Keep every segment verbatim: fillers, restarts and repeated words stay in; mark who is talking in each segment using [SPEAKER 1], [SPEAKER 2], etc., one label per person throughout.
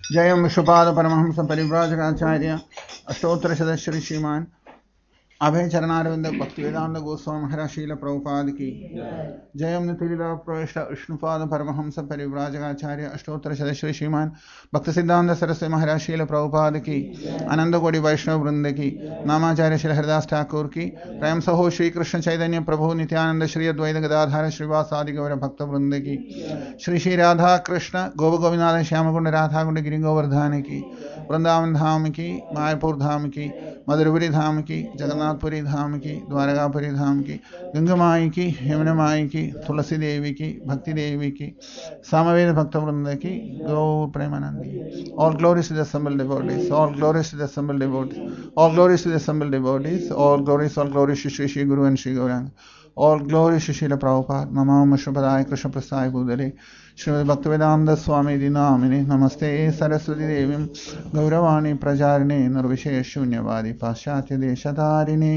[SPEAKER 1] जयं विश्वपाद परमहंस परिव्राजकाचार्य अष्टोत्तर श्री श्रीमान अभय चरणारविंद भक्तिवेदांत गोस्वामी महाराज शील प्रभुपाद की जयम नितिलीला प्रविष्ट विष्णुपाद परमहंस परिव्राजकाचार्य अष्टोत्तर श्री श्रीमान भक्त सिद्धांत सरस्वती महाराज शील प्रभुपाद की आनंद कोटि वैष्णव वृंद की नामाचार्य श्री हरिदास ठाकुर की प्रेम सहो श्री कृष्ण चैतन्य प्रभु नित्यानंद श्री अद्वैत गदाधार श्रीवास आदि गौर भक्त वृंद की श्री श्री राधा कृष्ण गोप गोविंद श्यामकुंड राधा कुंड गिरि गोवर्धन की वृंदावन धाम की मायापुर धाम की मधुरपुरी धाम की जगन्नाथपुरी धाम की द्वारकापुरी धाम की गंगा माई की यमुना माई की तुलसी देवी की भक्ति देवी की सामवेद भक्त वृंद की गौ प्रेमानंदी all glories to the assembled devotees all glories to the assembled devotees all glories to the assembled devotees all glories all glories to Shri Shri Guru and Shri Gauranga all glories to Srila Prabhupada Namo Vishnupadaya Krishna Prasaya Bhudale Srimad Bhaktivedanta Swami Dinamine Namaste Saraswati Devim Gauravani Prajarine Nirvishesh Shunyavadi Paschatya Deshatarine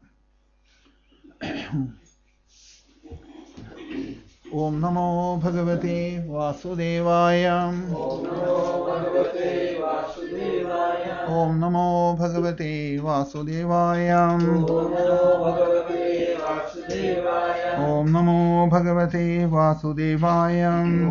[SPEAKER 1] Om Namo Bhagavate Vasudevaya Om Namo Bhagavate Vasudevaya Om Namo Bhagavate Vasudevaya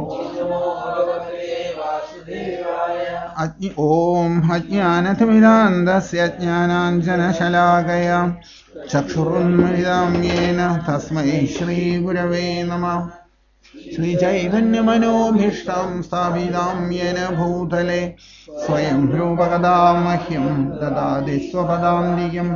[SPEAKER 1] Om Ajnanathmirandasya Jnananjanashalakaya Chakshurunmilidam Yena Tasmai Shri Gurave Namah Shri Chaitanya Manobhishtam Sthavidam Yena Bhutale Swayam Rupakadam Mahyam Dadadi Swapadam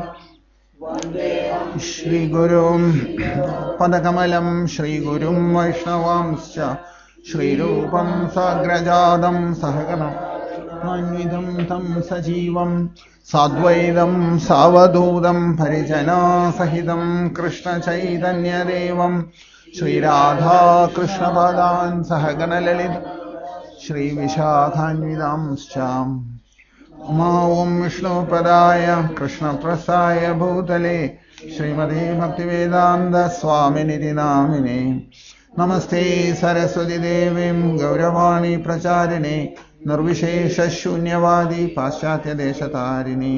[SPEAKER 1] Shri Gurum Padakamalam Shri Gurum Vaishnavamscha Shri Rupam Sagrajadam Sahaganam Manvidam Tam Sajivam Sadvaidam Savadudam Parijana Sahidam Krishna Chaitanya Devam Shri Radha Krishna Padan Sahagana Lalit Shri Vishakhanvidamscha Oma Om Vishnu Padaya Krishna Prasaya Bhutale Srimati Bhaktivedanta Swami Niti Namine Namaste Saraswati Devim Gauravani Pracharine Nirvishesha Shunyavadi Paschatya Deshatarine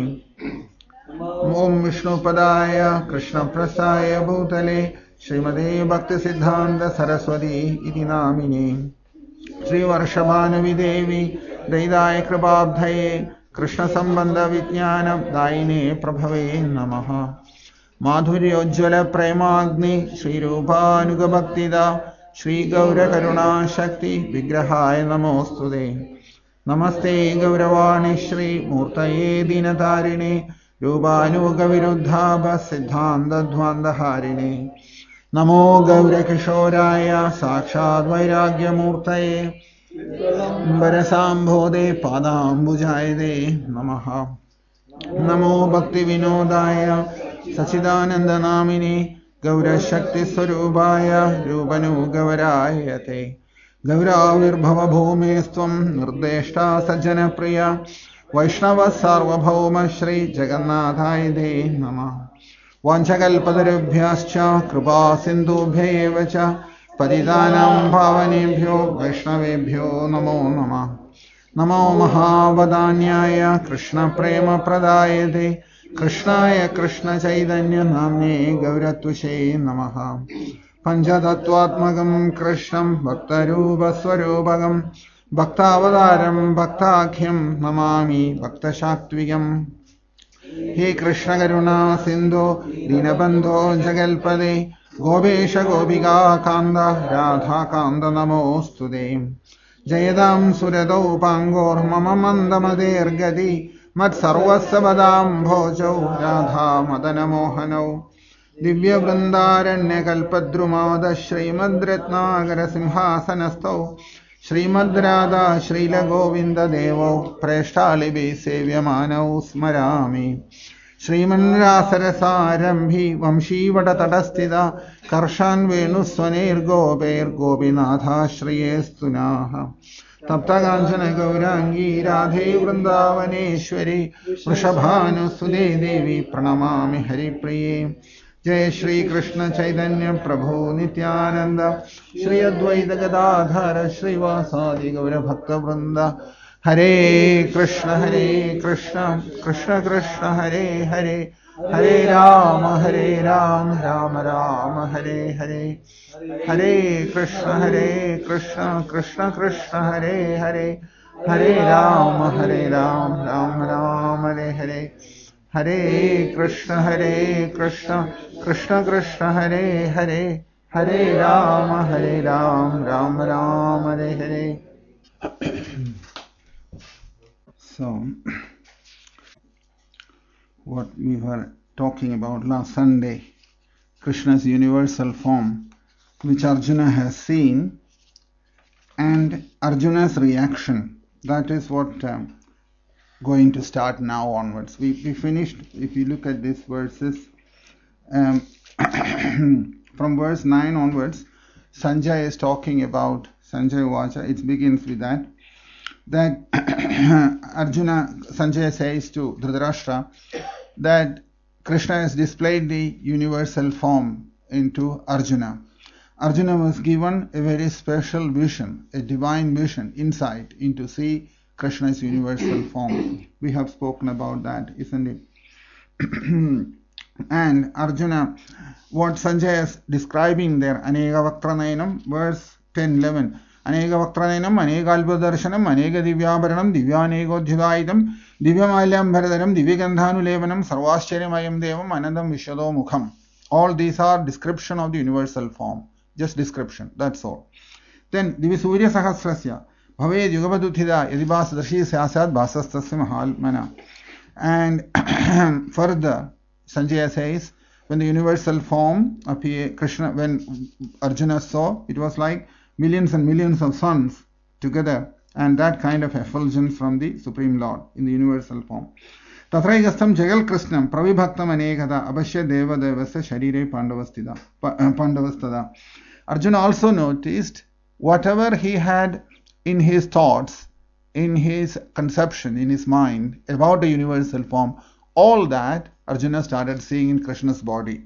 [SPEAKER 1] Om Vishnu Padaya Krishna Prasaya Bhutale Srimati Bhakti Siddhanta Saraswati Iti Namine Sri Varshabhanavi Devi Daidaya Kripabdhaye Krishna Sambandha Vijnana Daine Prabhave Namaha Madhuryojjvala Premagni Shri Rupanuga Bhaktida Shri Gaura Karuna Shakti Vigrahaya Namostude Namaste Gauravani Shri Murtaye Dinatarine Rupanuga Viruddhaba Siddhanta Dhvandaharine Namo Gaura Kishoraya Sakshad Vairagya Murtaye Varasambhode Padambujayade Namaha Namo Bhakti Vinodaya Sachidananda Namini Gaura Shakti Swarubaya Rupanu Gavarayate Gauravirr Bhava Bhumestvam Nirdeshta Sajjana Priya Vaishnava Sarvabhauma Shri Jagannathayade Namah Vanchakalpatarubhyascha Kripa Sindhubhyevacha Padidanam Bhavanebhyo Vaishnavebhyo Namo Namah Namo Mahavadanyaya Krishna Prema Pradayate Krishnaya Krishna Chaitanya Namne Gauratushe Namaha Panchatattvatmakam Krishnam Bhaktarupa Swarupagam Bhaktavadaram Bhaktakhya Namami Bhaktashatvigam He Krishna Karuna Sindhu Dinabandho Jagalpade Gopesha Gopika Kanda Radha Kanda Namostude Jayadam Suradau Pangor Mama Mandamader Gadi Mat Sarvasabadam Bhojo Radha Madana Mohanau Divya Vrindaranya Kalpadrumada Srimad Ratnagara Simhasanastau Srimad Radha Srila Govinda Devo Preshtalibi Sevyamanau Smarami Shriman Rasarasarambhi Vamshi Vatatastida Karshan Venuswanir Goper Gopinatha Shriyestunaha Tapta Ganjana Gaurangi Radhe Vrindavaneshwari Vrishabhanu Sude Devi Pranamami Hari Priye Jai Shri Krishna Chaitanya Prabhu Nityananda Shri Advaita Gadadhara Shri Vasadi Gaura Bhakta Vrinda Hare Krishna, Hare Krishna, Krishna Krishna, Hare Hare, Hare Rama, Hare Rama, Rama Rama, Hare Hare. Hare Krishna, Hare Krishna, Krishna Krishna, Hare Hare, Hare Rama, Hare Rama, Rama Rama, Hare Hare. Hare Krishna, Hare Krishna, Krishna Krishna, Hare Hare, Hare Rama, Hare Rama, Rama Rama, Hare Hare. So, what we were talking about last Sunday, Krishna's universal form, which Arjuna has seen, and Arjuna's reaction. That is what um, going to start now onwards. We, we finished, if you look at these verses, um, from verse nine onwards, Sanjay is talking about, Sanjay Vacha, it begins with that, that Arjuna, Sanjay says to Dhritarashtra that Krishna has displayed the universal form into Arjuna. Arjuna was given a very special vision, a divine vision, insight into see Krishna's universal form. We have spoken about that, isn't it? And Arjuna, what Sanjay is describing there, Anega Vakranayanam, verse ten eleven. Anega Vakranayanam, Anega Alpadarshanam, Anega Divyabaranam, Divyanegodhyudaidam, Divyamalyam Bharadaram, Divyagandhanu Levanam, Sarvascharyamayam Devam, Anandam Vishado Mukham. All these are description of the universal form. Just description, that's all. Then, Divisurya Sahasrasya, Bhave Yugabaduthida, Yadibas Dashi Syasad, Basastasya Mahalmana. And further, Sanjaya says, when the universal form appeared, Krishna, when Arjuna saw, it was like millions and millions of suns together, and that kind of effulgence from the Supreme Lord in the universal form. Tathraikastam Jagal Krishnam Pravibhaktam Anekada Abhashya Deva Devasya Sharire Pandavastada. Arjuna also noticed whatever he had in his thoughts, in his conception, in his mind about the universal form, all that Arjuna started seeing in Krishna's body.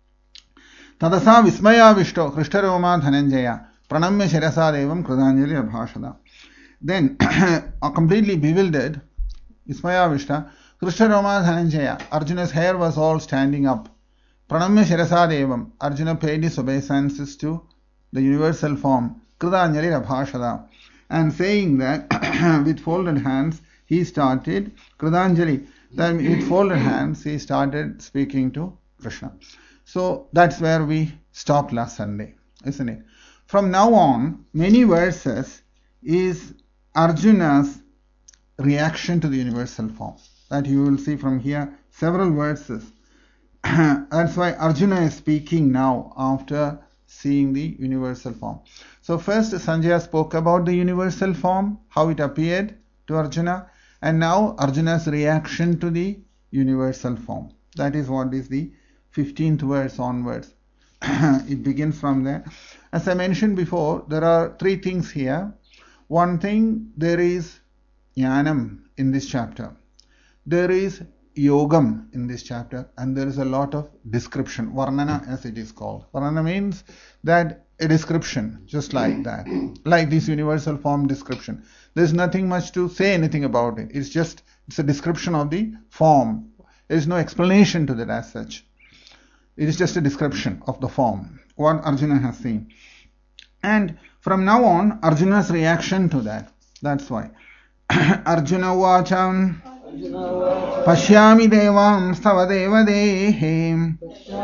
[SPEAKER 1] Tadasa Vismaya Vishto Krishtaroma Dhananjaya Pranamya Shirasa Devam Krudanjali Abhashada. Then, completely bewildered, Vismaya Vishta, Krishtaroma Dhananjaya, Arjuna's hair was all standing up. Pranamya Shirasa Devam, Arjuna paid his obeisances to the universal form, Krudanjali Abhashada. And saying that, with folded hands, he started, Krudanjali, then with folded hands, he started speaking to Krishna. So that's where we stopped last Sunday, isn't it? From now on, many verses is Arjuna's reaction to the universal form. That you will see from here, several verses. That's why Arjuna is speaking now after seeing the universal form. So first Sanjaya spoke about the universal form, how it appeared to Arjuna, and now Arjuna's reaction to the universal form. That is what is the fifteenth verse onwards. It begins from there. As I mentioned before, there are three things here. One thing, there is jnanam in this chapter. There is yogam in this chapter, and there is a lot of description, varnana as it is called. Varnana means that a description, just like that, like this universal form description. There is nothing much to say anything about it. It's just, it's a description of the form. There is no explanation to that as such. It is just a description of the form, what Arjuna has seen. And from now on, Arjuna's reaction to that. That's why. Arjuna Vacham Pashyami Devam Stava Deva Dehim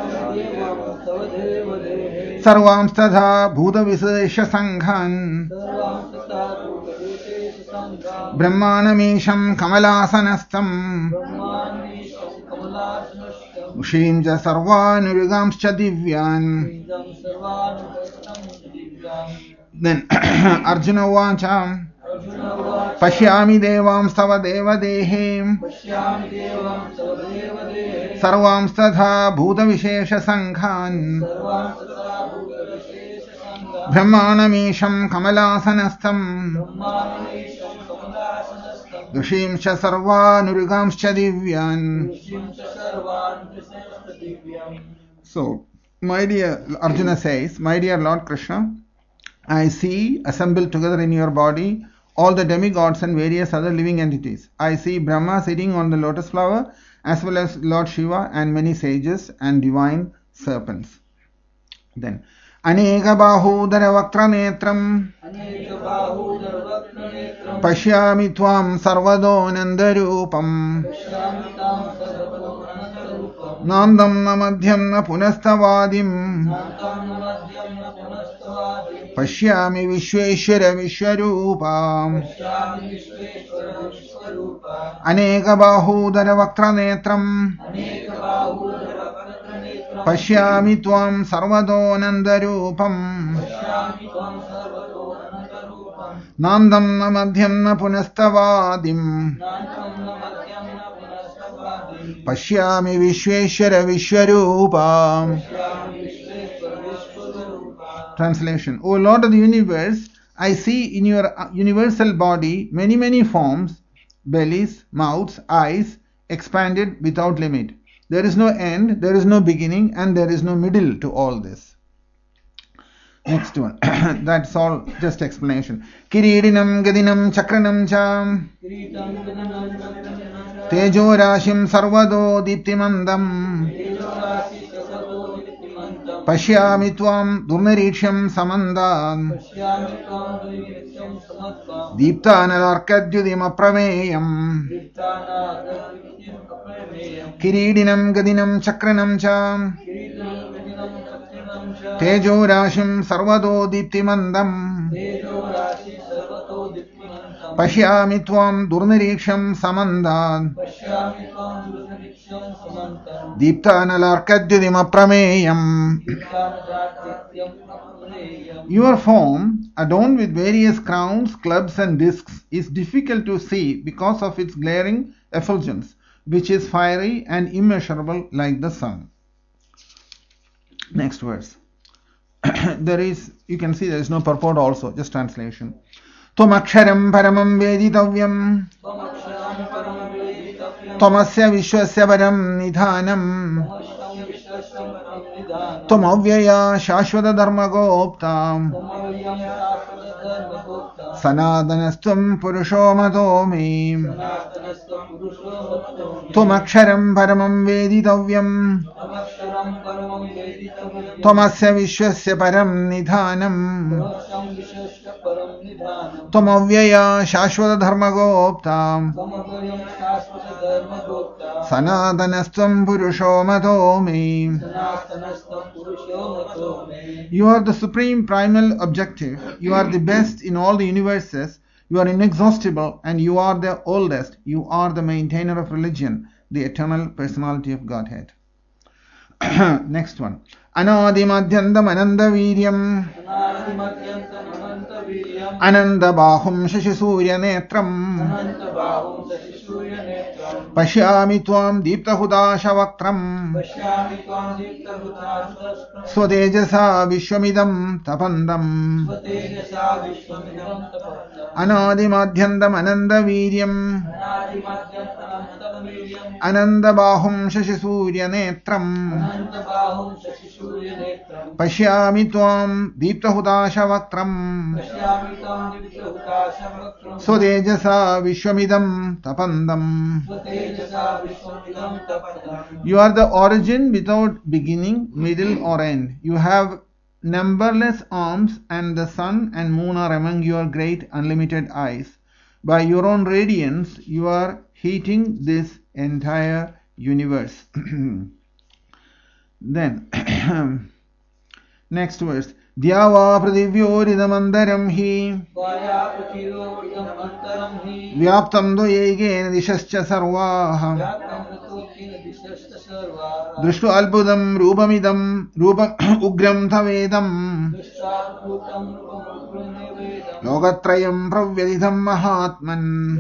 [SPEAKER 1] Sarvam Stadha Bhuta Visesha Sanghan Brahmanamisham Kamalasanastam Ushim ja Sarvanurugamscha Divyan. Then Arjuna Vacham Pashyami Devam Stava Deva Dehim Sarvam Stadha Bhuta Vishesha Sanghan Brahmanamisham Kamalasanastam Dushimcha Sarvanurugamscha Divyan. So, my dear, Arjuna says, my dear Lord Krishna, I see assembled together in your body all the demigods and various other living entities. I see Brahma sitting on the lotus flower, as well as Lord Shiva and many sages and divine serpents. Then, Aneka Bahudara Vaktra Netram Pashyami Tvam Sarvado Nandarupam Nandam Namadhyam Na Punastavadim Pashyami Vishweshwara Vishwarupam Aneka Bahudara Vaktra Netram Pashyami Tvam Sarvado Nandarupam Nandam Namadhyam Na Punastavadim Pashyami Vishweshwara Vishwarupam. Translation. O Lord of the universe, I see in your universal body many many forms, bellies, mouths, eyes, expanded without limit. There is no end, there is no beginning, and there is no middle to all this. Next one. That's all just explanation. Kiridinam Gadinam Chakranam Cham Tejo Rashim Sarvado Diptimandam Pashyami Tvam Dumariksham Samandam Deeptanalarkadyudim Aprameyam Kiridinam Gadinam Chakranam Cham Tejo Rashim Sarvado Diptimandam Pashyami Tvam Durniriksham Samandam Deeptanalarkadyudim Aprameyam. Your form, adorned with various crowns, clubs and discs, is difficult to see because of its glaring effulgence, which is fiery and immeasurable like the sun. Next verse. There is, you can see there is no purport also, just translation. Tvam paramam veditavyam Tvamasya vishwasya param nidhanam Tvam avyaya shashvata dharma goptam Sanatanastvam purusho mato me. Tvam paramam veditavyam Tvamasya vishwasya param nidhanam Tvam avyaya shashvata dharma goptam Sanatanastvam purusho mato me. You are the supreme primal objective. You are the best in all the universes. You are inexhaustible and you are the oldest. You are the maintainer of religion, the eternal personality of Godhead. Next one. Anadi madhyandam ananda viryam Ananda bahum shashi surya netram Pashyami tvam deepta hudasha vaktram Swadejasa vishwamidam tapandam Anadi madhyandam ananda viryam Ananda bahum shashi surya netram Pashyami tvam deepta hudasha vaktram Swadejasa vishwamidam tapandam. You are the origin without beginning, middle or end. You have numberless arms and the sun and moon are among your great unlimited eyes. By your own radiance, you are heating this entire universe. Then, next verse. Dyava pradivyoridam hi Vyaptam dvayegena dishascha sarvaha Drushtu albudam rupamidam Rupam ugram tavedam Lokatrayam pravyaditham mahatman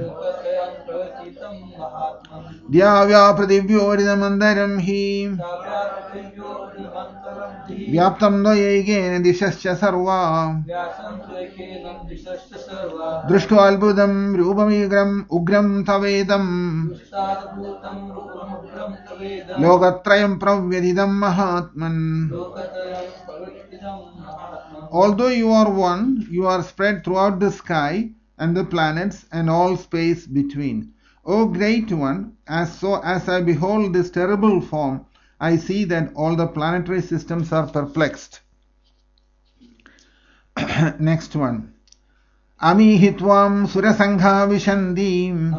[SPEAKER 1] Dyavya pradivyoridam hi Vyaptam dvayegena dishascha sarva Drushtu albudam rupamigram ugram tavedam Lokatrayam pravyaditham mahatman. Although you are one, you are spread throughout the sky and the planets and all space between. O Great One, as so as I behold this terrible form, I see that all the planetary systems are perplexed. Next one. Amihitvam surasangha vishandim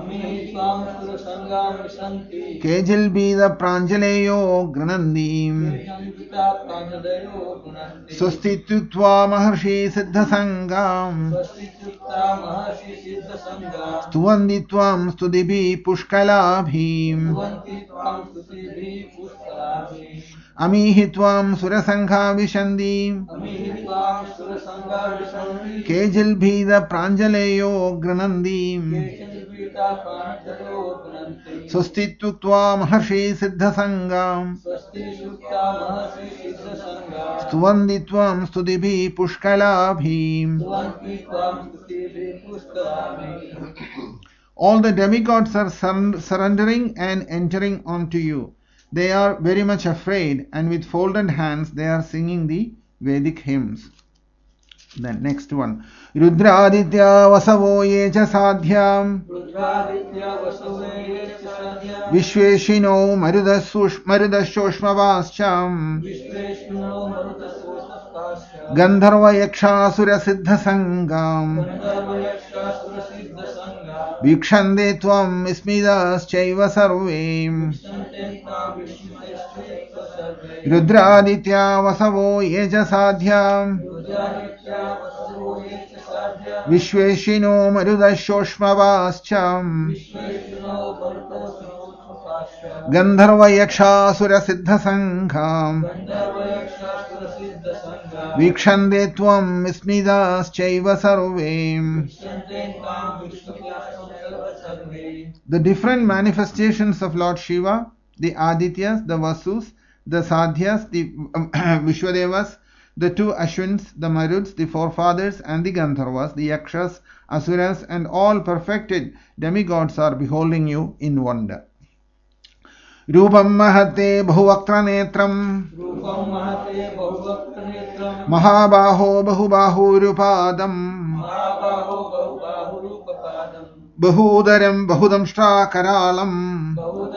[SPEAKER 1] Kejilbida pranjaleyo granandim Swastitutva maharshi siddhasangam Stuvanditvam studibhi pushkalabhim Amihitvam surasangha vishandim Kejilbida pranjaleyo granandim Swastitutva maharshi siddhasangam Stuvanditvam studibhi pushkalabhim. All the demigods are surrendering and entering onto you. They are very much afraid, and with folded hands they are singing the Vedic hymns. Then next one. Rudra Aditya Vasavo Yecha Sadhyam Vishweshino Marudashoshmavascham Gandharva Yaksha Sura Siddha Sangam Vikshande Tvam Ismidas Chaiva Sarvem Rudra Aditya Vasavo Yecha Sadhyam Vishweshino Marudashoshmavascham Gandharva Yaksha Sura Siddha Sangham Vikshande Tvam Ismidas Chaiva Sarvem. The different manifestations of Lord Shiva, the Adityas, the Vasus, the Sadhyas, the Vishwadevas, the two Ashwins, the Maruds, the forefathers, and the Gandharvas, the Yakshas, Asuras, and all perfected demigods are beholding you in wonder. Rupam Mahate Bahuvaktra Netram Mahabaho Bahubahu Rupadam Bahudaram Bahudamshta Karalam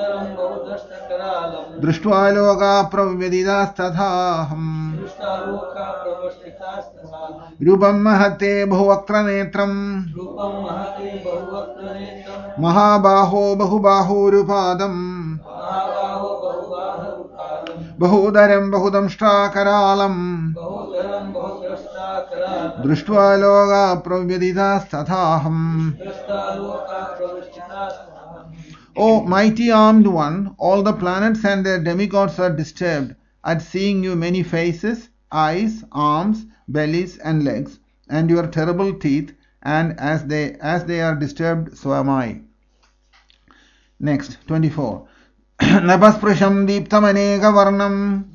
[SPEAKER 1] Drishtva Loka Pravyadidastataham Rupam Mahate Bahuvaktra Netram Mahabaho Bahubahu Rupadam Bahudaram Bahudamshta Karalam Drishtva Loka Pravyadidastataham. O mighty armed one, all the planets and their demigods are disturbed at seeing you many faces, eyes, arms, bellies and legs, and your terrible teeth, and as they as they are disturbed, so am I. Next, twenty-four. Napasprasham deeptamaneka varnam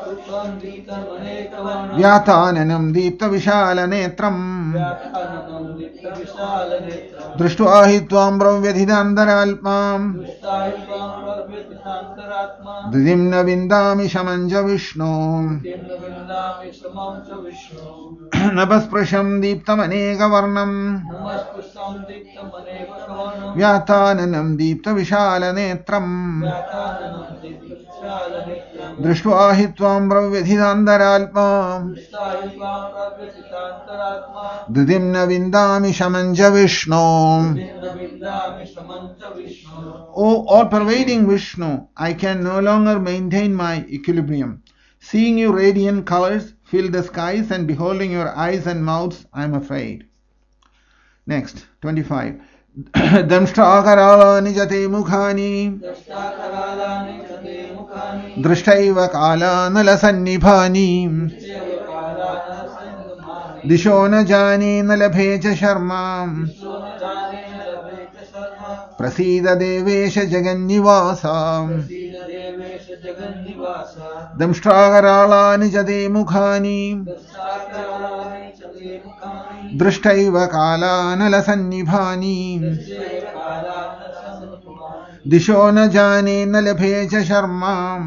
[SPEAKER 1] Vyatananam deepta vishala netram Drishtva hi tvam pravyadhidandaralpam Didimna vindami shamanja vishnu Napasprasham deeptamaneka varnam Vyatananam deepta vishala netram Drishtva hi tvam pravyadhidandaralpam Didimna vindami shamanja vishnu. O all-pervading Vishnu, I can no longer maintain my equilibrium. Seeing your radiant colors fill the skies and beholding your eyes and mouths, I am afraid. Next, twenty-five. Damshtakarala nijate mukhani Drishtaiva kala nalasannibhani Disho na jani nalabhecha sharma Prasida devesha jagannivasa Damshtakarala nijate mukhani Drishtaiva kala nalasannibhani Disho na jane nalabhecha sharma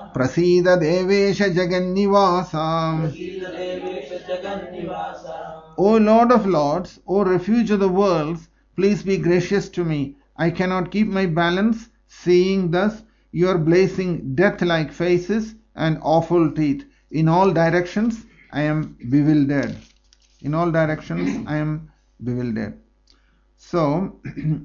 [SPEAKER 1] Prasida devesha jagannivasa. O Lord of Lords, O refuge of the worlds, please be gracious to me. I cannot keep my balance, seeing thus your blazing death-like faces and awful teeth. In all directions I am bewildered. In all directions I am bewildered. So,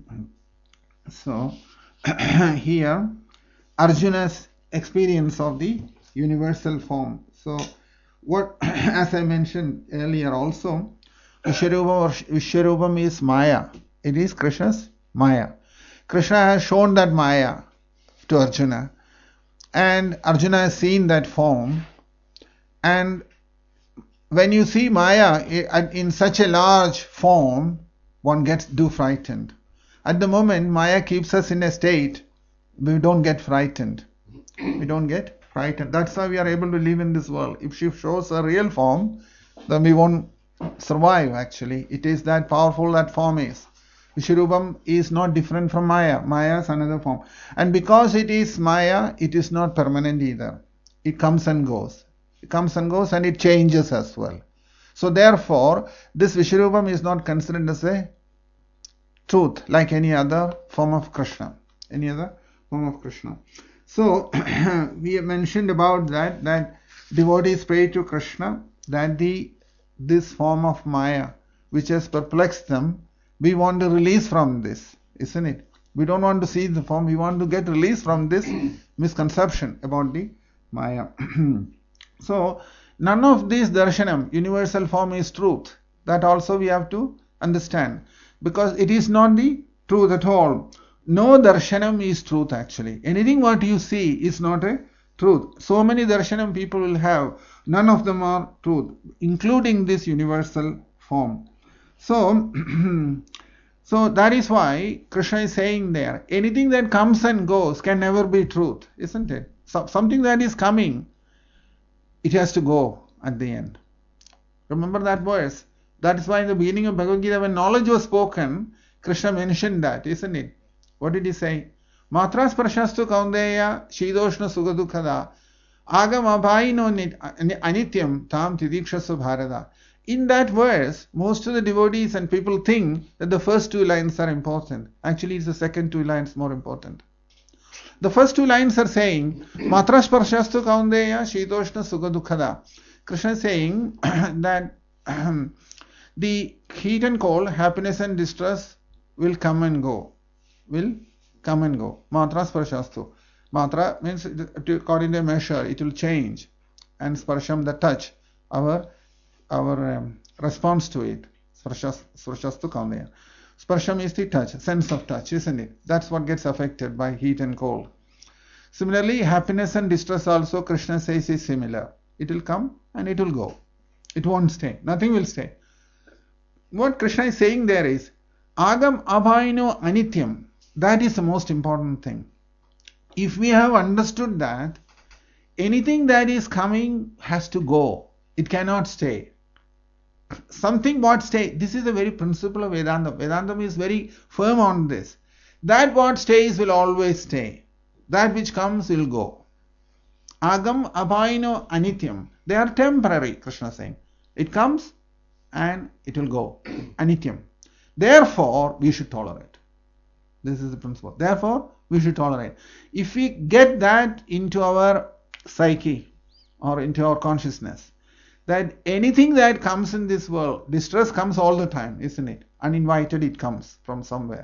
[SPEAKER 1] so here Arjuna's experience of the universal form. So, what, as I mentioned earlier also, Vishwarupam, Vishwarupam is Maya. It is Krishna's Maya. Krishna has shown that Maya to Arjuna, and Arjuna has seen that form. And when you see Maya in such a large form, one gets too frightened. At the moment, Maya keeps us in a state we don't get frightened. We don't get frightened. That's how we are able to live in this world. If she shows a real form, then we won't survive actually. It is that powerful that form is. Vishwarupam is not different from Maya. Maya is another form. And because it is Maya, it is not permanent either. It comes and goes. It comes and goes and it changes as well. So therefore, this Vishwarupam is not considered as a truth like any other form of Krishna. Any other form of Krishna. So, we have mentioned about that, that devotees pray to Krishna, that the this form of Maya, which has perplexed them, we want to release from this, isn't it? We don't want to see the form, we want to get released from this misconception about the Maya. So, none of this darshanam, universal form, is truth. That also we have to understand. Because it is not the truth at all. No darshanam is truth actually. Anything what you see is not a truth. So many darshanam people will have. None of them are truth, including this universal form. So, so that is why Krishna is saying there, anything that comes and goes can never be truth, isn't it? So, something that is coming, it has to go at the end. Remember that verse? That is why in the beginning of Bhagavad Gita, when knowledge was spoken, Krishna mentioned that, isn't it? What did he say? Matras prashastu kaundeya shidoshna sugadukhada agam abhaino anityam tam tidikshasu bharata. In that verse, most of the devotees and people think that the first two lines are important. Actually, it's the second two lines more important. The first two lines are saying, Matras prashastu kaundeya shidoshna sugadukhada. Krishna is saying that the heat and cold, happiness and distress will come and go. Will come and go. Matra sparashastu. Matra means according to a measure, it will change. And sparasham, the touch, our our um, response to it. Sparashastu kaundeya. Sparasham is the touch, sense of touch, isn't it? That's what gets affected by heat and cold. Similarly, happiness and distress also, Krishna says, is similar. It will come and it will go. It won't stay. Nothing will stay. What Krishna is saying there is, Agam abhaino anityam. That is the most important thing. If we have understood that, anything that is coming has to go. It cannot stay. Something what stay. This is the very principle of Vedanta. Vedanta is very firm on this. That what stays will always stay. That which comes will go. Agam abhaino anityam. They are temporary, Krishna is saying. It comes and it will go. Anityam. Therefore, we should tolerate. This is the principle. Therefore, we should tolerate. If we get that into our psyche or into our consciousness, that anything that comes in this world, distress comes all the time, isn't it? Uninvited, it comes from somewhere.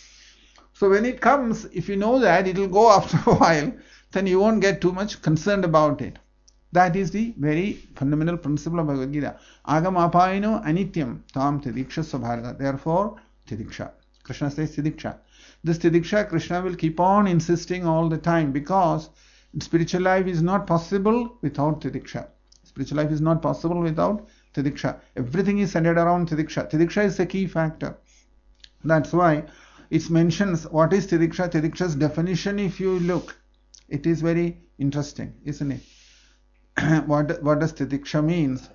[SPEAKER 1] So when it comes, if you know that it will go after a while, then you won't get too much concerned about it. That is the very fundamental principle of Bhagavad Gita. Agam apaino anityam tam tidiksha sabharata. Therefore, tidiksha. Krishna says tidiksha. This tidiksha, Krishna will keep on insisting all the time, because spiritual life is not possible without tidiksha. Spiritual life is not possible without tidiksha. Everything is centered around tidiksha. Tidiksha is a key factor. That's why it mentions what is tidiksha. Tidiksha's definition, if you look, it is very interesting, isn't it? what, what does tidiksha means?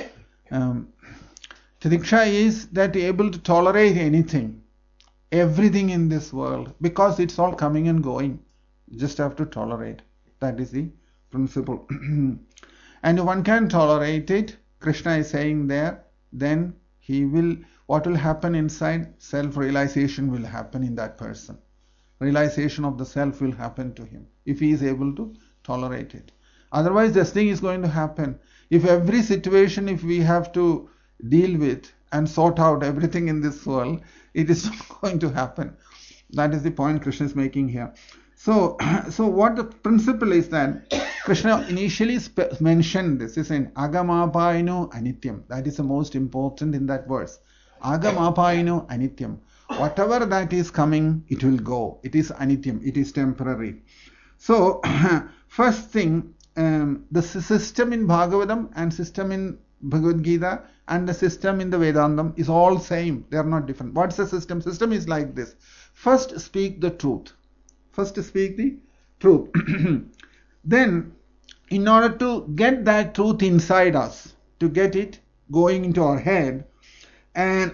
[SPEAKER 1] Um, tidiksha is that able to tolerate anything. Everything in this world, because it's all coming and going. You just have to tolerate. That is the principle. And one can tolerate it, Krishna is saying there, then He will, what will happen inside? Self-realization will happen in that person. Realization of the self will happen to him if he is able to tolerate it. Otherwise, this thing is going to happen. If every situation, if we have to deal with and sort out everything in this world, it is not going to happen. That is the point Krishna is making here. So, so what the principle is that Krishna initially mentioned this, is in Agamapaino Anityam. That is the most important in that verse. Agamapaino Anityam. Whatever that is coming, it will go. It is Anityam. It is temporary. So, first thing, um, the system in Bhagavatam and system in Bhagavad Gita and the system in the Vedantam is all same. They are not different. What's the system? System is like this. First speak the truth. First speak the truth. Then, in order to get that truth inside us, to get it going into our head, and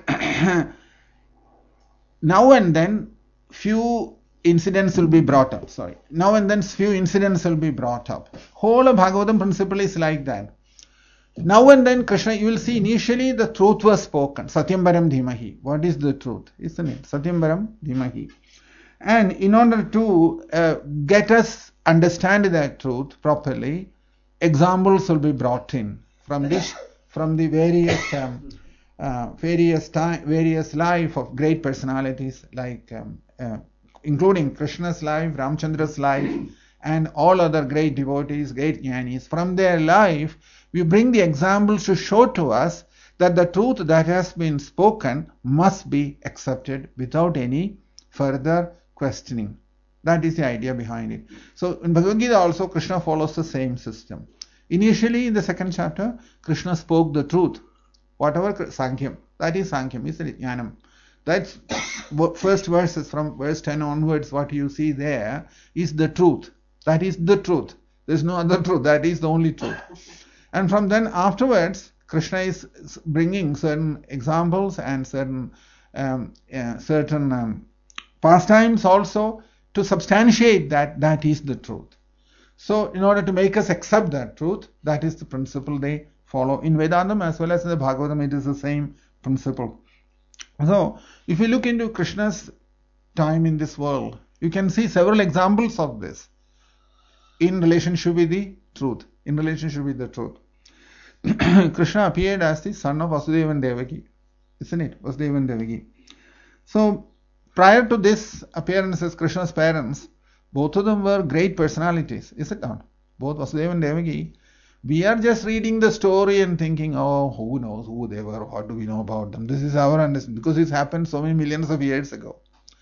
[SPEAKER 1] now and then few incidents will be brought up. Sorry. Now and then few incidents will be brought up. Whole of Bhagavatam principle is like that. Now and then Krishna, you will see initially the truth was spoken. Satyam Param Dhimahi. What is the truth? Isn't it? Satyam Param Dhimahi. And in order to uh, get us understand that truth properly, examples will be brought in from this, from the various um, uh, various time, various life of great personalities, like um, uh, including Krishna's life, Ramchandra's life, and all other great devotees, great jnanis. From their life, we bring the examples to show to us that the truth that has been spoken must be accepted without any further questioning. That is the idea behind it. So in Bhagavad Gita also Krishna follows the same system. Initially in the second chapter, Krishna spoke the truth. Whatever Sankhya, that is Sankhya, isn't it? Jnanam. That's first verses from verse ten onwards, what you see there is the truth. That is the truth. There is no other truth. That is the only truth. And from then afterwards, Krishna is bringing certain examples and certain um, uh, certain um, pastimes also to substantiate that that is the truth. So in order to make us accept that truth, that is the principle they follow. In Vedantam as well as in the Bhagavatam, it is the same principle. So if you look into Krishna's time in this world, you can see several examples of this in relationship with the truth. In relationship with the truth. Krishna appeared as the son of Vasudeva and Devaki. Isn't it? Vasudeva and Devaki. So prior to this appearance as Krishna's parents, both of them were great personalities. Is it not? Both Vasudeva and Devaki. We are just reading the story and thinking, oh, who knows who they were, what do we know about them? This is our understanding, because it's happened so many millions of years ago.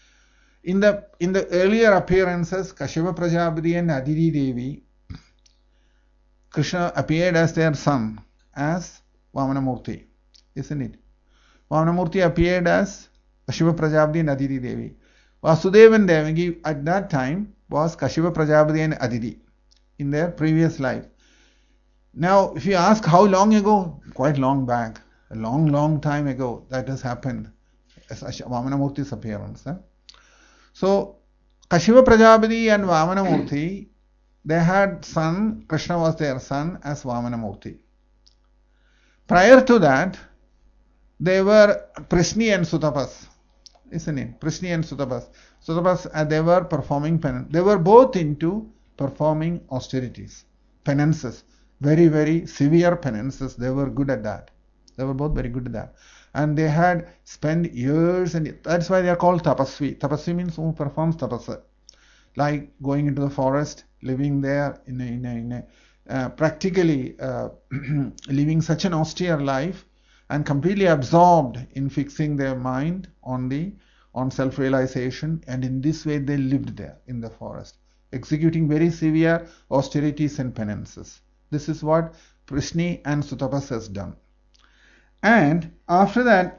[SPEAKER 1] In the in the earlier appearances, Kashyapa Prajapati and Aditi Devi, Krishna appeared as their son, as Vamanamurti, isn't it? Vamanamurti appeared as Kashyapa Prajapati and Aditi Devi. Vasudeva and Devaki at that time was Kashyapa Prajapati and Aditi in their previous life. Now, if you ask how long ago, quite long back, a long, long time ago, that has happened as Vamanamurti's appearance. Eh? So, Kashyapa Prajapati and Vamanamurti, they had son, Krishna was their son as Vamanamurti. Prior to that, they were Prishni and Sutapas, isn't it? Prishni and Sutapas. Sutapas, uh, they were performing penance. They were both into performing austerities, penances. Very, very severe penances. They were good at that. They were both very good at that. And they had spent years, and that's why they are called tapasvi. Tapasvi means who performs tapasa. Like going into the forest, living there in a, in a, in a uh, practically uh, living such an austere life and completely absorbed in fixing their mind on the on self-realization, and in this way they lived there in the forest, executing very severe austerities and penances. This is what Prishni and Sutapas has done. And after that,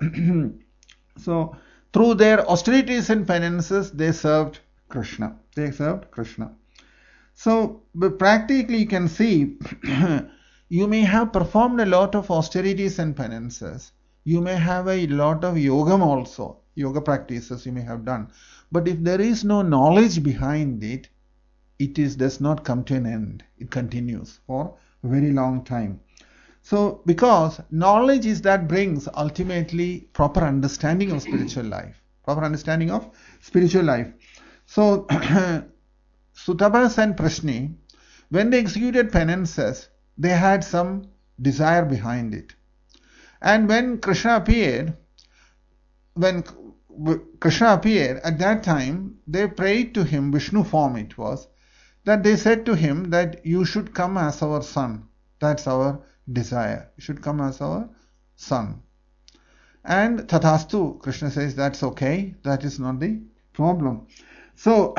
[SPEAKER 1] so through their austerities and penances, they served Krishna. They served Krishna. So but practically you can see, you may have performed a lot of austerities and penances. You may have a lot of yogam also, yoga practices you may have done. But if there is no knowledge behind it, it is does not come to an end. It continues for a very long time. So, because knowledge is that brings ultimately proper understanding of spiritual life. Proper understanding of spiritual life. So, Sutabas and Prashni, when they executed penances, they had some desire behind it. And when Krishna appeared, when Krishna appeared, at that time, they prayed to him, Vishnu form it was, that they said to him that you should come as our son. That's our desire. You should come as our son. And Tathastu, Krishna says that's okay. That is not the problem. So,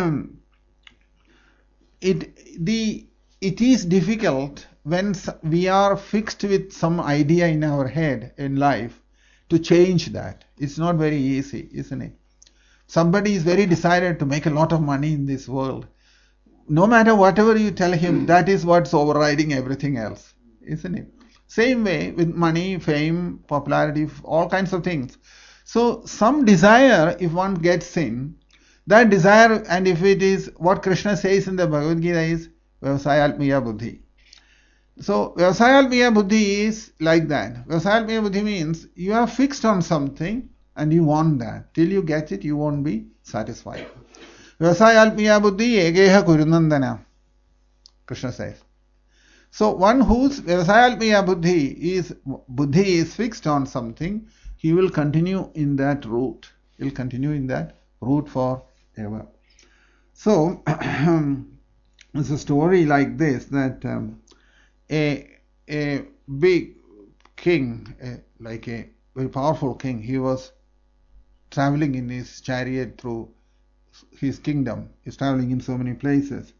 [SPEAKER 1] it, the, it is difficult when we are fixed with some idea in our head in life to change that. It's not very easy, isn't it? Somebody is very decided to make a lot of money in this world. No matter whatever you tell him, that is what's overriding everything else, isn't it? Same way with money, fame, popularity, all kinds of things. So some desire, if one gets in, that desire, and if it is what Krishna says in the Bhagavad Gita is Vyavasayatmiya Buddhi. So Vyavasayatmiya Buddhi is like that. Vyavasayatmiya Buddhi means you are fixed on something and you want that. Till you get it, you won't be satisfied. Vyavasayatmiya Buddhi egeha kurunandana, Krishna says. So one whose Vyavasayatmiya Buddhi is, Buddhi is fixed on something, he will continue in that route. He will continue in that route forever. So, there's a story like this, that um, a, a big king, a, like a very powerful king, he was traveling in his chariot through his kingdom. He's traveling in so many places.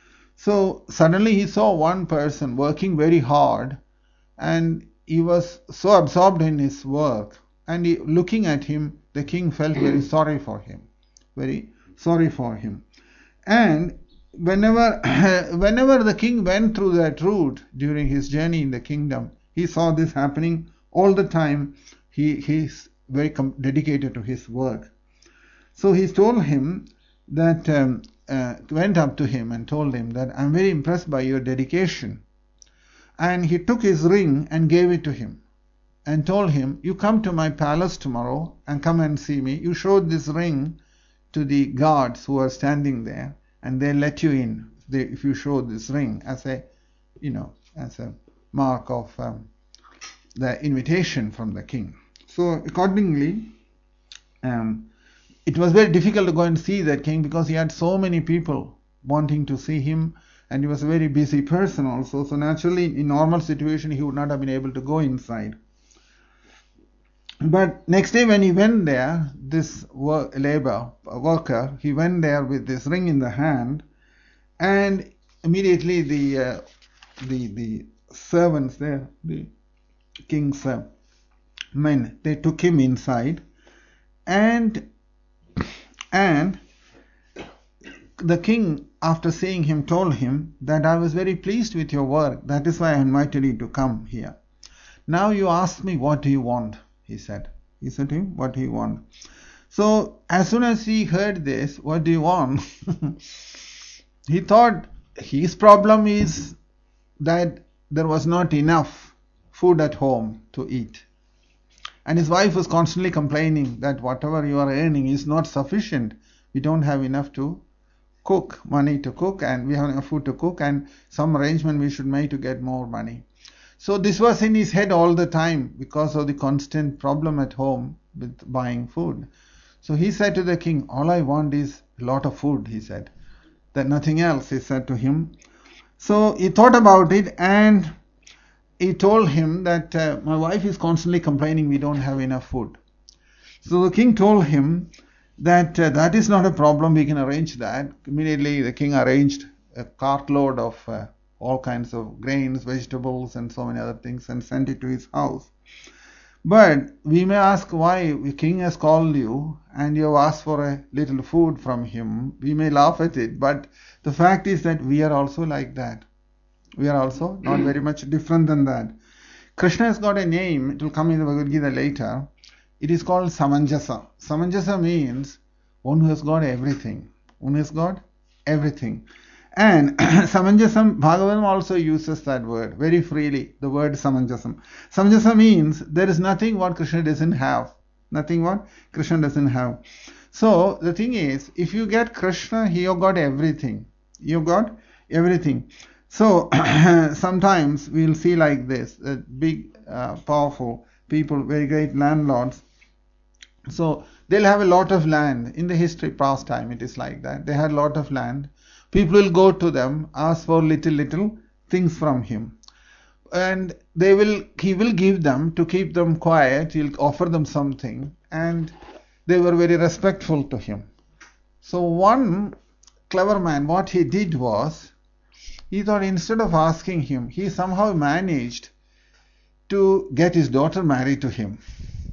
[SPEAKER 1] So suddenly he saw one person working very hard, and he was so absorbed in his work, and he, looking at him, the king felt very sorry for him, very sorry for him. And whenever whenever the king went through that route during his journey in the kingdom, he saw this happening all the time. He he's very com- dedicated to his work. So he told him that, um, uh, went up to him and told him that I'm very impressed by your dedication. And he took his ring and gave it to him and told him, you come to my palace tomorrow and come and see me. You showed this ring to the guards who are standing there, and they let you in they, if you show this ring as a, you know, as a mark of um, the invitation from the king. So accordingly, um, it was very difficult to go and see that king because he had so many people wanting to see him, and he was a very busy person also. So naturally, in normal situation, he would not have been able to go inside. But next day when he went there, this work, labor worker, he went there with this ring in the hand, and immediately the uh, the the servants there, the king's uh, men, they took him inside, and and the king, after seeing him, told him that I was very pleased with your work. That is why I invited you to come here. Now you ask me, what do you want? He said. He said to him, what do you want? So as soon as he heard this, what do you want? He thought his problem is that there was not enough food at home to eat. And his wife was constantly complaining that whatever you are earning is not sufficient. We don't have enough to cook, money to cook, and we have enough food to cook, and some arrangement we should make to get more money. So this was in his head all the time because of the constant problem at home with buying food. So he said to the king, all I want is a lot of food, he said. That nothing else, he said to him. So he thought about it, and he told him that uh, my wife is constantly complaining we don't have enough food. So the king told him that uh, that is not a problem, we can arrange that. Immediately the king arranged a cartload of uh, all kinds of grains, vegetables, and so many other things, and sent it to his house. But we may ask why the king has called you and you have asked for a little food from him. We may laugh at it, but the fact is that we are also like that. We are also not very much different than that. Krishna has got a name, it will come in the Bhagavad Gita later. It is called Samanjasa. Samanjasa means one who has got everything. One who has got everything. And Samanjasam, Bhagavatam also uses that word very freely, the word Samanjasam. Samanjasam means there is nothing what Krishna doesn't have. Nothing what Krishna doesn't have. So the thing is, if you get Krishna, you got everything. You got everything. So sometimes we'll see like this, that big, uh, powerful people, very great landlords. So they'll have a lot of land. In the history, past time, it is like that. They had a lot of land. People will go to them, ask for little, little things from him. And they will, he will give them to keep them quiet. He'll offer them something. And they were very respectful to him. So one clever man, what he did was, he thought instead of asking him, he somehow managed to get his daughter married to him.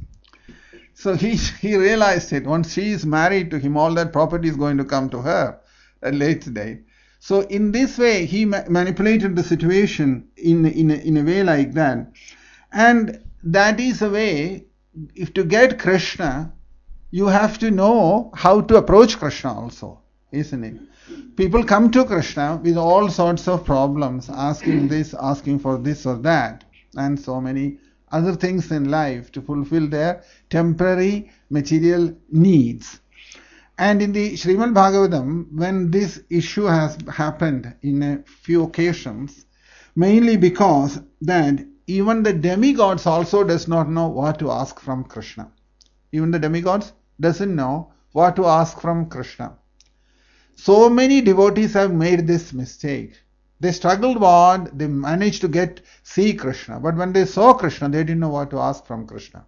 [SPEAKER 1] So he, he realized it. Once she is married to him, all that property is going to come to her at a later date. So in this way, he ma- manipulated the situation in, in, a, in a way like that. And that is a way, if to get Krishna, you have to know how to approach Krishna also, isn't it? People come to Krishna with all sorts of problems, asking this, asking for this or that, and so many other things in life to fulfill their temporary material needs. And in the Srimad Bhagavatam, when this issue has happened in a few occasions, mainly because that even the demigods also does not know what to ask from Krishna. Even the demigods doesn't know what to ask from Krishna. So many devotees have made this mistake. They struggled hard, they managed to get see Krishna, but when they saw Krishna, they didn't know what to ask from Krishna.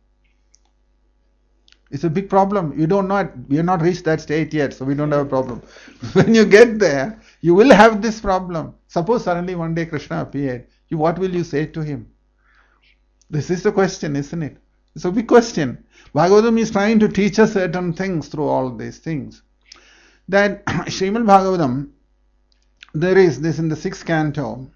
[SPEAKER 1] It's a big problem. You don't know, we have not reached that state yet, so we don't have a problem. When you get there, you will have this problem. Suppose suddenly one day Krishna appeared, you, what will you say to him? This is the question, isn't it? It's a big question. Bhagavatam is trying to teach us certain things through all these things. That Srimad Bhagavatam, there is this in the sixth canto,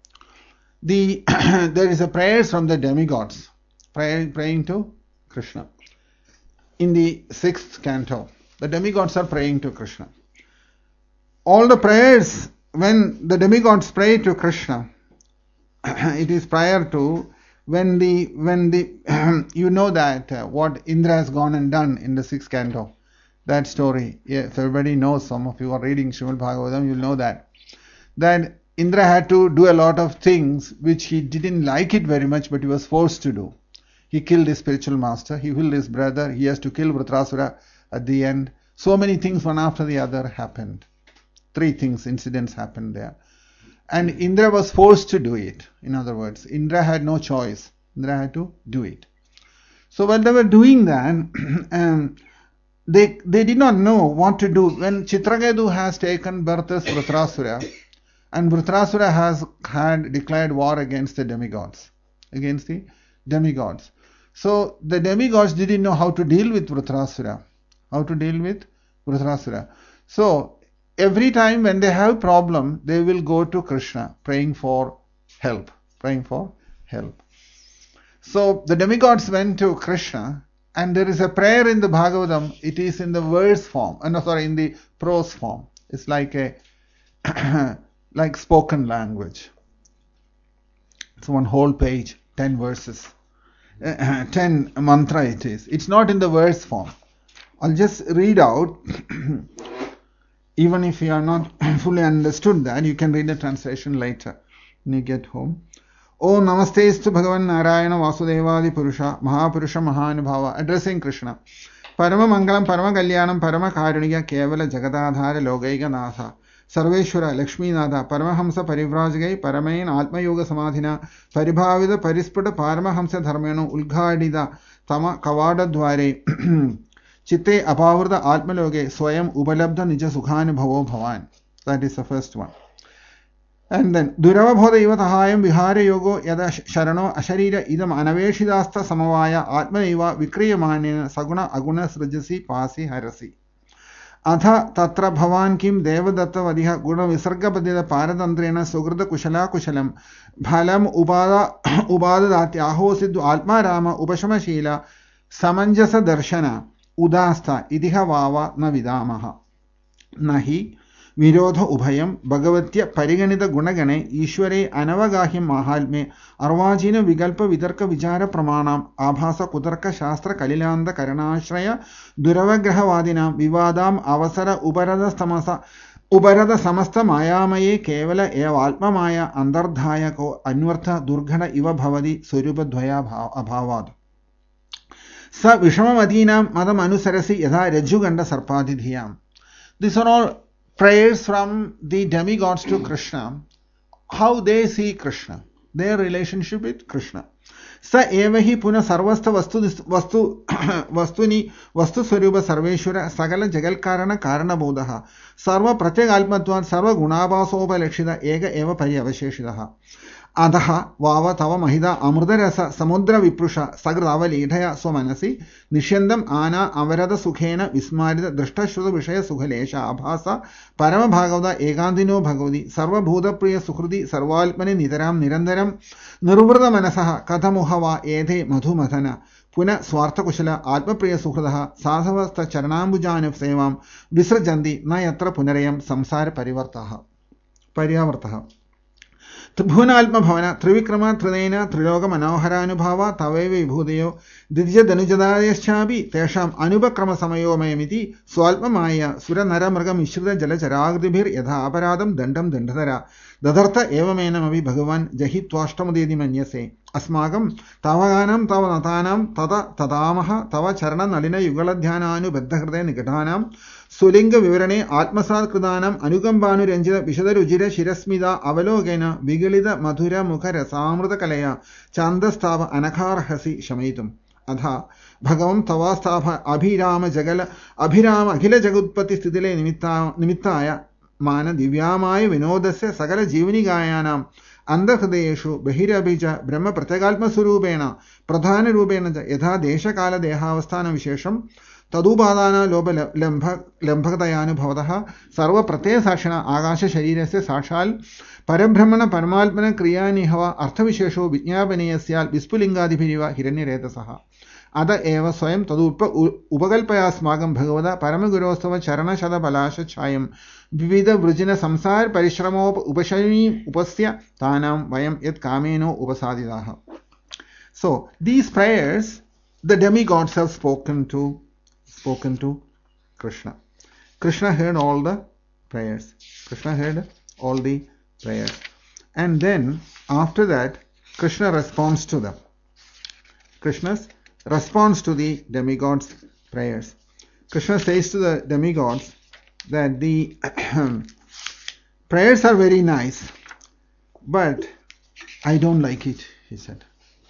[SPEAKER 1] the there is a prayers from the demigods, pray, praying to Krishna. In the sixth canto, the demigods are praying to Krishna. All the prayers, when the demigods pray to Krishna, it is prior to when the, when the, you know that uh, what Indra has gone and done in the sixth canto, that story. Yes, everybody knows, some of you are reading Srimad Bhagavatam, you'll know that. That Indra had to do a lot of things which he didn't like it very much, but he was forced to do. He killed his spiritual master, he killed his brother, he has to kill Vritrasura at the end. So many things one after the other happened. Three things, incidents happened there. And Indra was forced to do it. In other words, Indra had no choice. Indra had to do it. So when they were doing that, um, they they did not know what to do. When Chitraketu has taken birth as Vritrasura, and Vritrasura has had declared war against the demigods, against the demigods. So the demigods didn't know how to deal with Vritrasura, how to deal with Vritrasura. So every time when they have problem, they will go to Krishna, praying for help, praying for help. So the demigods went to Krishna, and there is a prayer in the Bhagavatam. It is in the verse form, uh, no, sorry, in the prose form. It's like a like spoken language. It's one whole page, ten verses, uh, ten mantra it is. It's not in the verse form. I'll just read out. Even if you are not fully understood that, you can read the translation later when you get home. Om Namastestu Bhagavan Narayana Vasudevadi Purusha Mahapurusha Mahanubhava. Addressing Krishna. Parama Mangalam Parama Kalyanam Parama Karuniya Kevala Jagadadhara Logaiga Natha Sarveshwara Lakshmi Natha Paramahamsa Parivrajgai Paramain Atma Yoga Samadhina Paribhavida Parisputa Paramahamsa Dharmeno Ulghadida Tama Kavada Dware Chitte Apavrta Atmaloge Swayam Ubalabdha Nija Sukhani Bhavo Bhavan. That is the first one. And then Duravabhoda Ivatahayam Vihara Yogo Yada Sharano Asharira Idam Anaveshidasta Samavaya Atma Eva Vikriyamanina Saguna Aguna Srajasi Pasi Harasi. Atha Tatra Bhavan Kim Devadatta Vadiha Guna Visargapadida Paradandrena Sugrata Kushala Kushalam Bhalam Ubada Ubada Datyaho Siddhu Atma Rama Upashama Shila Samanjasa Darshana Udasta Idiha Vava Navidamaha Nahi विरोध उभयं भगवत्य परिगणित गुणगणे ईश्वरे अनवगाह्यं माहात्म्ये अर्वाचीन विकल्प वितर्क विचार प्रमाणाम् आभास कुतर्क शास्त्र कलिलान्त करणाश्रय दुरवग्रहवादिनां विवादाम् अवसर उपरदस्तमस उपरद समस्त मायामये केवल एव आत्ममाया अन्तर्धायको अन्वर्थ दुर्घट इव भवति स्वरूपद्वया अभावात् स विषममतीनां मदमनुसरसि यथा रज्जुगण्ड सर्पादिधियाम्. These are all prayers from the demigods to Krishna, how they see Krishna, their relationship with Krishna. Sa evahi puna sarvastha vastu vastu vastuni vastu swarupa sarveshwara sagala jagal karana karana bodha sarva pratyagalpatvat sarva gunabasopalakshita eka eva paryavasheshitaha अधः वाव तव महिदा अमृतरस समुद्र विप्रुष सकृदवलीढया स्वमनसि निष्यन्दम् आना अवरद सुखेन विस्मारित दृष्टश्रुत विषय सुखलेश आभास परम भागवत एकान्तिनो भगवति सर्वभूतप्रिय सुहृदि सर्वात्मनि नितरां निरन्तरं निर्वृत मनसः कथमुह वा एधे मधुमथन पुनः स्वार्थकुशल आत्मप्रिय सुहृदः साधवस्त चरणाम्बुजान सेवां विसृजन्ति न यत्र पुनरयं संसार परिवर्तः पर्यावर्तः. त्रिभुवनात्मभवन त्रिविक्रम त्रिनयन त्रिलोक मनोहरानुभाव तवैव विभूतयो द्वितीयधनुजदायश्चापि तेषाम् अनुपक्रमसमयोमयमिति स्वाल्पमाया सुरनरमृगमिश्रित जलचराकृतिभिर्यथा अपराधं दण्डं दण्डधरा दधर्थ एवमेनमपि भगवान् जहि त्वाष्टमुदेति मन्यसे अस्माकं तव गानं तव नतानां तत तदामः तव चरणनलिनयुगलध्यानानुबद्धहृदय निकटानां सुलिंग विवरणे आत्मसात् कृतानाम् अनुकम्पानुरञ्जित विशदरुचिर शिरस्मिता अवलोकेन विगलित मधुर मुख रसामृतकलया छान्दस्ताप अनखार्हसि शमयितुम्. अथ भगवं तवास्ताप अभिराम जगल अभिराम अखिल जगुत्पत्ति स्थितिले निमित्ता निमित्ताय मान दिव्यामाय विनोदस्य सकल जीवनिगायानां अंधहृदयेषु बहिरभिच ब्रह्म प्रत्यगात्मस्वरूपेण प्रधान रूपेण च यथा देशकाल देहावस्थान विशेषं तदुपादान लोभ लंभ लंभकतयानुभवतः सर्व प्रत्यय साक्षिण आकाश शरीरस्य साक्षात् परब्रह्मण परमात्मन क्रियानिहव अर्थविशेषो विज्ञापनीय स्यात् विस्फुलिंगादिभिरिव हिरण्यरेतसः. अत एव स्वयं तदुप उपकल्पयास्माकं भगवता परमगुरोस्तव चरणशतबलाशच्छायं विविध वृजिन संसार परिश्रमोप उपशयनी उपस्य तानां वयं यत् कामेनो उपसादिताः. So these prayers the demigods have spoken to spoken to Krishna. Krishna heard all the prayers. Krishna heard all the prayers. And then after that Krishna responds to them. Krishna's responds to the demigods' prayers. Krishna says to the demigods that the prayers are very nice, but I don't like it, he said.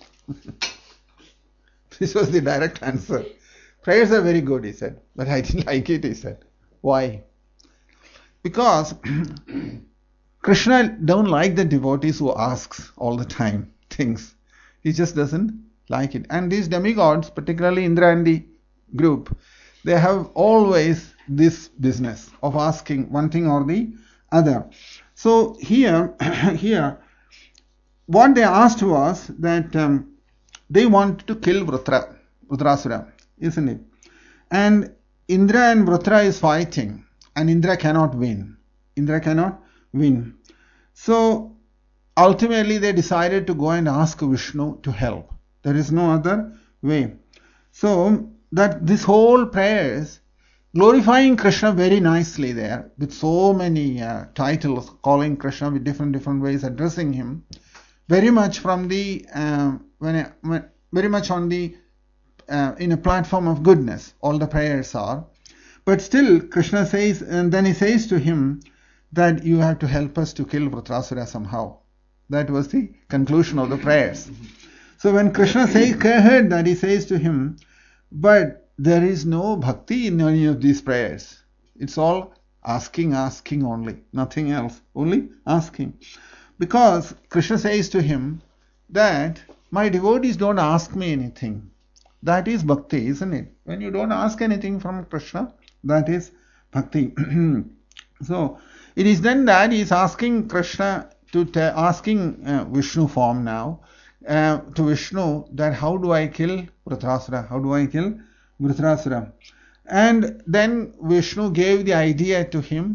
[SPEAKER 1] This was the direct answer. Prayers are very good, he said, but I didn't like it, he said. Why? Because Krishna don't like the devotees who asks all the time things. He just doesn't like it. And these demigods, particularly Indra and the group, they have always this business of asking one thing or the other. So here, here, what they asked was that um, they want to kill Vrutra, Vrutrasura, isn't it? And Indra and Vrutra is fighting, and Indra cannot win. Indra cannot win. So ultimately they decided to go and ask Vishnu to help. There is no other way. So that this whole prayers glorifying Krishna very nicely there with so many uh, titles, calling Krishna with different different ways, addressing him, very much from the uh, when, when very much on the uh, in a platform of goodness. All the prayers are, but still Krishna says, and then he says to him that you have to help us to kill Vrutrasura somehow. That was the conclusion of the prayers. So when Krishna say, heard that, he says to him, but there is no bhakti in any of these prayers. It's all asking, asking only, nothing else, only asking. Because Krishna says to him that my devotees don't ask me anything. That is bhakti, isn't it? When you don't ask anything from Krishna, that is bhakti. So it is then that he is asking Krishna to t- asking uh, Vishnu form now. Uh, to Vishnu that how do I kill Vrutrasura? How do I kill Vrutrasura? And then Vishnu gave the idea to him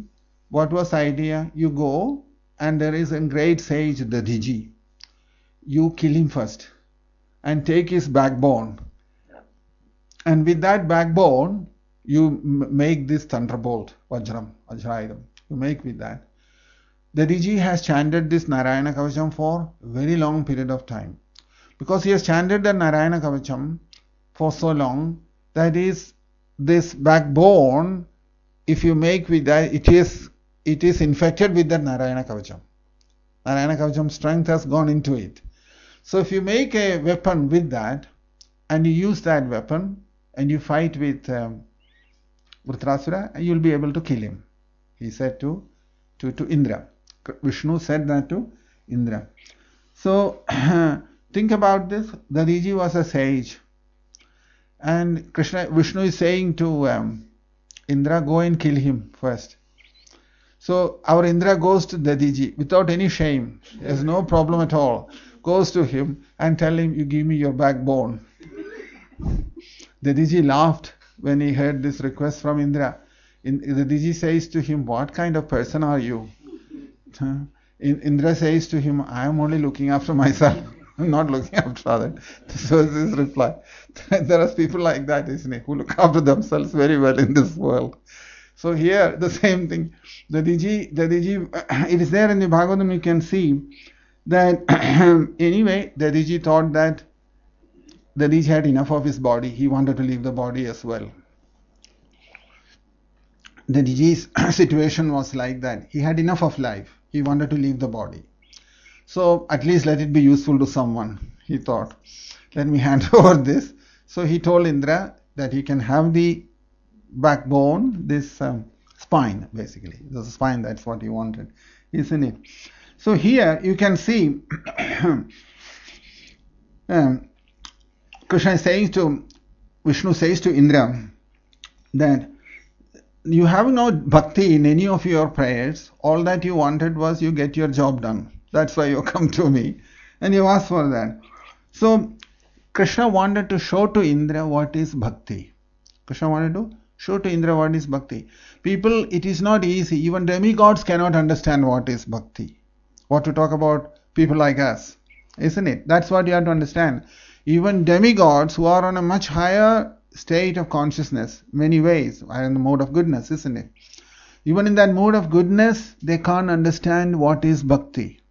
[SPEAKER 1] what was the idea? You go and there is a great sage, Dadiji. You kill him first and take his backbone. And with that backbone, you make this thunderbolt, Vajram, Vajrayudham. You make with that. Dadiji has chanted this Narayana Kavacham for a very long period of time. Because he has chanted the Narayana Kavacham for so long, that is, this backbone, if you make with that, it is it is infected with the Narayana Kavacham. Narayana Kavacham strength has gone into it. So if you make a weapon with that, and you use that weapon, and you fight with um, Vritrasura, you will be able to kill him. He said to, to, to Indra. Vishnu said that to Indra. So think about this. Dadiji was a sage. And Krishna, Vishnu is saying to um, Indra, go and kill him first. So our Indra goes to Dadiji without any shame. There's no problem at all. Goes to him and tell him, you give me your backbone. Dadiji laughed when he heard this request from Indra. Dadiji says to him, what kind of person are you? Indra says to him, I am only looking after myself. I'm not looking after others. This was his reply. There are people like that, isn't it, who look after themselves very well in this world. So here, the same thing. Dadiji, Dadiji, it is there in the Bhagavatam, you can see that anyway, Dadiji thought that Dadiji had enough of his body. He wanted to leave the body as well. Dadiji's situation was like that. He had enough of life. He wanted to leave the body. So at least let it be useful to someone, he thought. Let me hand over this. So he told Indra that he can have the backbone, this um, spine, basically. The spine, that's what he wanted, isn't it? So here you can see um, Krishna is saying to, Vishnu says to Indra that you have no bhakti in any of your prayers. All that you wanted was you get your job done. That's why you come to me. And you asked for that. So Krishna wanted to show to Indra what is bhakti. Krishna wanted to show to Indra what is bhakti. People, it is not easy. Even demigods cannot understand what is bhakti. What to talk about people like us, isn't it? That's what you have to understand. Even demigods who are on a much higher state of consciousness, many ways, are in the mode of goodness, isn't it? Even in that mode of goodness, they can't understand what is bhakti.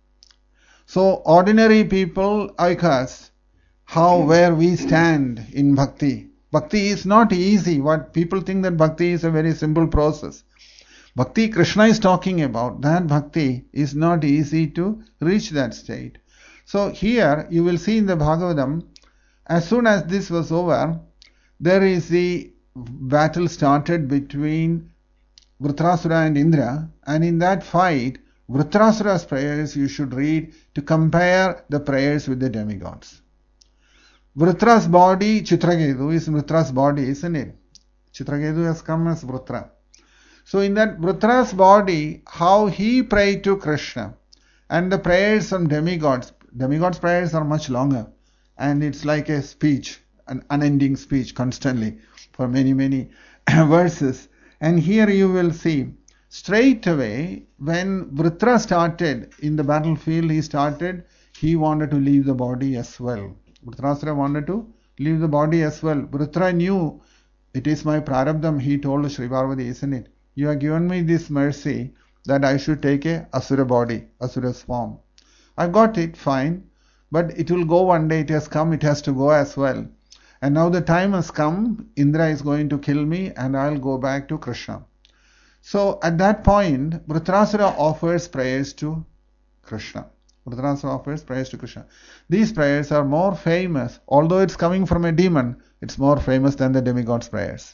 [SPEAKER 1] So ordinary people like us, how, where we stand in bhakti. Bhakti is not easy. What people think that bhakti is a very simple process. Bhakti Krishna is talking about, that bhakti is not easy to reach that state. So here you will see in the Bhagavatam, as soon as this was over, there is the battle started between Vritrasura and Indra, and in that fight, Vritrasura's prayers you should read to compare the prayers with the demigods. Vritra's body, Chitraketu, is Vritra's body, isn't it? Chitraketu has come as Vritra. So in that Vritra's body, how he prayed to Krishna, and the prayers from demigods, demigods' prayers are much longer, and it's like a speech, an unending speech constantly for many, many verses. And here you will see, straight away, when Vritra started in the battlefield, he started, he wanted to leave the body as well. Vritrasura wanted to leave the body as well. Vritra knew, it is my prarabdham, he told Sri Parvati, isn't it? You have given me this mercy that I should take a asura body, asura's form. I got it, fine, but it will go one day, it has come, it has to go as well. And now the time has come, Indra is going to kill me and I'll go back to Krishna. So at that point, Vritrasura offers prayers to Krishna. Vritrasura offers prayers to Krishna. These prayers are more famous, although it's coming from a demon, it's more famous than the demigod's prayers.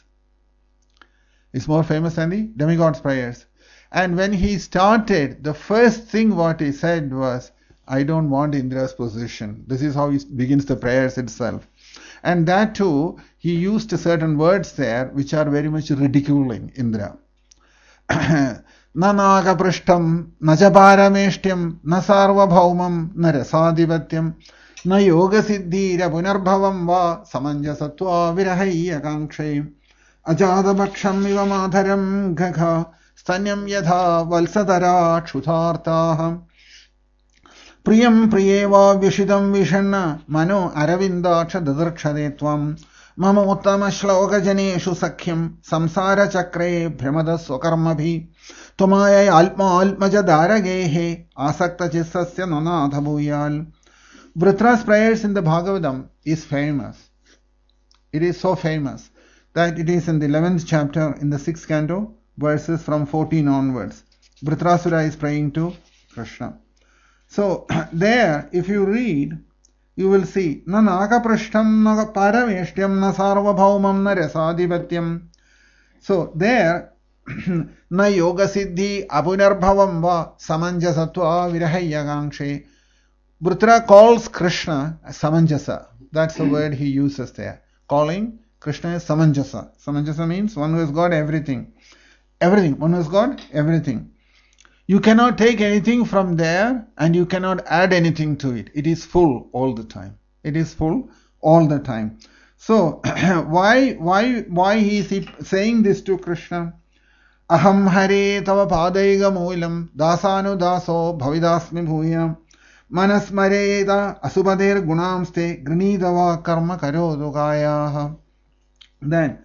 [SPEAKER 1] It's more famous than the demigod's prayers. And when he started, the first thing what he said was, I don't want Indra's position. This is how he begins the prayers itself. And that too, he used certain words there which are very much ridiculing Indra. Na nagaprishtam, na japarameshtyam, na sarvabhaumam, na rasadivatyam, na yoga siddhira punarbhavam va samanjasatva virahayya kankshayam, ajadabhaksham iva madharam gagha Stanyam yatha valsadara kshutartaha. Priyam priyeva vishidam vishanna mano aravindaksha dadarkshade tvam. Mama uttama shloka janeshu sakhyam samsara chakre bhramada swakarmabhi. Tomaya alma almaja daragehe asakta chissasya nanatha bhuyal. Vritra's prayers in the Bhagavatam is famous. It is so famous that it is in the eleventh chapter in the sixth canto, verses from fourteen onwards. Vritrasura is praying to Krishna. So there, if you read, you will see na nagaprashtam na parameshtyam na sarvabhaumam na rasadhipatyam. So there, na yoga siddhi apunarbhavam va samanjasatva virahayagangshe. Vritra calls Krishna samanjasa. That's the word he uses there. Calling Krishna is samanjasa. Samanjasa means one who has got everything. Everything. One who has got everything. You cannot take anything from there and you cannot add anything to it. It is full all the time. It is full all the time. So why why why he is he saying this to Krishna? Aham hare tava padaiga moolam dasanu daso bhavidasmi bhuyam manasmareda asubader gunamste grinidava karma karodukaya. Then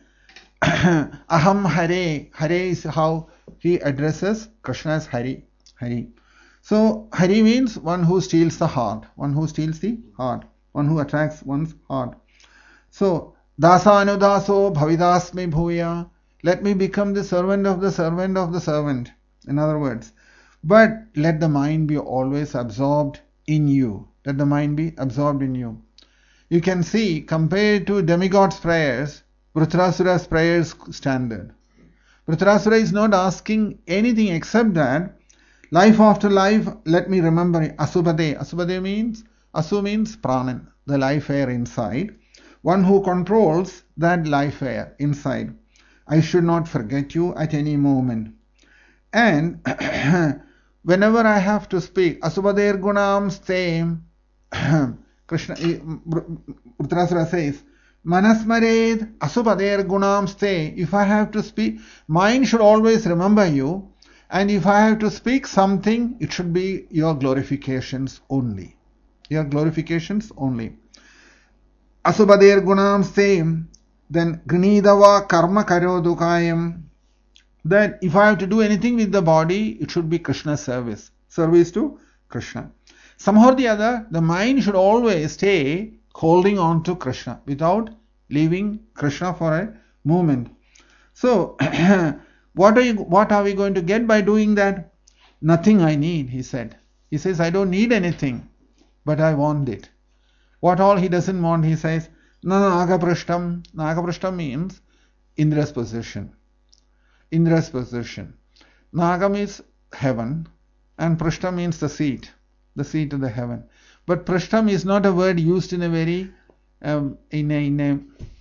[SPEAKER 1] aham hare, hare is how he addresses Krishna as Hari. Hari. So Hari means one who steals the heart, one who steals the heart, one who attracts one's heart. So dasanu daso bhavidasmi bhuya. Let me become the servant of the servant of the servant. In other words, but let the mind be always absorbed in you. Let the mind be absorbed in you. You can see, compared to demigod's prayers, Vritrasura's prayers standard. Vritrasura is not asking anything except that life after life, let me remember Asubade. Asubade means, Asu means Pranan, the life air inside. One who controls that life air inside. I should not forget you at any moment. And whenever I have to speak, Asubader Gunam Stem, Krishna, Vritrasura says, Manasmared Asubader Gunam Ste. If I have to speak, mind should always remember you. And if I have to speak something, it should be your glorifications only. Your glorifications only. Asubader Gunam Ste. Then Grinidava Karma Karodukayam. That if I have to do anything with the body, it should be Krishna's service. Service to Krishna. Somehow or the other, the mind should always stay holding on to Krishna without leaving Krishna for a moment. So, what are you, what are we going to get by doing that? Nothing I need, he said. He says, I don't need anything, but I want it. What all he doesn't want, he says, Nagaprashtam. Nagaprashtam means Indra's position. Indra's position. Naga means heaven, and Prashtam means the seat, the seat of the heaven. But Prashtam is not a word used in a very, um, in a, in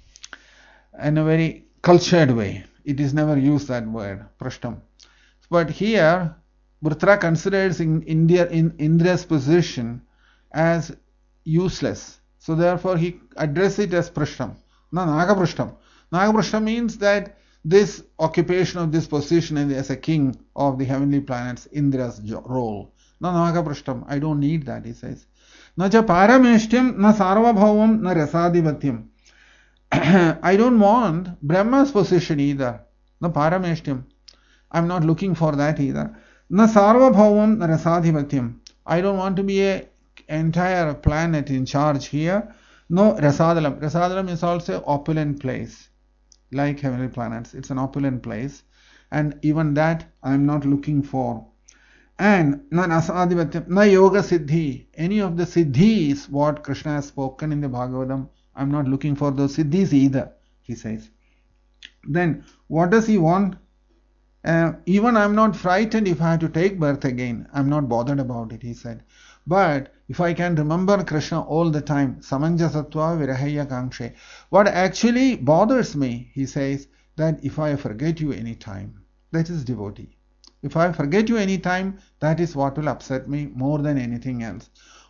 [SPEAKER 1] a, in a very cultured way. It is never used, that word, Prashtam. But here, Vritra considers in India, in Indra's position as useless. So therefore he addresses it as Prashtam. No, Nagaprashtam. Nagaprashtam means that this occupation of this position as a king of the heavenly planets, Indra's role. No, Nagaprashtam. I don't need that, he says. Na cha parameshtyam na sarvabhavam na rasadhipatyam. I don't want Brahma's position either. Na parameshtyam. I'm not looking for that either. Na sarvabhavam na rasadhipatyam. I don't want to be a entire planet in charge here. No rasadalam. Rasadalam is also opulent place. Like heavenly planets. It's an opulent place. And even that I'm not looking for. And na rasadhipatyam, na yoga siddhi. Any of the siddhis what Krishna has spoken in the Bhagavatam, I'm not looking for those siddhis either, he says. Then what does he want? Uh, even I'm not frightened if I have to take birth again. I'm not bothered about it, he said. But if I can remember Krishna all the time, samanjasatva virahaya kangshe. What actually bothers me, he says, that if I forget you any time, that is devotee. If I forget you any time, that is what will upset me more than anything else.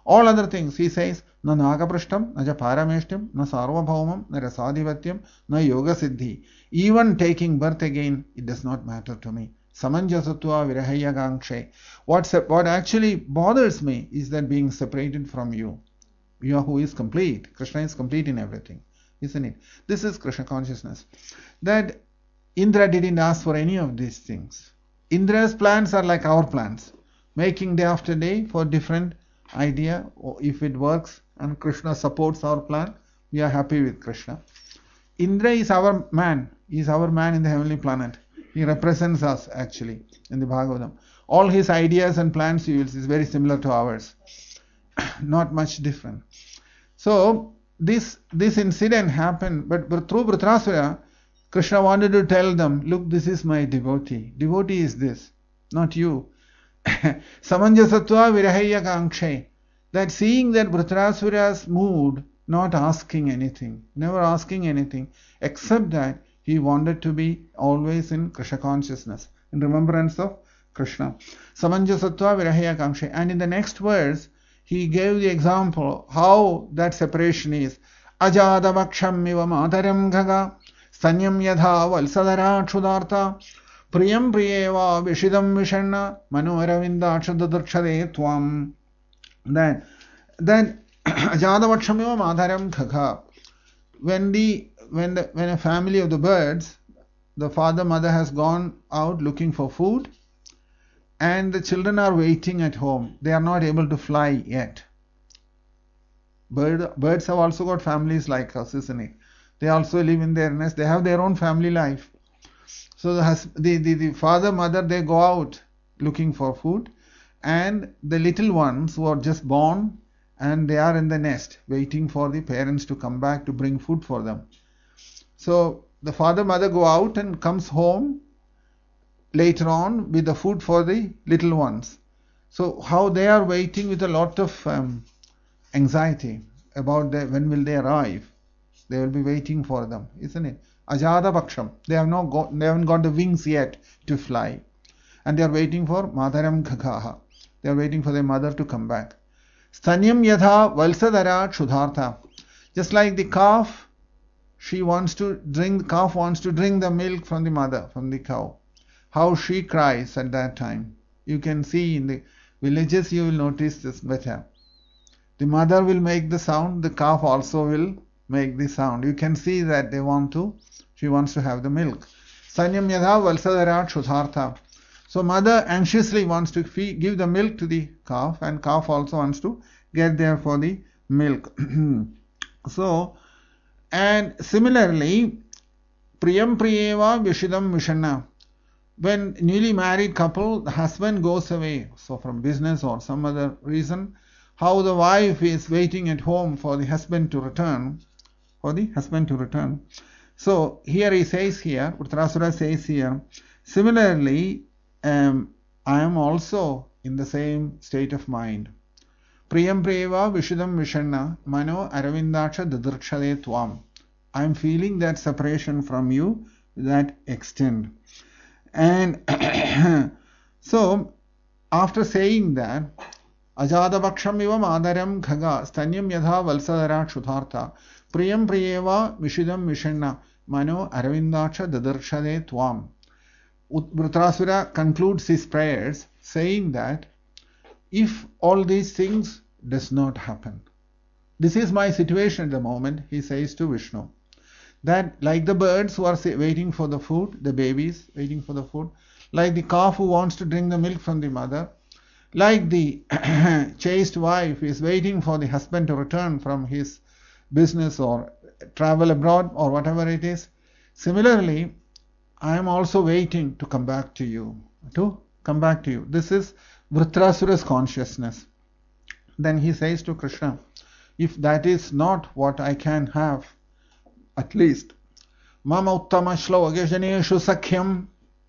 [SPEAKER 1] All other things, he says, na nagaprishtam, na ja parameshtim, na sarvabhaumam, na rasadhivatyam, na yoga siddhi. Even taking birth again, it does not matter to me. Samanjasatva virahaya gangshe. What's, what actually bothers me is that being separated from you. You are who is complete. Krishna is complete in everything, isn't it? This is Krishna consciousness. That Indra didn't ask for any of these things. Indra's plans are like our plans, making day after day for different idea. If it works and Krishna supports our plan, we are happy with Krishna. Indra is our man. He is our man in the heavenly planet. He represents us actually in the Bhagavatam. All his ideas and plans is very similar to ours. Not much different. So this this incident happened, but through Vritrasura, Krishna wanted to tell them, look, this is my devotee. Devotee is this, not you. Samanjasatva virahaya kangshe. That seeing that Vritrasura's mood, not asking anything, never asking anything, except that he wanted to be always in Krishna consciousness, in remembrance of Krishna. Samanjasatva virahaya kangshe. And in the next verse, he gave the example how that separation is. Ajadavaksham iva mataram ghaga sanyam yadha valsadara kshudartha priyam priyeva vishidam vishanna manoaravinda akshadadrkshade tvam. Then, then Ajadavaksham iva mataram ghaga. When the when the when a family of the birds, the father mother has gone out looking for food, and the children are waiting at home. They are not able to fly yet. Bird, birds have also got families like us, isn't it? They also live in their nest. They have their own family life. So the, the, the, the father, mother, they go out looking for food. And the little ones who are just born, and they are in the nest waiting for the parents to come back to bring food for them. So the father, mother go out and comes home later on with the food for the little ones. So how they are waiting with a lot of um, anxiety about the, when will they arrive. They will be waiting for them, isn't it? Ajada Paksham. They have not got, they haven't got the wings yet to fly. And they are waiting for Madaram Khagaha. They are waiting for their mother to come back. Stanyam Yadha Valsadara Kshudhartha. Just like the calf, she wants to drink, the calf wants to drink the milk from the mother, from the cow. How she cries at that time. You can see in the villages, you will notice this better. The mother will make the sound, the calf also will make the sound. You can see that they want to, she wants to have the milk. Sanyam yadha valsadara kshudhartha. So mother anxiously wants to feed, give the milk to the calf, and calf also wants to get there for the milk. So, and similarly, priyam priyeva vishidam vishanna. When newly married couple, the husband goes away, so from business or some other reason, how the wife is waiting at home for the husband to return, for the husband to return. So here he says here, Vritrasura says here, similarly, um, I am also in the same state of mind. Priyam priyeva vishidam vishanna mano aravindaksha dadrkshade tvam. I am feeling that separation from you to that extent. And so, after saying that, Ajada Vaksham iva madaram ghaga stanyam yadha valsadara kshudhartha priyam priyeva vishidam vishanna mano aravindaksha dadarshade tvam. Vritrasura concludes his prayers saying that if all these things does not happen, this is my situation at the moment, he says to Vishnu. That like the birds who are waiting for the food, the babies waiting for the food, like the calf who wants to drink the milk from the mother, like the chaste wife is waiting for the husband to return from his business or travel abroad or whatever it is. Similarly, I am also waiting to come back to you, to come back to you. This is Vritrasura's consciousness. Then he says to Krishna, if that is not what I can have, at least Mama Uttama Shloka Janeshu Sakhyam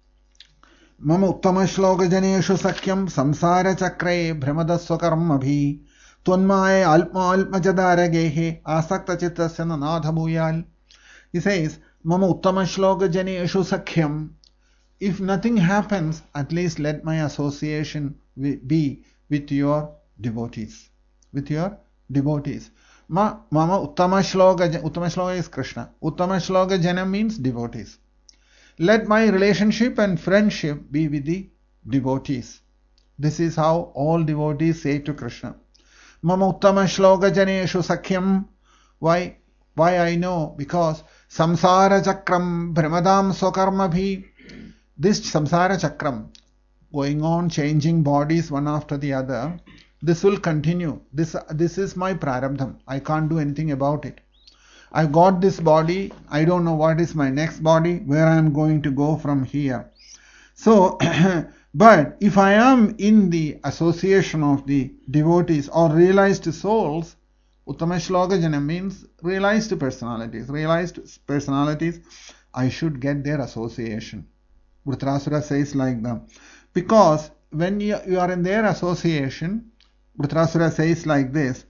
[SPEAKER 1] Mama Uttama Shloka Janeshu Sakhyam Samsara Chakre Brahmadaswa Karmabhi Twanmaye Alpma Alpma Jadara Gehe Asakta Chitasya Nanadha Bhuyal. He says, Mama Uttama Shloka Janeshu Sakhyam. If nothing happens, at least let my association be with your devotees. with your devotees. Ma, mama uttama shloka, uttama shloka is Krishna. Uttama shloka jana means devotees. Let my relationship and friendship be with the devotees. This is how all devotees say to Krishna. Mama uttama shloka janeshu sakhyam. Why? Why I know? Because samsara chakram brahmadam sokarma bhi. This samsara chakram, going on changing bodies one after the other, this will continue. This, this is my prarabdham. I can't do anything about it. I got this body. I don't know what is my next body, where I am going to go from here. So, but if I am in the association of the devotees or realized souls, Uttama Shloka Jana means realized personalities. Realized personalities, I should get their association. Vritrasura says like that. Because when you, you are in their association, Vritrasura says like this,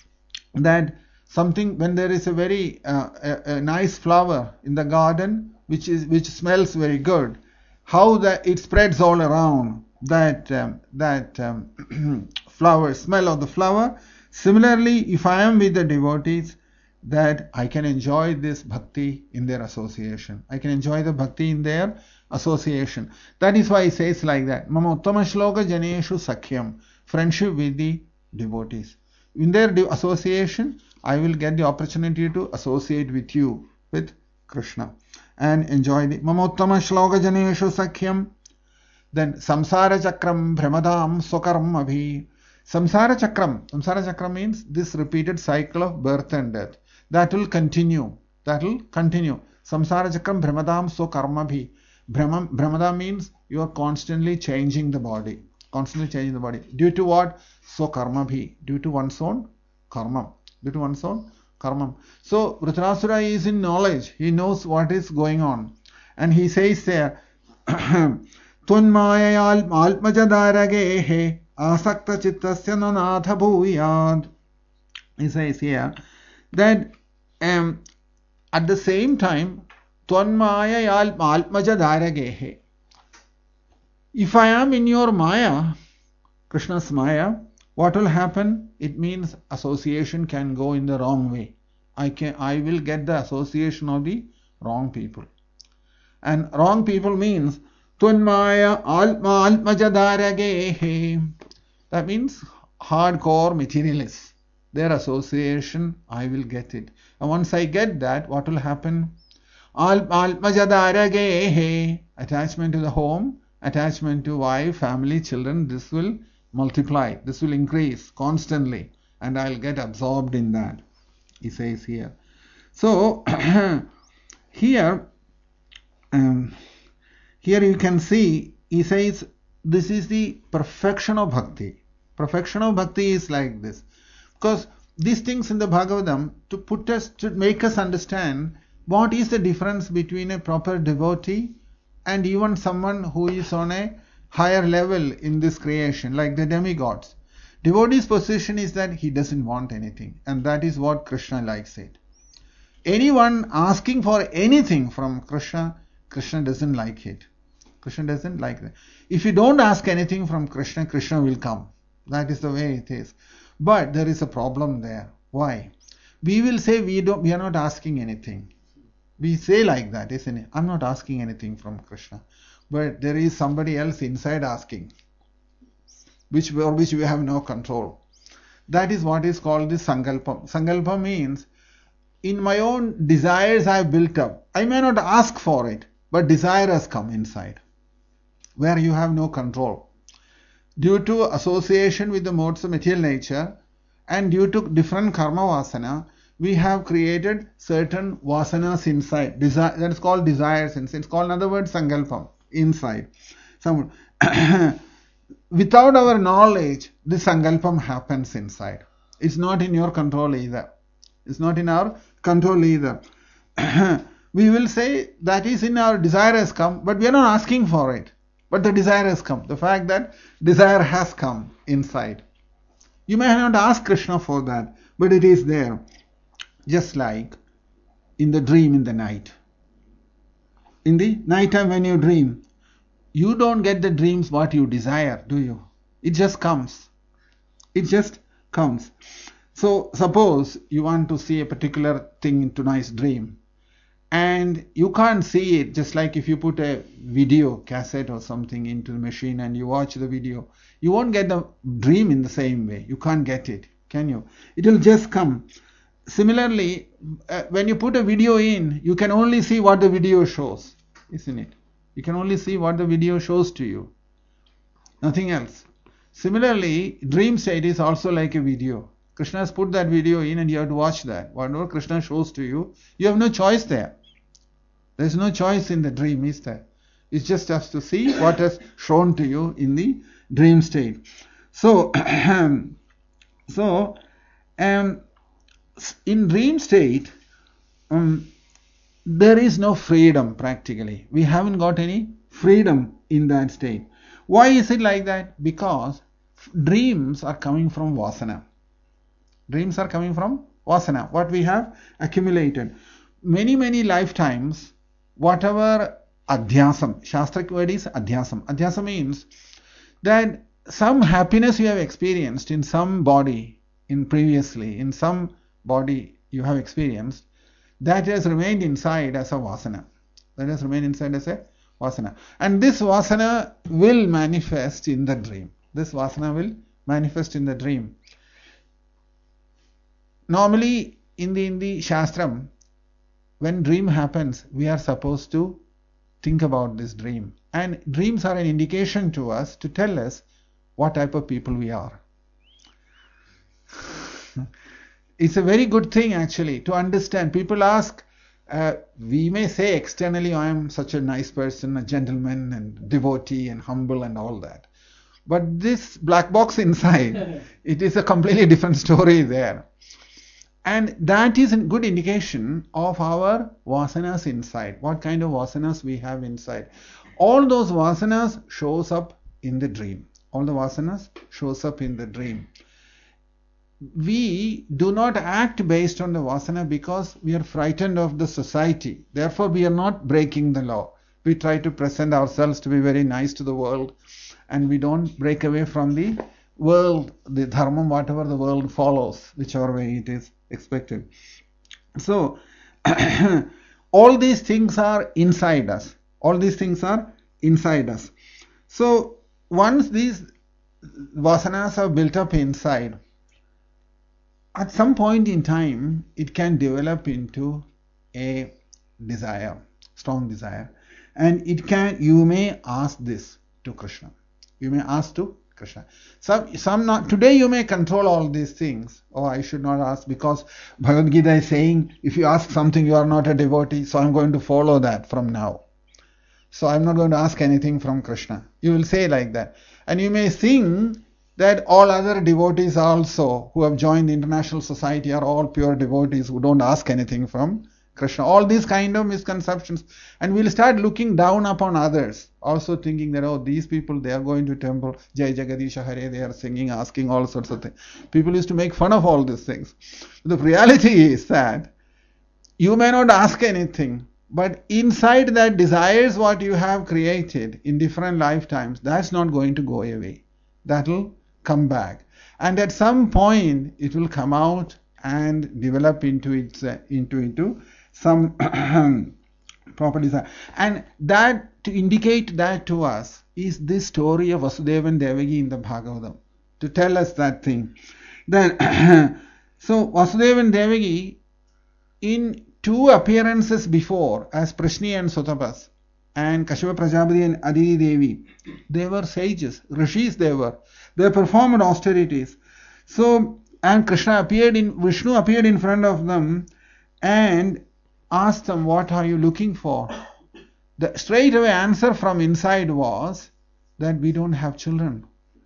[SPEAKER 1] that something, when there is a very uh, a, a nice flower in the garden, which is which smells very good, how that it spreads all around, that um, that um, flower, smell of the flower. Similarly, if I am with the devotees, that I can enjoy this bhakti in their association. I can enjoy the bhakti in their association. That is why he says like that. Mama uttama shloka janeshu sakhyam. Friendship with the devotees. In their association, I will get the opportunity to associate with you, with Krishna, and enjoy the Mama uttama shloka janeshu sakhyam. Then samsara chakram brahmadam sokarma bhi. Samsara chakram. Samsara chakram means this repeated cycle of birth and death. That will continue. That will continue. Samsara chakram brahmadam sokarma bhi. Brahma, brahmada means you are constantly changing the body. Constantly changing the body. Due to what? So karma bhi. Due to one's own karma. Due to one's own karma. So Vritrasura is in knowledge. He knows what is going on. And he says there, Tunmaya almajadaragehe asakta chittasya nanatha bhuyad. He says here that um, at the same time, Tvanmaya almaja dharagehe. If I am in your Maya, Krishna's Maya, what will happen? It means association can go in the wrong way. I can, I will get the association of the wrong people. And wrong people means Tvanmaya almaja dharagehe. That means hardcore materialists. Their association, I will get it. And once I get that, what will happen? Attachment to the home, attachment to wife, family, children, this will multiply, this will increase constantly, and I'll get absorbed in that, he says here. So, here, um, here you can see, he says, this is the perfection of bhakti. Perfection of bhakti is like this. Because these things in the Bhagavatam, to put us, to make us understand what is the difference between a proper devotee and even someone who is on a higher level in this creation, like the demigods. Devotee's position is that he doesn't want anything, and that is what Krishna likes it. Anyone asking for anything from Krishna, Krishna doesn't like it. Krishna doesn't like that. If you don't ask anything from Krishna, Krishna will come. That is the way it is. But there is a problem there. Why? We will say we don't. We are not asking anything. We say like that, isn't it? I'm not asking anything from Krishna. But there is somebody else inside asking, which over which we have no control. That is what is called the Sankalpa. Sankalpa means, in my own desires I have built up. I may not ask for it, but desire has come inside, where you have no control. Due to association with the modes of material nature and due to different karma vasana, we have created certain vasanas inside. Desire, that is called desires inside. It's called, in other words, sankalpam, inside. Some, without our knowledge, this sankalpam happens inside. It's not in your control either. It's not in our control either. We will say that is in our desire has come, but we are not asking for it. But the desire has come. The fact that desire has come inside. You may not ask Krishna for that, but it is there. Just like in the dream in the night. In the night time when you dream, you don't get the dreams what you desire, do you? It just comes. It just comes. So suppose you want to see a particular thing in tonight's dream, and you can't see it, just like if you put a video cassette or something into the machine and you watch the video, you won't get the dream in the same way. You can't get it, can you? It will just come. Similarly, uh, when you put a video in, you can only see what the video shows, isn't it? You can only see what the video shows to you, nothing else. Similarly, dream state is also like a video. Krishna has put that video in and you have to watch that. Whatever Krishna shows to you, you have no choice there. There is no choice in the dream, is there? It's just has to see what has shown to you in the dream state. So, so um, in dream state, um, there is no freedom practically. We haven't got any freedom in that state. Why is it like that? Because dreams are coming from vasana. Dreams are coming from vasana, what we have accumulated. Many, many lifetimes, whatever adhyasam, Shastric word is adhyasam. Adhyasam means that some happiness you have experienced in some body, in previously, in some body you have experienced, that has remained inside as a vasana. That has remained inside as a vasana. And this vasana will manifest in the dream. This vasana will manifest in the dream. Normally, in the, in the Shastram, when dream happens, we are supposed to think about this dream. And dreams are an indication to us to tell us what type of people we are. It's a very good thing actually to understand. People ask, uh, we may say externally, I am such a nice person, a gentleman and devotee and humble and all that. But this black box inside, it is a completely different story there. And that is a good indication of our vasanas inside, what kind of vasanas we have inside. All those vasanas shows up in the dream. All the vasanas shows up in the dream. We do not act based on the vasana because we are frightened of the society. Therefore, we are not breaking the law. We try to present ourselves to be very nice to the world, and we don't break away from the world, the dharma, whatever the world follows, whichever way it is expected. So, all these things are inside us. All these things are inside us. So, once these vasanas are built up inside, at some point in time, it can develop into a desire, strong desire. And it can, you may ask this to Krishna. You may ask to Krishna. Some, some not, today you may control all these things. Oh, I should not ask because Bhagavad Gita is saying, if you ask something, you are not a devotee, so I'm going to follow that from now. So I'm not going to ask anything from Krishna. You will say like that. And you may think that all other devotees also who have joined the international society are all pure devotees who don't ask anything from Krishna. All these kind of misconceptions. And we'll start looking down upon others, also thinking that, oh, these people, they are going to temple, Jai Jagadisha Hare, they are singing, asking all sorts of things. People used to make fun of all these things. The reality is that you may not ask anything, but inside that desires what you have created in different lifetimes, that's not going to go away. That will come back. And at some point, it will come out and develop into its, uh, into, into some proper desire. And that, to indicate that to us, is this story of Vasudeva and Devaki in the Bhagavatam, to tell us that thing. Then, so Vasudeva and Devaki, in two appearances before, as Prishni and Sutapas, and Kashyapa Prajapati and Aditi Devi, they were sages, rishis they were. They performed austerities. So, and Krishna appeared in, Vishnu appeared in front of them and asked them, what are you looking for? The straight away answer from inside was that we don't have children.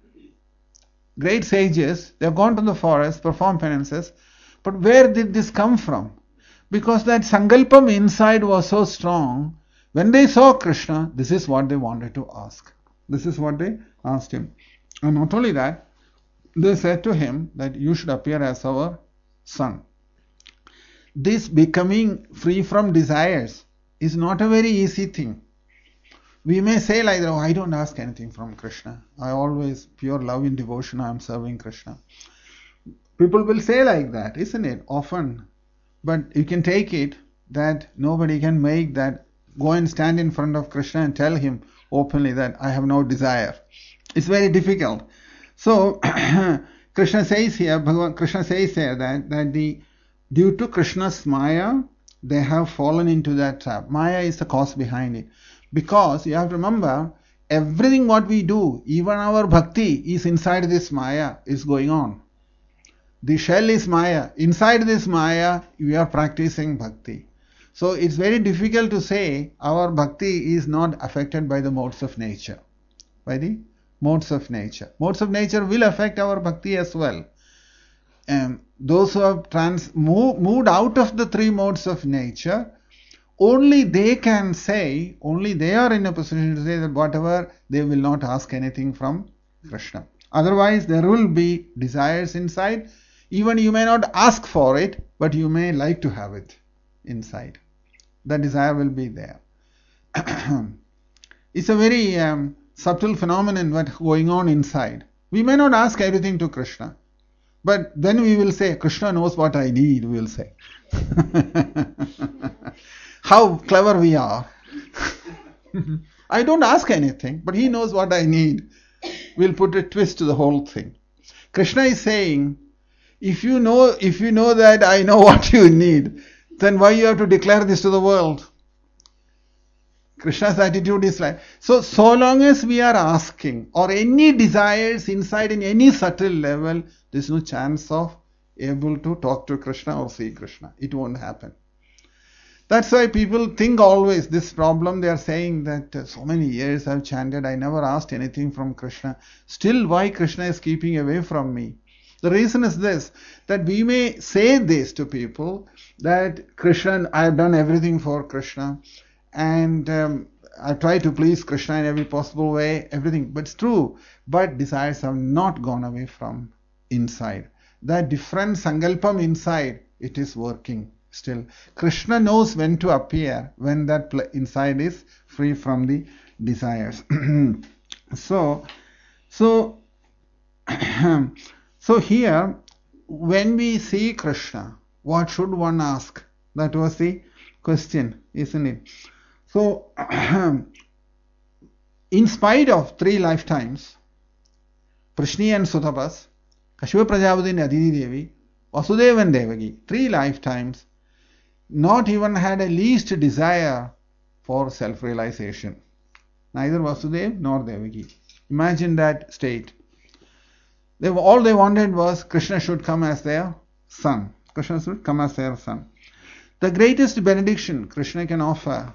[SPEAKER 1] Great sages, they have gone to the forest, performed penances, but where did this come from? Because that sankalpam inside was so strong, when they saw Krishna, this is what they wanted to ask. This is what they asked him. And not only that, they said to him that you should appear as our son. This becoming free from desires is not a very easy thing. We may say like, oh, I don't ask anything from Krishna. I always, pure love and devotion, I am serving Krishna. People will say like that, isn't it? Often. But you can take it that nobody can make that, go and stand in front of Krishna and tell him openly that I have no desire. It's very difficult. So, Krishna says here, Bhagavan, Krishna says here that, that the, due to Krishna's Maya, they have fallen into that trap. Maya is the cause behind it. Because you have to remember, everything what we do, even our bhakti, is inside this Maya, is going on. The shell is Maya. Inside this Maya, we are practicing bhakti. So it's very difficult to say our bhakti is not affected by the modes of nature. By the modes of nature. Modes of nature will affect our bhakti as well. Um, those who have trans move, moved out of the three modes of nature, only they can say, only they are in a position to say that whatever, they will not ask anything from Krishna. Otherwise, there will be desires inside. Even you may not ask for it, but you may like to have it inside. The desire will be there. It's a very um, subtle phenomenon what's going on inside. We may not ask everything to Krishna, but then we will say, Krishna knows what I need, we will say. How clever we are. I don't ask anything, but he knows what I need. We'll put a twist to the whole thing. Krishna is saying, if you know, if you know that I know what you need, then why you have to declare this to the world? Krishna's attitude is like, so, so long as we are asking, or any desires inside in any subtle level, there's no chance of able to talk to Krishna or see Krishna. It won't happen. That's why people think always this problem. They are saying that uh, so many years I've chanted, I never asked anything from Krishna. Still, why Krishna is keeping away from me? The reason is this, that we may say this to people, that Krishna, I have done everything for Krishna, and um, I try to please Krishna in every possible way, everything. But it's true. But desires have not gone away from inside. That different sankalpam inside, it is working still. Krishna knows when to appear, when that inside is free from the desires. so, so, so here, when we see Krishna, what should one ask? That was the question, isn't it? So, in spite of three lifetimes, Prishni and Sutapas, Kashyapa Prajapati and Aditi Devi, Vasudeva and Devaki, three lifetimes, not even had a least desire for self-realization. Neither Vasudeva nor Devaki. Imagine that state. They were, all they wanted was Krishna should come as their son. Krishna should come as their son. The greatest benediction Krishna can offer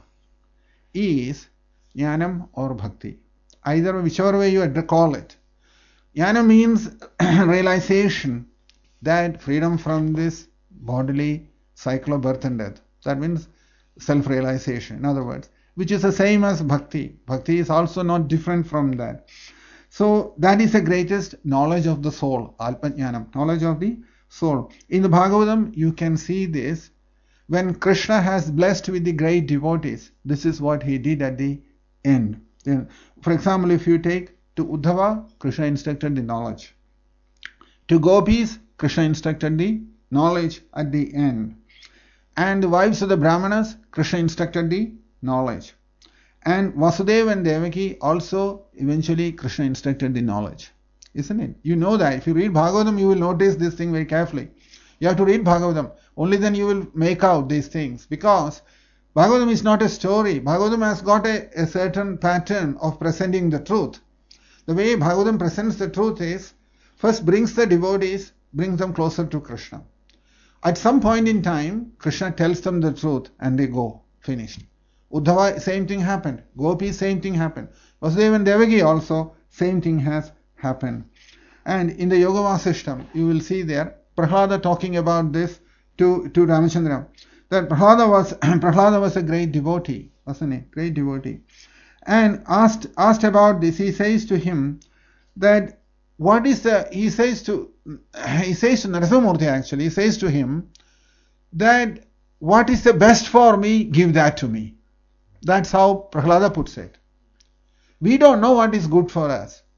[SPEAKER 1] is Jnanam or Bhakti. Either whichever way you call it. Jnana means realization, that freedom from this bodily cycle of birth and death. That means self-realization, in other words, which is the same as Bhakti. Bhakti is also not different from that. So that is the greatest knowledge of the soul, Alpajnanam, knowledge of the soul. In the Bhagavatam, you can see this. When Krishna has blessed with the great devotees, this is what he did at the end. For example, if you take to Uddhava, Krishna instructed the knowledge. To Gopis, Krishna instructed the knowledge at the end. And the wives of the Brahmanas, Krishna instructed the knowledge. And Vasudeva and Devaki also, eventually, Krishna instructed the knowledge. Isn't it? You know that. If you read Bhagavatam, you will notice this thing very carefully. You have to read Bhagavatam. Only then you will make out these things. Because Bhagavatam is not a story. Bhagavatam has got a, a certain pattern of presenting the truth. The way Bhagavatam presents the truth is, first brings the devotees, brings them closer to Krishna. At some point in time, Krishna tells them the truth and they go. Finished. Uddhava, same thing happened. Gopi, same thing happened. Vasudeva and Devaki also, same thing has happened. And in the Yoga Vasishtam, you will see there, Prahlada talking about this to, to Ramachandra. That Prahlada was, Prahlada was a great devotee, wasn't he? Great devotee. And asked, asked about this, he says to him that what is the, he says to, he says to Narasimhamurti actually, he says to him that what is the best for me, give that to me. That's how Prahlada puts it. We don't know what is good for us.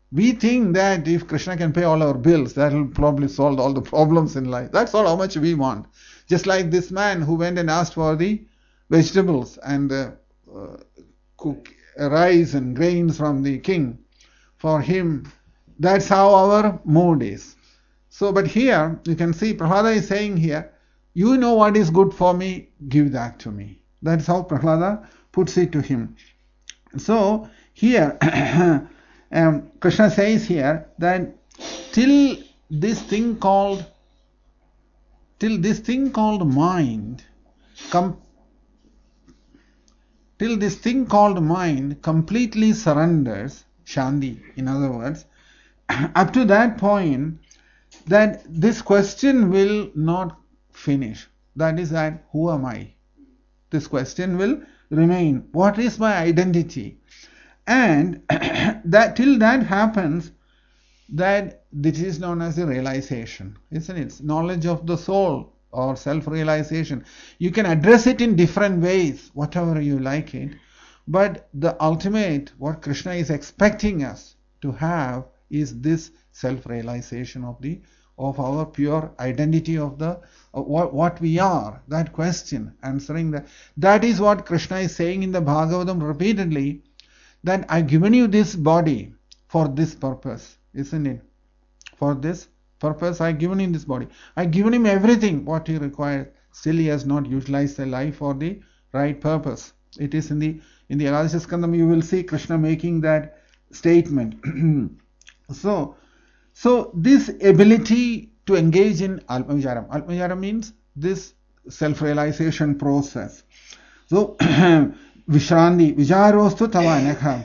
[SPEAKER 1] We think that if Krishna can pay all our bills, that will probably solve all the problems in life. That's all how much we want. Just like this man who went and asked for the vegetables and uh, uh, cook uh, rice and grains from the king. For him, that's how our mood is. So, but here you can see Prahlada is saying here, you know what is good for me, give that to me. That's how Prahlada puts it to him. So here um, Krishna says here that till this thing called till this thing called mind com- till this thing called mind completely surrenders, Shanti in other words, up to that point, that this question will not finish. That is that, who am I? This question will remain. What is my identity? And that till that happens, that this is known as a realization, isn't it? It's knowledge of the soul or self-realization. You can address it in different ways, whatever you like it. But the ultimate, what Krishna is expecting us to have, is this self-realization of the of our pure identity of the of what, what we are. That question, answering that. That is what Krishna is saying in the Bhagavatam repeatedly, that I've given you this body for this purpose, isn't it? For this purpose I've given him this body. I've given him everything what he requires. Still he has not utilized the life for the right purpose. It is in the in the Radhika Skandam you will see Krishna making that statement. so so this ability to engage in Alpavicharam. Alpavicharam means this self-realization process. So Vishranti, Vicharostu Tavanakha.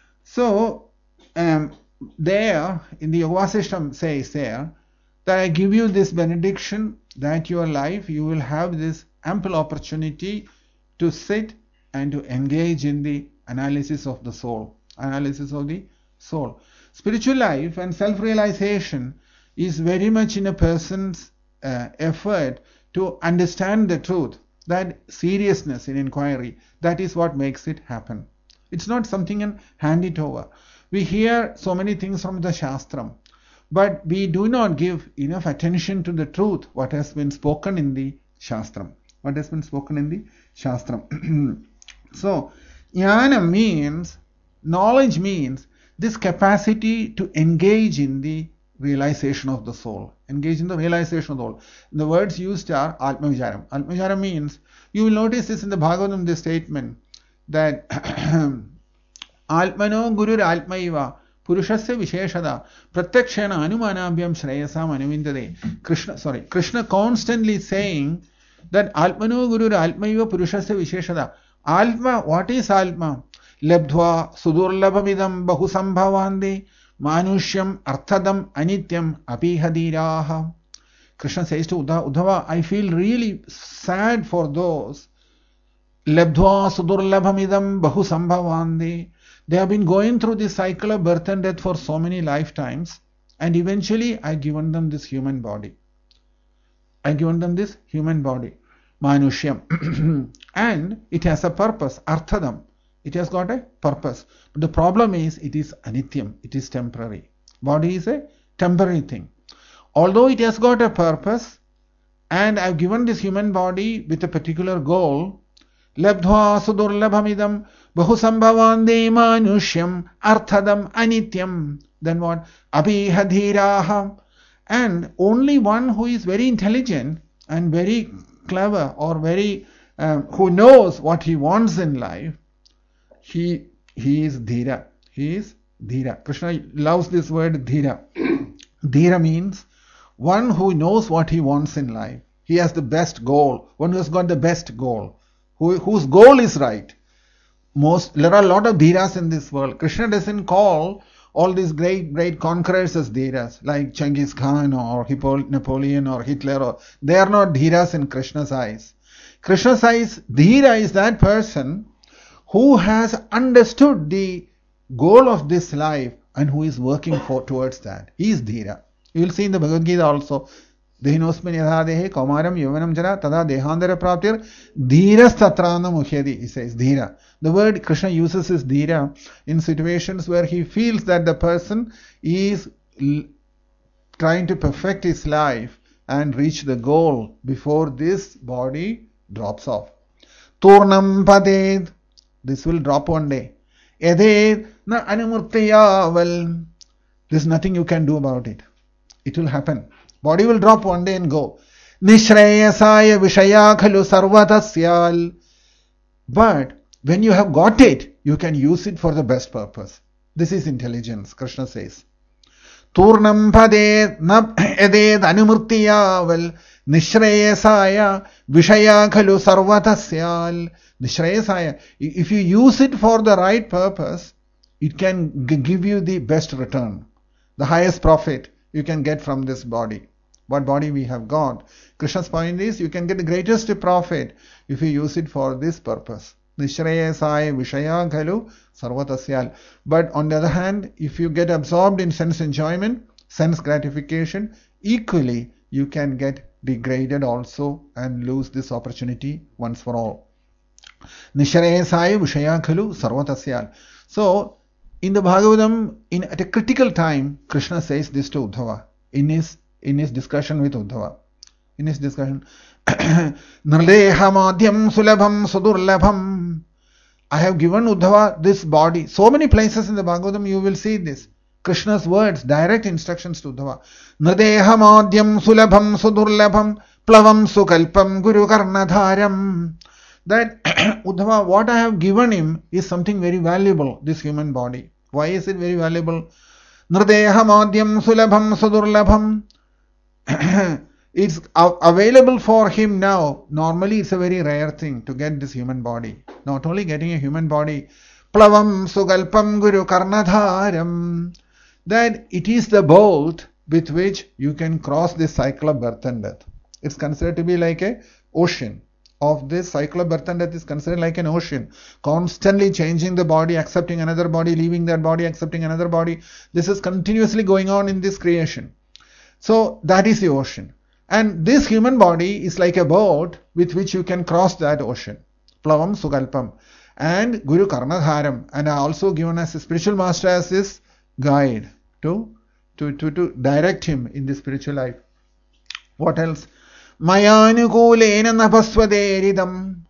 [SPEAKER 1] So um, there in the Yoga system says there that I give you this benediction that your life you will have this ample opportunity to sit and to engage in the analysis of the soul. Analysis of the soul. Spiritual life and self-realization is very much in a person's uh, effort to understand the truth. That seriousness in inquiry, that is what makes it happen. It's not something and hand it over. We hear so many things from the Shastram, but we do not give enough attention to the truth, what has been spoken in the Shastram. What has been spoken in the Shastram. So, jnana means, knowledge means this capacity to engage in the realization of the soul. Engage in the realization of the soul. The words used are Atmavicharam. Atmavicharam means, you will notice this in the Bhagavatam, this statement, that Atmano Gurur Atmaiva Purushasya Visheshada Pratyakshana Anumanabhyam Shreyasam Anuvindade. Krishna, sorry, Krishna constantly saying that Atmano Gurur Atmaiva Purushasya Visheshada. Atma, what is Atma? Labdhva Sudurlabhamidam Bahusambhavandi Manushyam Arthadam Anityam Apihadiraha. Krishna says to Uddhava, I feel really sad for those Labdhva Sudurlabhamidam Bahusambhavandi. They have been going through this cycle of birth and death for so many lifetimes, and eventually I've given them this human body. I've given them this human body, Manushyam. And it has a purpose, Arthadam. It has got a purpose. But the problem is, it is anityam, it is temporary. Body is a temporary thing. Although it has got a purpose, and I've given this human body with a particular goal, Labdhva sudurlabhamidam bahusambhavande manushyam arthadam anityam. Then what? Abhihadhiraha. And only one who is very intelligent and very clever or very um, who knows what he wants in life, he he is dhira. He is dhira. Krishna loves this word dhira. Dhira means one who knows what he wants in life. He has the best goal. One who has got the best goal. Who, whose goal is right. Most there are a lot of dhiras in this world. Krishna doesn't call all these great great conquerors as dhiras, like Genghis Khan or Napoleon or Hitler. Or, they are not dhiras in Krishna's eyes. Krishna's eyes, dhira is that person who has understood the goal of this life and who is working for towards that. He is dhira. You will see in the Bhagavad Gita also, Dehinosmin yadhadehe kaumaram yavanam jara tada dehandara praptir dhirastatrana muhyadi, he says, dhira. The word Krishna uses is dhira in situations where he feels that the person is l- trying to perfect his life and reach the goal before this body drops off. Turnam paded, this will drop one day. Eded na animurtayaval, there's nothing you can do about it. It will happen. Body will drop one day and go. Nishreyasaya vishaya khalu sarvatasyal. But when you have got it, you can use it for the best purpose. This is intelligence, Krishna says. Turnam paded na eded animurtiyaval nishreyasaya vishaya khalu sarvatasyal. Nishreyasaya. If you use it for the right purpose, it can g- give you the best return, the highest profit you can get from this body. What body we have got? Krishna's point is you can get the greatest profit if you use it for this purpose. Nishreyasaya vishaya khalu sarvatasyal. But on the other hand, if you get absorbed in sense enjoyment, sense gratification, equally you can get degraded also and lose this opportunity once for all. Nishreyasaya vishaya khalu sarvatasyal. So, in the Bhagavatam, in, at a critical time, Krishna says this to Uddhava in his in his discussion with Uddhava. In his discussion, Nrdeha madhyam sulabham sudurlabham. I have given Uddhava this body. So many places in the Bhagavatam you will see this. Krishna's words, direct instructions to Uddhava. Nrdeha madhyam sulabham sudurlabham plavam sukalpam guru karnadharam. That Uddhava, what I have given him is something very valuable, this human body. Why is it very valuable? Nrdeha madhyam sulabham sudurlabham. It's available for him now. Normally it's a very rare thing to get this human body. Not only getting a human body, plavam sugalpam guru karnadharam, that it is the boat with which you can cross this cycle of birth and death. It's considered to be like a ocean. Of this cycle of birth and death is considered like an ocean, constantly changing the body, accepting another body, leaving that body, accepting another body. This is continuously going on in this creation. So that is the ocean. And this human body is like a boat with which you can cross that ocean. Plavam Sugalpam. And Guru Karnadharam. And I also given as a spiritual master as his guide to, to, to, to direct him in the spiritual life. What else? Mayanukulena napasvaderidam.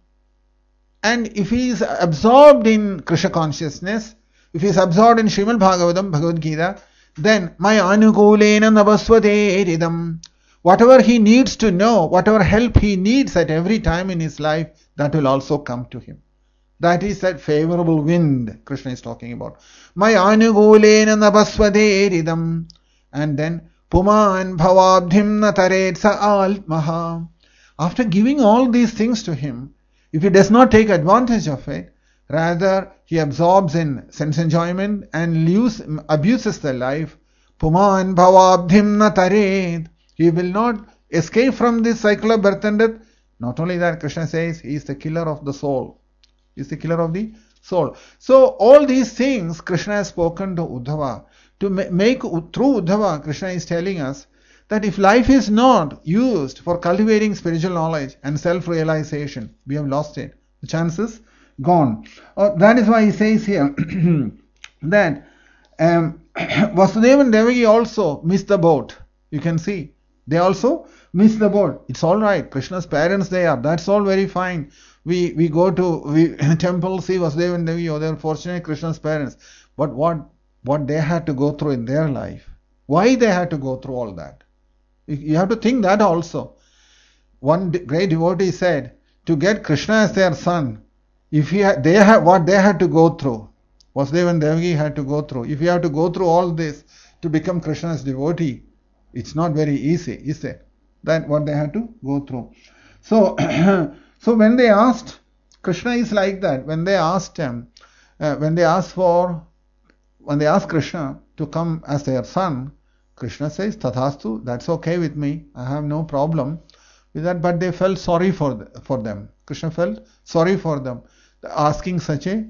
[SPEAKER 1] And if he is absorbed in Krishna consciousness, if he is absorbed in Srimad Bhagavatam, Bhagavad Gita, then Mayanukulena napasvaderidam. Whatever he needs to know, whatever help he needs at every time in his life, that will also come to him. That is that favorable wind Krishna is talking about. Mayanugulena nabasvaderidam. And then Puman bhavabdhim nataret sa'al maha. After giving all these things to him, if he does not take advantage of it, rather he absorbs in sense enjoyment and leaves, abuses the life, Puman bhavabdhim nataret. He will not escape from this cycle of birth and death. Not only that, Krishna says he is the killer of the soul. He is the killer of the soul. So all these things Krishna has spoken to Uddhava. To make, through Uddhava, Krishna is telling us that if life is not used for cultivating spiritual knowledge and self-realization, we have lost it. The chance is gone. Uh, that is why he says here that um, Vasudeva and Devaki also missed the boat. You can see. They also miss the boat. It's all right. Krishna's parents they are. That's all very fine. We we go to we temple, see Vasudeva and Devi, oh, they are fortunate Krishna's parents. But what what they had to go through in their life? Why they had to go through all that? You have to think that also. One great devotee said, to get Krishna as their son, if he had, they had what they had to go through, Vasudeva and Devaki had to go through. If you have to go through all this to become Krishna's devotee, it's not very easy, is it? That what they had to go through. So, so when they asked, Krishna is like that. When they asked him, uh, when they asked for, when they asked Krishna to come as their son, Krishna says, Tathastu, that's okay with me. I have no problem with that. But they felt sorry for the, for them. Krishna felt sorry for them, asking such a,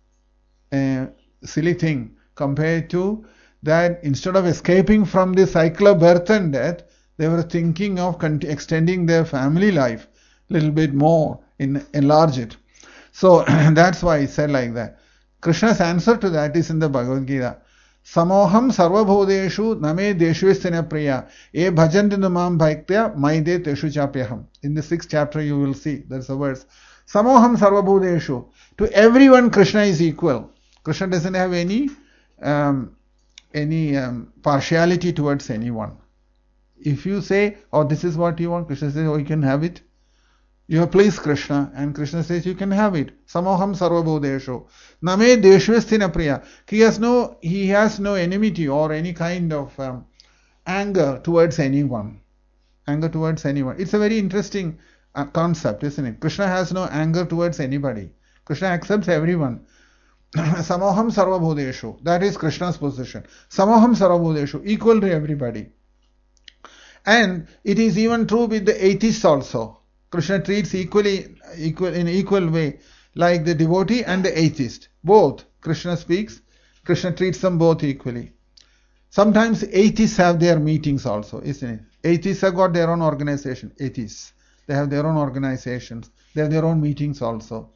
[SPEAKER 1] a silly thing compared to that instead of escaping from the cycle of birth and death, They were thinking of con- extending their family life a little bit more, in, enlarge it. So that's why he said like that. Krishna's answer to that is in the Bhagavad Gita. Samoham sarvabhodeshu name deshvestina priya e bhajanti mam bhaktya maide teshu chapyaham. In the sixth chapter you will see there's a verse. Samoham sarvabhodeshu. To everyone Krishna is equal. Krishna doesn't have any um, any um, partiality towards anyone. If you say, oh, this is what you want, Krishna says, oh, you can have it. You have pleased Krishna, and Krishna says you can have it. Samoham sarvabhodeshu. Name deshvestina priya. He has no, he has no enmity or any kind of um, anger towards anyone. Anger towards anyone. It's a very interesting uh, concept, isn't it? Krishna has no anger towards anybody. Krishna accepts everyone. Samoham sarvabhodeshu. That is Krishna's position. Samoham sarvabhodeshu. Equal to everybody. And it is even true with the atheists also. Krishna treats equally, equal in equal way, like the devotee and the atheist. Both. Krishna speaks, Krishna treats them both equally. Sometimes atheists have their meetings also, isn't it? Atheists have got their own organization. Atheists. They have their own organizations. They have their own meetings also.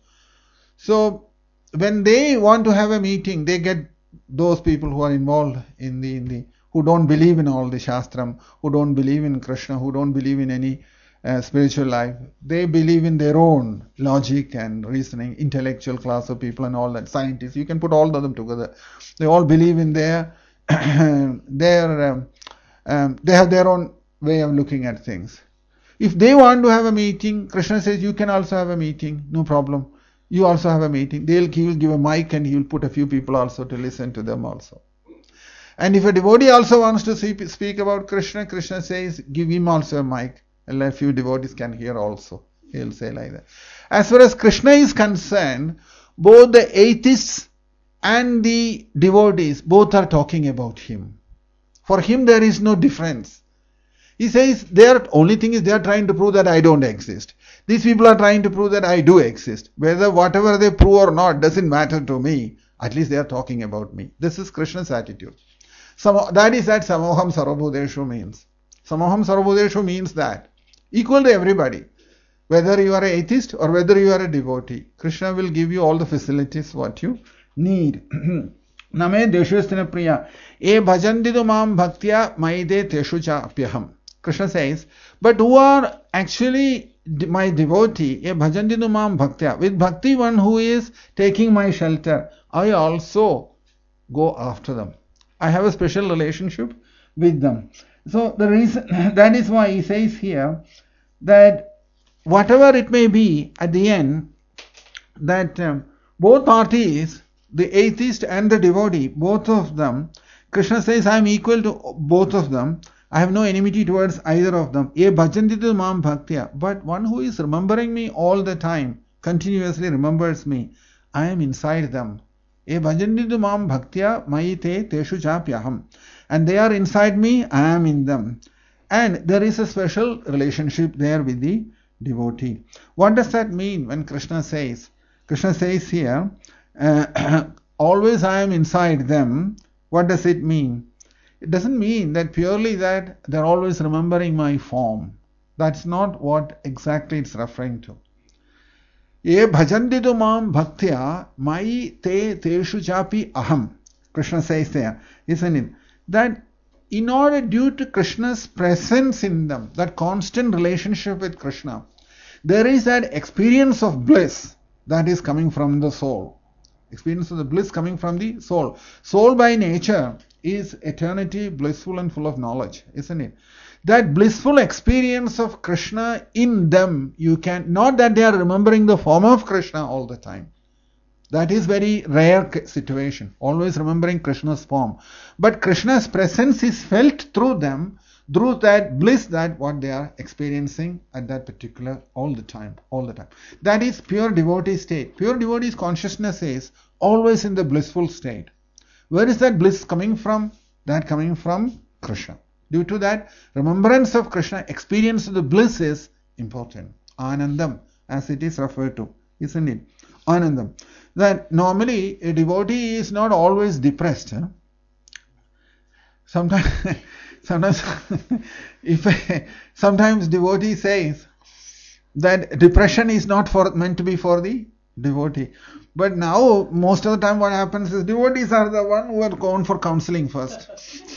[SPEAKER 1] So, when they want to have a meeting, they get those people who are involved in the, in the who don't believe in all the Shastram, who don't believe in Krishna, who don't believe in any Uh, spiritual life. They believe in their own logic and reasoning, intellectual class of people and all that, scientists. You can put all of them together. They all believe in their, their um, um, they have their own way of looking at things. If they want to have a meeting, Krishna says you can also have a meeting, no problem. You also have a meeting. They'll, he will give a mic and he will put a few people also to listen to them also. And if a devotee also wants to speak about Krishna, Krishna says give him also a mic. And a few devotees can hear also. He'll say like that. As far as Krishna is concerned, both the atheists and the devotees, both are talking about him. For him there is no difference. He says, their only thing is they are trying to prove that I don't exist. These people are trying to prove that I do exist. Whether whatever they prove or not doesn't matter to me. At least they are talking about me. This is Krishna's attitude. So that is that Samoham sarvabhodeshu means. Samoham sarvabhodeshu means that. Equal to everybody, whether you are an atheist or whether you are a devotee. Krishna will give you all the facilities what you need. Name deshvestina priya. E bhajandidu mam bhaktya maide teshu cha apyaham. Krishna says, but who are actually my devotee, e bhajandidu mam bhaktya. With bhakti, one who is taking my shelter, I also go after them. I have a special relationship with them. So the reason, that is why he says here that whatever it may be at the end, that um, both parties, the atheist and the devotee, both of them, Krishna says I am equal to both of them. I have no enmity towards either of them. Ye bhajantitu mam bhaktya. But one who is remembering me all the time, continuously remembers me, I am inside them. Ye bhajantitu mam bhaktya mayite teshu chapyaham. And they are inside me, I am in them. And there is a special relationship there with the devotee. What does that mean when Krishna says? Krishna says here, uh, always I am inside them. What does it mean? It doesn't mean that purely that they're always remembering my form. That's not what exactly it's referring to. Ye bhajantitu mam bhaktya mai te teshu chapi aham. Krishna says there, isn't it? That in order, due to Krishna's presence in them, that constant relationship with Krishna, there is that experience of bliss that is coming from the soul. Experience of the bliss coming from the soul. Soul by nature is eternity, blissful and full of knowledge, isn't it? That blissful experience of Krishna in them, you can, not that they are remembering the form of Krishna all the time. That is very rare situation, always remembering Krishna's form. But Krishna's presence is felt through them, through that bliss that what they are experiencing at that particular, all the time, all the time. That is pure devotee state. Pure devotee's consciousness is always in the blissful state. Where is that bliss coming from? That coming from Krishna. Due to that, remembrance of Krishna, experience of the bliss is important. Anandam, as it is referred to, isn't it? Anandam. That normally a devotee is not always depressed. Huh? Sometimes, Sometimes, if a, sometimes devotee says that depression is not for meant to be for the devotee. But now, most of the time what happens is devotees are the one who are gone for counseling first.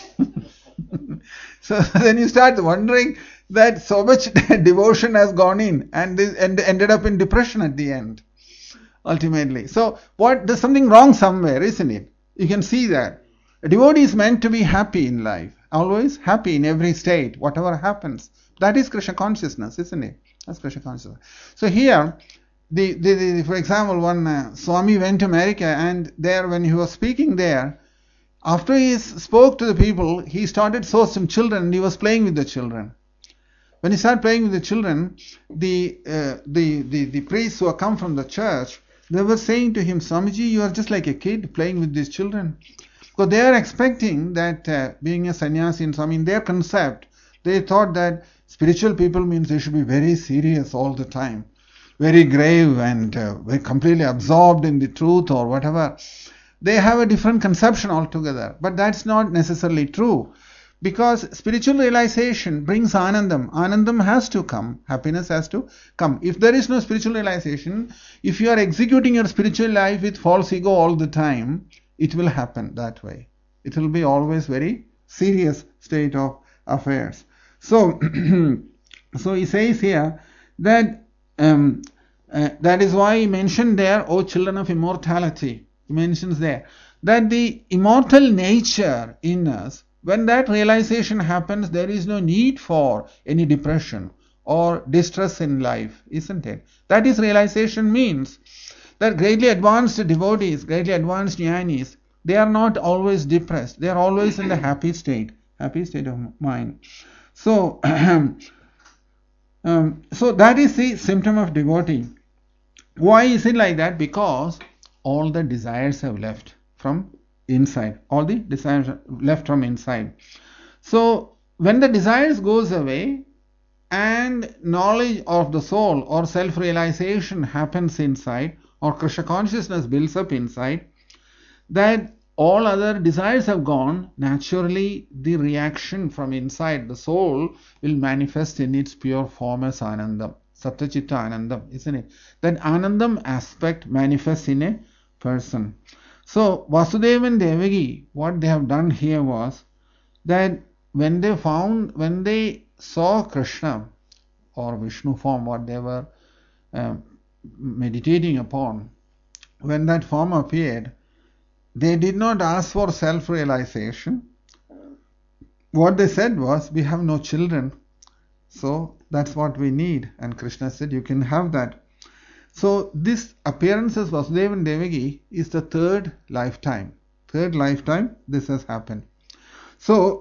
[SPEAKER 1] So then you start wondering that so much devotion has gone in and, this, and ended up in depression at the end, ultimately. So what, there's something wrong somewhere, isn't it? You can see that. A devotee is meant to be happy in life, always happy in every state, whatever happens. That is Krishna consciousness, isn't it? That's Krishna consciousness. So here, the, the, the for example, one uh, Swami went to America, and there, when he was speaking there, after he spoke to the people, he started saw some children, and he was playing with the children. When he started playing with the children, the uh, the, the the priests who had come from the church, they were saying to him, Swamiji, you are just like a kid playing with these children. Because they are expecting that uh, being a sannyasi and Swami, in their concept, they thought that spiritual people means they should be very serious all the time, very grave and uh, very completely absorbed in the truth or whatever. They have a different conception altogether. But that's not necessarily true. Because spiritual realization brings anandam. Anandam has to come. Happiness has to come. If there is no spiritual realization, if you are executing your spiritual life with false ego all the time, it will happen that way. It will be always very serious state of affairs. So, so he says here that um, uh, that is why he mentioned there, O children of immortality. He mentions there that the immortal nature in us, when that realization happens, there is no need for any depression or distress in life, isn't it? That is, realization means that greatly advanced devotees, greatly advanced jnanis, they are not always depressed. They are always in the happy state, happy state of mind. So, um, so that is the symptom of devotee. Why is it like that? Because all the desires have left from inside. All the desires left from inside. So when the desires goes away and knowledge of the soul or self-realization happens inside, or Krishna consciousness builds up inside, that all other desires have gone, naturally the reaction from inside the soul will manifest in its pure form as Anandam. Sattachitta Anandam, isn't it? That Anandam aspect manifests in a person. So Vasudeva and Devaki, what they have done here was that when they found, when they saw Krishna or Vishnu form, what they were uh, meditating upon, when that form appeared, they did not ask for self-realization. What they said was, we have no children, so that's what we need. And Krishna said, you can have that. So this appearance as Vasudeva and Devaki is the third lifetime. Third lifetime this has happened. So,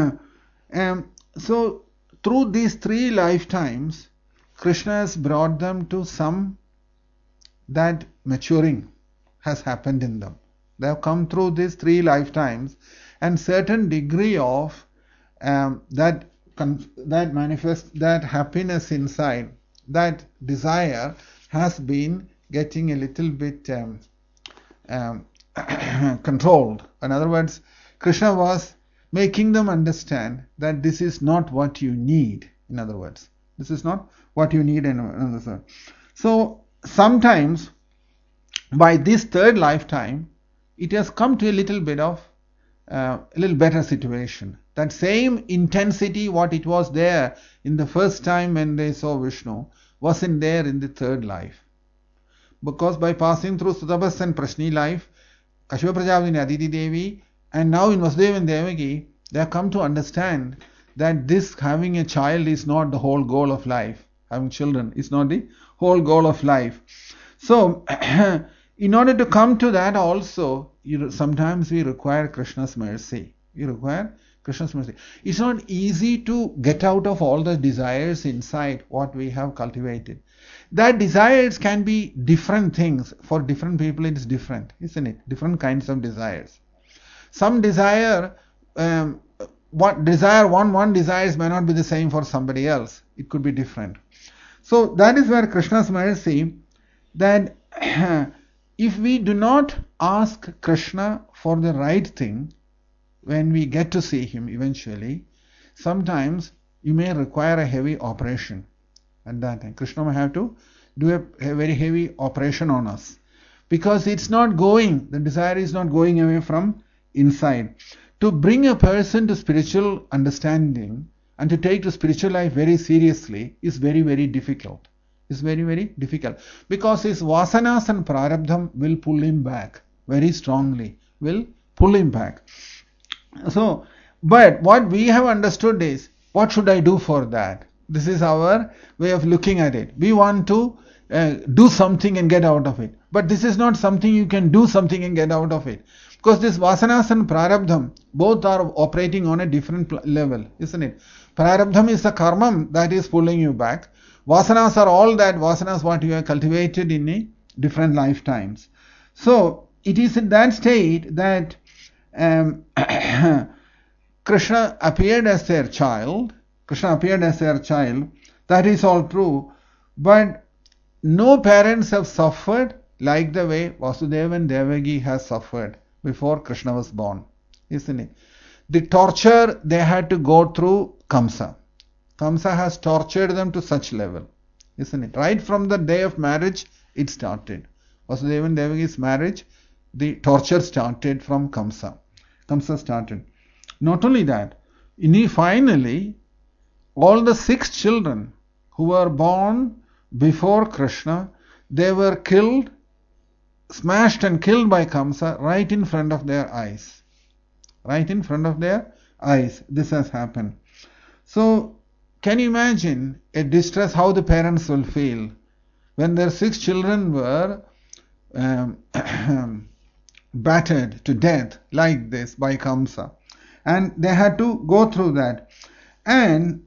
[SPEAKER 1] um, so through these three lifetimes, Krishna has brought them to some, that maturing has happened in them. They have come through these three lifetimes, and certain degree of um, that that manifests, that happiness inside, that desire has been getting a little bit um, um, controlled. In other words, Krishna was making them understand that this is not what you need. In other words, this is not what you need. In other words, so sometimes by this third lifetime, it has come to a little bit of uh, a little better situation. That same intensity, what it was there in the first time when they saw Vishnu, wasn't there in the third life. Because by passing through Sutabhas and Prashni life, Kashyapa Prajapati and Aditi Devi, and now in Vasudeva and Devaki, they have come to understand that this having a child is not the whole goal of life. Having children is not the whole goal of life. So, in order to come to that also, you, sometimes we require Krishna's mercy. We require Krishna's mercy. It's not easy to get out of all the desires inside what we have cultivated. That desires can be different things. For different people it is different, isn't it? Different kinds of desires. Some desire, um, what desire one, one desires may not be the same for somebody else. It could be different. So that is where Krishna's mercy, that if we do not ask Krishna for the right thing, when we get to see him eventually, sometimes you may require a heavy operation. At that time, Krishna may have to do a, a very heavy operation on us. Because it's not going, the desire is not going away from inside. To bring a person to spiritual understanding and to take the spiritual life very seriously is very, very difficult. It's very, very difficult. Because his vasanas and prarabdham will pull him back very strongly, will pull him back. So, but what we have understood is, what should I do for that? This is our way of looking at it. We want to uh, do something and get out of it. But this is not something you can do something and get out of it. Because this vasanas and prarabdham, both are operating on a different level, isn't it? Prarabdham is the karma that is pulling you back. Vasanas are all that vasanas what you have cultivated in a different lifetimes. So, it is in that state that um, Krishna appeared as their child. Krishna appeared as their child. That is all true. But no parents have suffered like the way Vasudeva and Devaki has suffered before Krishna was born, isn't it? The torture they had to go through Kamsa. Kamsa has tortured them to such level, isn't it? Right from the day of marriage, it started. Vasudeva and Devaki's marriage, the torture started from Kamsa. Kamsa started. Not only that, finally, all the six children who were born before Krishna, they were killed, smashed and killed by Kamsa right in front of their eyes. Right in front of their eyes. This has happened. So, can you imagine a distress, how the parents will feel when their six children were um, battered to death like this by Kamsa. And they had to go through that. And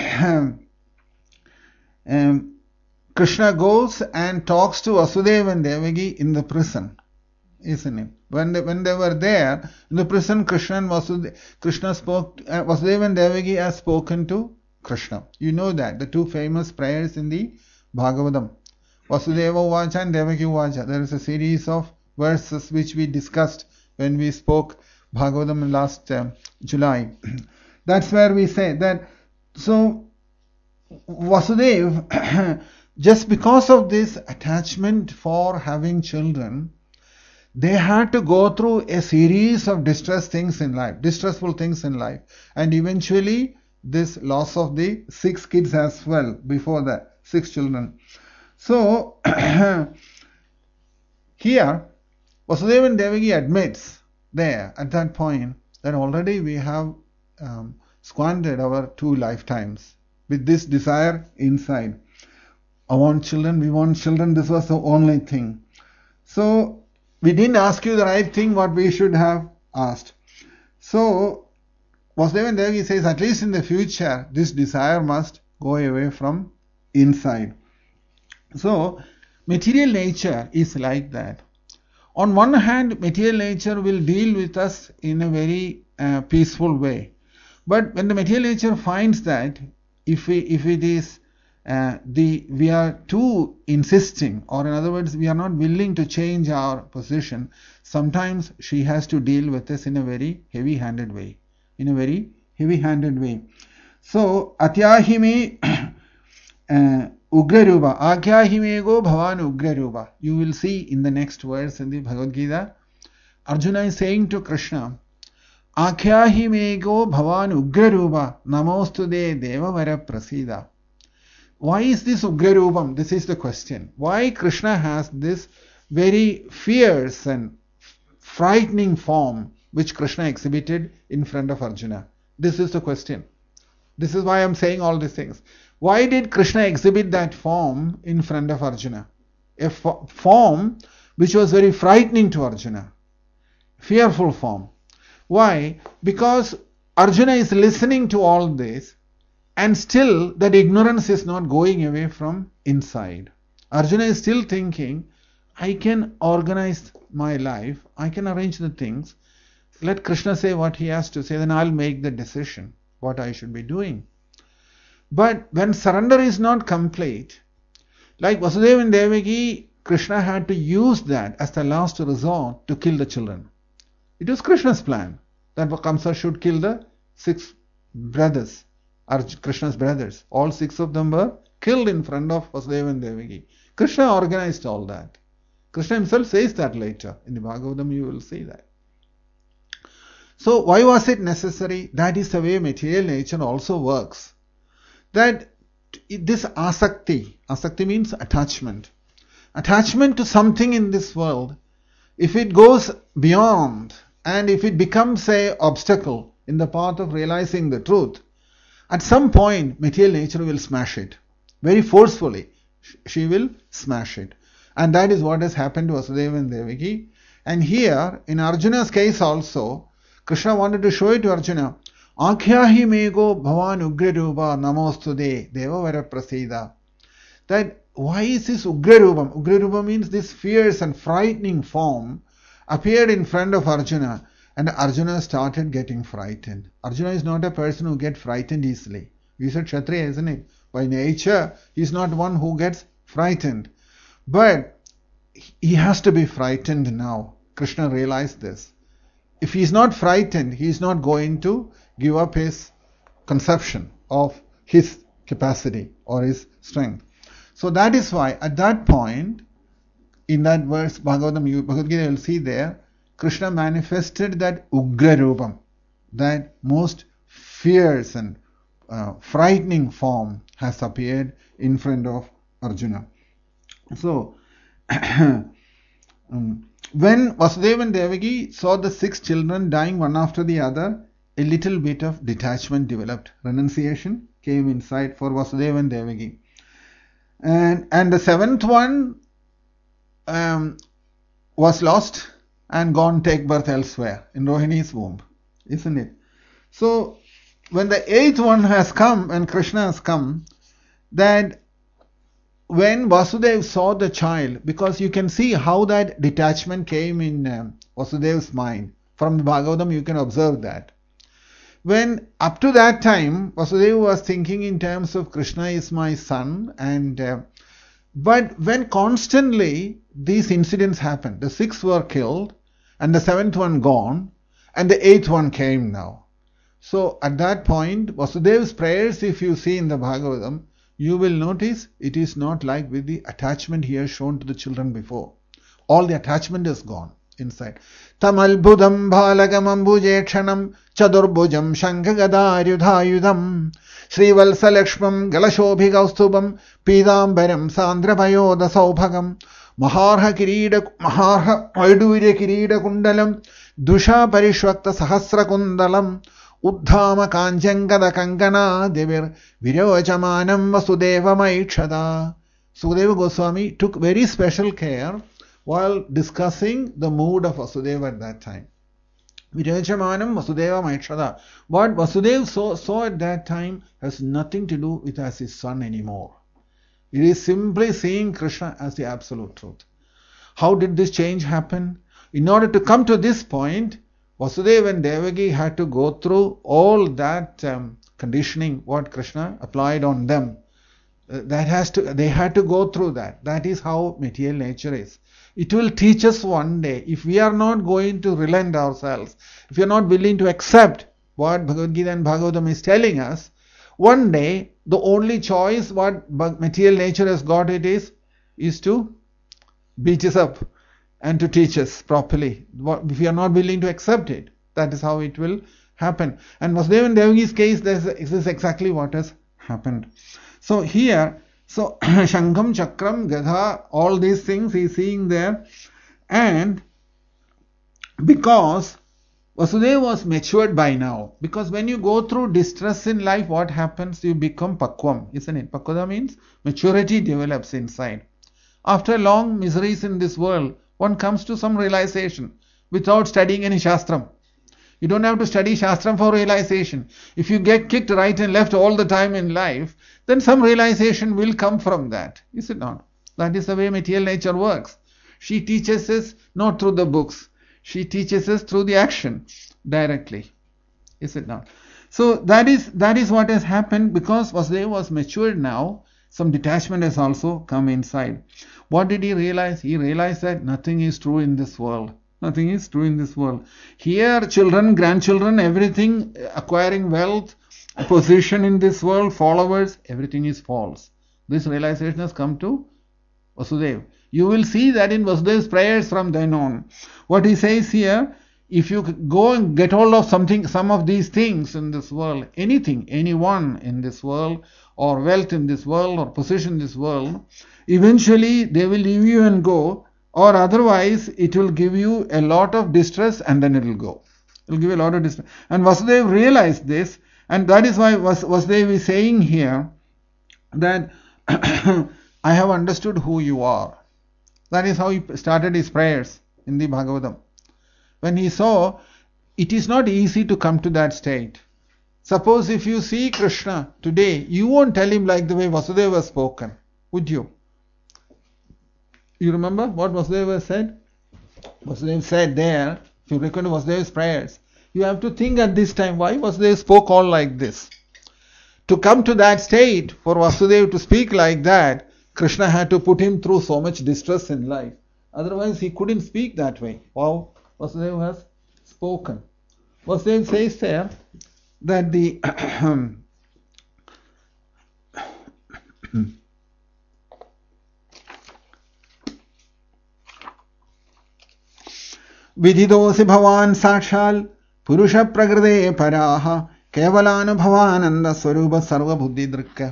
[SPEAKER 1] um, Krishna goes and talks to Vasudeva and Devaki in the prison, isn't it? When they, when they were there in the prison, Krishna and Vasudeva, Krishna spoke, uh, Vasudeva and Devaki has spoken to Krishna. You know that, the two famous prayers in the Bhagavatam. Vasudeva Uvacha and Devaki Uvacha. There is a series of verses which we discussed when we spoke Bhagavatam last uh, July. That's where we say that, so Vasudeva, just because of this attachment for having children, they had to go through a series of distress things in life, distressful things in life, and eventually this loss of the six kids as well, before that, six children. So, here, Vasudeva and Devaki admits there, at that point, that already we have um, squandered our two lifetimes with this desire inside. I want children, we want children, this was the only thing. So, we didn't ask you the right thing what we should have asked. So, Vasudeva and Devaki says, at least in the future, this desire must go away from inside. So, material nature is like that. On one hand, material nature will deal with us in a very uh, peaceful way. But when the material nature finds that if we, if it is uh, the we are too insisting, or in other words, we are not willing to change our position, sometimes she has to deal with us in a very heavy-handed way. In a very heavy-handed way. So, atyahime uh, ugrarupa, akyahimego bhavan ugrarupa. You will see in the next verse in the Bhagavad Gita, Arjuna is saying to Krishna, Akyahimego bhavan ugrarupa namostude devavara prasida. Why is this ugrarupam? This is the question. Why Krishna has this very fierce and frightening form which Krishna exhibited in front of Arjuna? This is the question. This is why I am saying all these things. Why did Krishna exhibit that form in front of Arjuna? A fo- form which was very frightening to Arjuna. Fearful form. Why? Because Arjuna is listening to all this, and still that ignorance is not going away from inside. Arjuna is still thinking, I can organize my life, I can arrange the things. Let Krishna say what he has to say, then I'll make the decision what I should be doing. But when surrender is not complete, like Vasudeva and Devaki, Krishna had to use that as the last resort to kill the children. It was Krishna's plan that Kamsa should kill the six brothers, Arj- Krishna's brothers, all six of them were killed in front of Vasudeva and Devaki. Krishna organized all that. Krishna himself says that later. In the Bhagavatam you will see that. So why was it necessary? That is the way material nature also works. That this asakti, asakti means attachment. Attachment to something in this world, if it goes beyond and if it becomes an obstacle in the path of realizing the truth, at some point material nature will smash it. Very forcefully, she will smash it. And that is what has happened to Vasudeva and Devaki. And here, in Arjuna's case also, Krishna wanted to show it to Arjuna. Akhyahi mego bhavan ugrarupa namostude devavara prasida. That why is this ugrarupam? Ugrarupa means this fierce and frightening form appeared in front of Arjuna, and Arjuna started getting frightened. Arjuna is not a person who gets frightened easily. We said Kshatriya, isn't it? By nature, he is not one who gets frightened. But he has to be frightened now. Krishna realized this. If he is not frightened, he is not going to give up his conception of his capacity or his strength. So that is why at that point, in that verse, Bhagavatam, you, Bhagavad Gita, you will see there, Krishna manifested that Ugra Rupam, that most fierce and uh, frightening form has appeared in front of Arjuna. So, um, when Vasudeva and Devaki saw the six children dying one after the other, a little bit of detachment developed. Renunciation came inside for Vasudeva and Devaki. And, and the seventh one um, was lost and gone take birth elsewhere in Rohini's womb, isn't it? So when the eighth one has come and Krishna has come, that when Vasudeva saw the child, because you can see how that detachment came in um, Vasudeva's mind. From the Bhagavatam you can observe that. When up to that time Vasudeva was thinking in terms of Krishna is my son, and uh, but when constantly these incidents happened, the six were killed and the seventh one gone and the eighth one came now. So at that point Vasudeva's prayers, if you see in the Bhagavatam, you will notice it is not like with the attachment here shown to the children before. All the attachment is gone inside. Tamalbudam bhalagamambuje chadurbujam shankagadarudhayudham Srivalsalakshmam galashobhigaustubam pidambaram sandrapayoda saubhagam maharha kirida maharha aidurya kirida kundalam dusha parishvakta sahasra kundalam Uddhama kanjangada kangana devir virojamanam vasudeva maikshada. Sukadeva Goswami took very special care while discussing the mood of Vasudeva at that time. Virojamanam vasudeva maikshada. What Vasudeva saw, saw at that time has nothing to do with as his son anymore. It is simply seeing Krishna as the absolute truth. How did this change happen? In order to come to this point, Vasudeva and Devaki had to go through all that um, conditioning what Krishna applied on them. Uh, that has to, they had to go through that. That is how material nature is. It will teach us one day. If we are not going to relent ourselves, if we are not willing to accept what Bhagavad Gita and Bhagavatam is telling us, one day the only choice what material nature has got it is, is to beat us up and to teach us properly. If we are not willing to accept it, that is how it will happen. And Vasudeva and Devaki's case, this is exactly what has happened. So here, so Shankam, Chakram, Gadha, all these things he is seeing there. And because Vasudeva was matured by now, because when you go through distress in life, what happens? You become Pakvam, isn't it? Pakvada means maturity develops inside. After long miseries in this world, one comes to some realization without studying any Shastram. You don't have to study Shastram for realization. If you get kicked right and left all the time in life, then some realization will come from that. Is it not? That is the way material nature works. She teaches us not through the books. She teaches us through the action directly. Is it not? So that is that is what has happened because Vasudeva was matured now. Some detachment has also come inside. What did he realize? He realized that nothing is true in this world. Nothing is true in this world. Here, children, grandchildren, everything, acquiring wealth position in this world, followers, everything is false. This realization has come to Vasudeva. You will see that in Vasudeva's prayers from then on. What he says here, if you go and get hold of something, some of these things in this world, anything, anyone in this world, or wealth in this world, or position in this world, eventually they will leave you and go, or otherwise it will give you a lot of distress and then it will go. It will give you a lot of distress. And Vasudeva realized this, and that is why Vas- Vasudeva is saying here that I have understood who you are. That is how he started his prayers in the Bhagavatam. When he saw it is not easy to come to that state. Suppose if you see Krishna today, you won't tell him like the way Vasudeva has spoken, would you? You remember what Vasudeva said? Vasudeva said there, if you recall Vasudeva's prayers, you have to think at this time, why Vasudeva spoke all like this? To come to that state, for Vasudeva to speak like that, Krishna had to put him through so much distress in life. Otherwise he couldn't speak that way. Wow, Vasudeva has spoken. Vasudeva says there that the Vididosi bhavan sakshal purusha prakrite paraha kevalanubhavananda swarupa sarva buddhi drikka.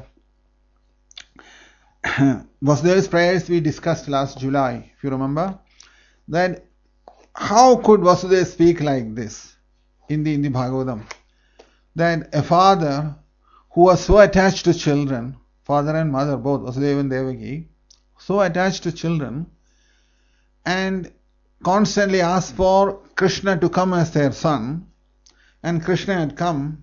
[SPEAKER 1] Vasudeva's prayers we discussed last July, if you remember, that how could Vasudeva speak like this in the, in the Bhagavatam? That a father who was so attached to children, father and mother both, Vasudeva and Devaki, so attached to children, and constantly asked for Krishna to come as their son, and Krishna had come,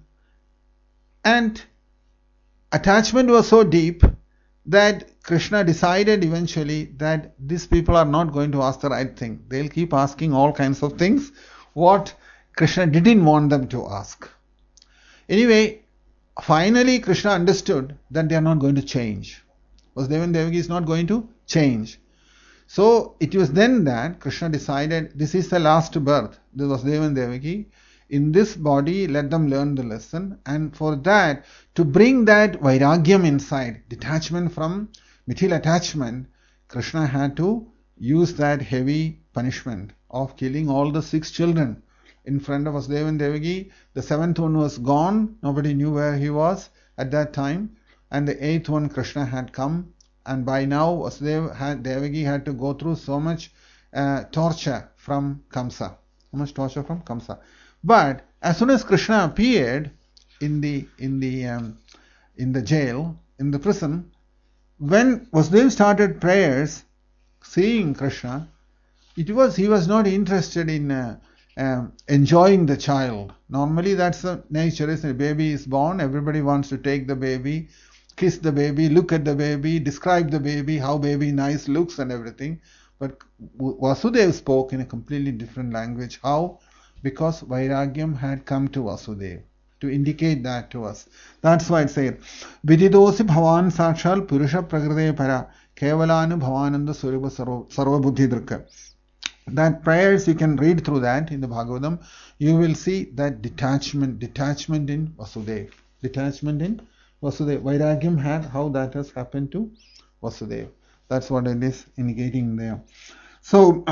[SPEAKER 1] and attachment was so deep that Krishna decided eventually that these people are not going to ask the right thing. They'll keep asking all kinds of things what Krishna didn't want them to ask. Anyway, finally Krishna understood that they are not going to change. Vasudeva and Devaki is not going to change. So it was then that Krishna decided this is the last birth. This was Vasudeva and Devaki. In this body, let them learn the lesson. And for that, to bring that vairagyam inside, detachment from material attachment, Krishna had to use that heavy punishment of killing all the six children in front of Vasudeva and Devaki. The seventh one was gone. Nobody knew where he was at that time. And the eighth one, Krishna had come. And by now, Vasudeva had, Devaki had to go through so much uh, torture from Kamsa. So much torture from Kamsa. But as soon as Krishna appeared in the in the um, in the jail, in the prison, when Vasudeva started prayers, seeing Krishna, it was he was not interested in uh, um, enjoying the child. Normally, that's the nature. Is a baby is born, everybody wants to take the baby, kiss the baby, look at the baby, describe the baby, how baby nice looks and everything. But Vasudeva spoke in a completely different language. How? Because Vairagyam had come to Vasudeva to indicate that to us. That's why it says, Vididosi bhavan sakshal purusha prakrite para kevalanu bhavananda swarupa sarva buddhi drikka. That prayers, you can read through that in the Bhagavatam. You will see that detachment, detachment in Vasudeva. Detachment in Vasudeva. Vairagyam had, how that has happened to Vasudeva. That's what it is indicating there. So,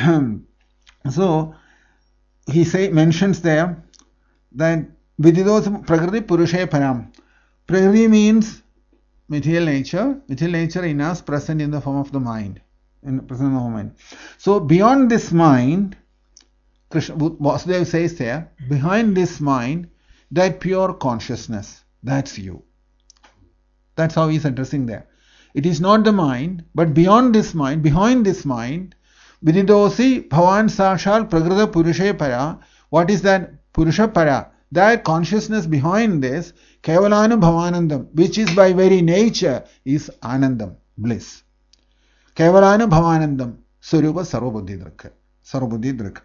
[SPEAKER 1] so, he say mentions there that Vididos Prakriti Purushe Param. Prakriti means material nature, material nature in us present in the form of the mind, in the present in the mind. So beyond this mind, Krishna Vasudeva says there, behind this mind, that pure consciousness, that's you. That's how he's addressing there. It is not the mind, but beyond this mind, behind this mind, Vididosi Bhavan Sakshal Prakrita Purushe Para. What is that Purusha Para? That consciousness behind this, Kevalanu Bhavanandam, which is by very nature, is Anandam, bliss. Kevalanu Bhavanandam, Swarupa Sarvabuddhi Drakha. Sarvabuddhi Drakha.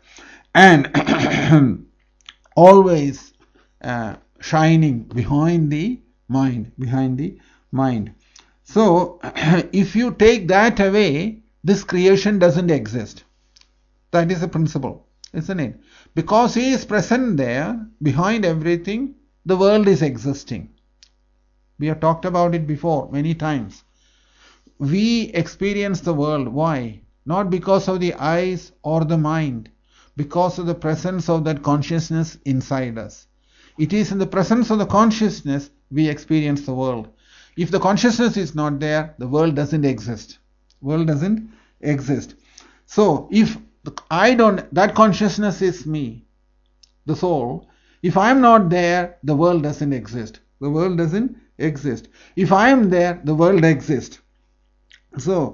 [SPEAKER 1] And always uh, shining behind the mind, behind the mind. So, if you take that away, this creation doesn't exist. That is the principle, isn't it? Because he is present there, behind everything, the world is existing. We have talked about it before many times. We experience the world. Why? Not because of the eyes or the mind, because of the presence of that consciousness inside us. It is in the presence of the consciousness we experience the world. If the consciousness is not there, the world doesn't exist. World doesn't exist. So, if I don't, that consciousness is me, the soul. If I am not there, the world doesn't exist. The world doesn't exist. If I am there, the world exists. So,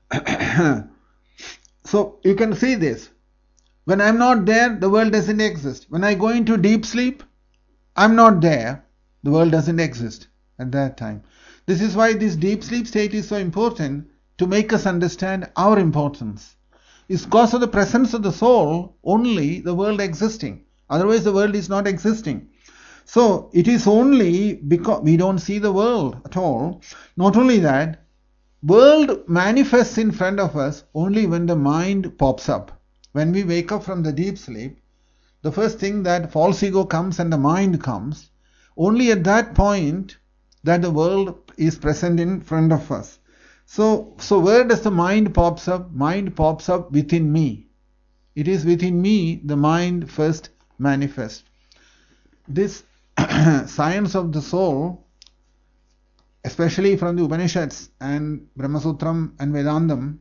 [SPEAKER 1] so you can see this. When I am not there, the world doesn't exist. When I go into deep sleep, I am not there. The world doesn't exist at that time. This is why this deep sleep state is so important, to make us understand our importance. It's because of the presence of the soul only the world existing. Otherwise the world is not existing. So it is only because we don't see the world at all. Not only that, world manifests in front of us only when the mind pops up. When we wake up from the deep sleep, the first thing that false ego comes and the mind comes. Only at that point that the world is present in front of us. So, so where does the mind pops up? Mind pops up within me. It is within me the mind first manifests. This science of the soul, especially from the Upanishads and Brahmasutram and Vedantам,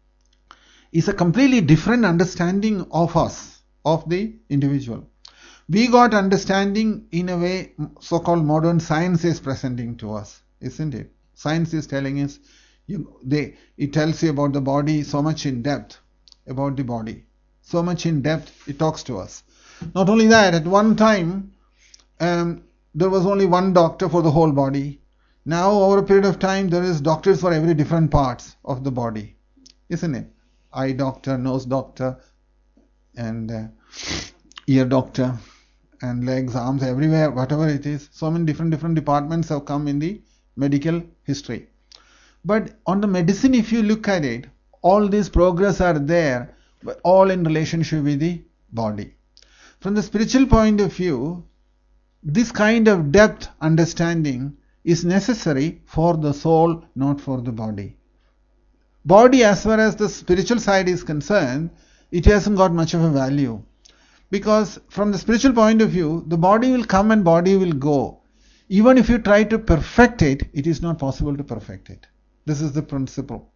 [SPEAKER 1] is a completely different understanding of us, of the individual. We got understanding in a way so-called modern science is presenting to us, isn't it? Science is telling us, you, they, it tells you about the body so much in depth, about the body. So much in depth it talks to us. Not only that, at one time, um, there was only one doctor for the whole body. Now, over a period of time, there is doctors for every different parts of the body, isn't it? Eye doctor, nose doctor, and uh, ear doctor, and legs, arms, everywhere, whatever it is. So many different different departments have come in the medical history. But on the medicine, if you look at it, all these progress are there, but all in relationship with the body. From the spiritual point of view, this kind of depth understanding is necessary for the soul, not for the body. Body, as far as the spiritual side is concerned, it hasn't got much of a value. Because from the spiritual point of view, the body will come and body will go. Even if you try to perfect it, it is not possible to perfect it. This is the principle.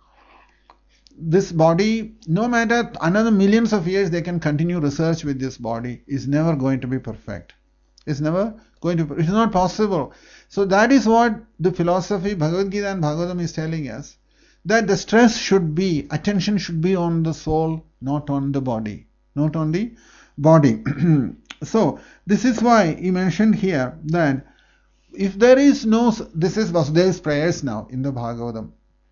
[SPEAKER 1] This body, no matter another millions of years they can continue research with this body, is never going to be perfect. It's never going to, it's not possible. So that is what the philosophy, Bhagavad Gita and Bhagavatam is telling us, that the stress should be, attention should be on the soul, not on the body. Not on the body. So, this is why he mentioned here that if there is no, this is Vasudeva's prayers now in the Bhagavatam.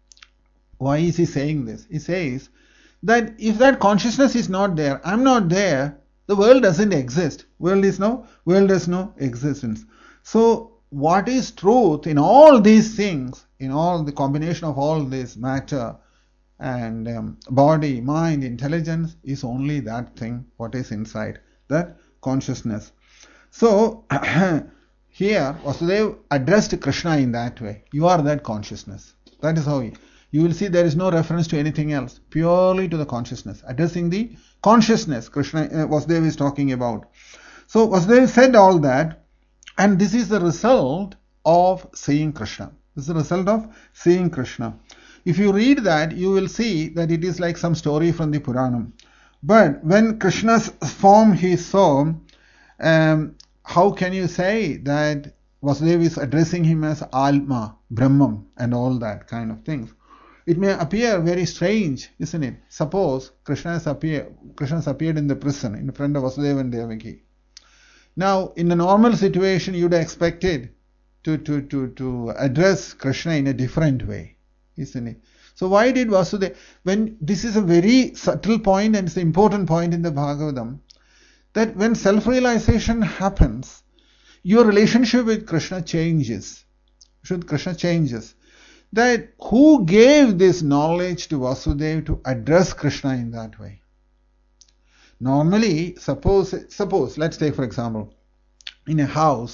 [SPEAKER 1] Why is he saying this? He says that if that consciousness is not there, I'm not there, the world doesn't exist. World is no, world has no existence. So, what is truth in all these things, in all the combination of all this matter and um, body, mind, intelligence, is only that thing, what is inside, that consciousness. So, here Vasudeva addressed Krishna in that way. You are that consciousness. That is how he, you will see there is no reference to anything else, purely to the consciousness. Addressing the consciousness, Krishna, uh, Vasudeva is talking about. So Vasudeva said all that, and this is the result of seeing Krishna. This is the result of seeing Krishna. If you read that, you will see that it is like some story from the Puranam. But when Krishna's form he saw, um, how can you say that Vasudeva is addressing him as Alma, Brahman, and all that kind of things? It may appear very strange, isn't it? Suppose Krishna has appeared, Krishna has appeared in the prison in front of Vasudeva and Devaki. Now, in a normal situation, you would have expected to, to, to, to address Krishna in a different way, isn't it? So why did Vasudeva, when this is a very subtle point and it's an important point in the Bhagavatam, that when self-realization happens, your relationship with Krishna changes. Should Krishna changes. That who gave this knowledge to Vasudeva to address Krishna in that way? Normally, suppose, suppose, let's take for example, in a house,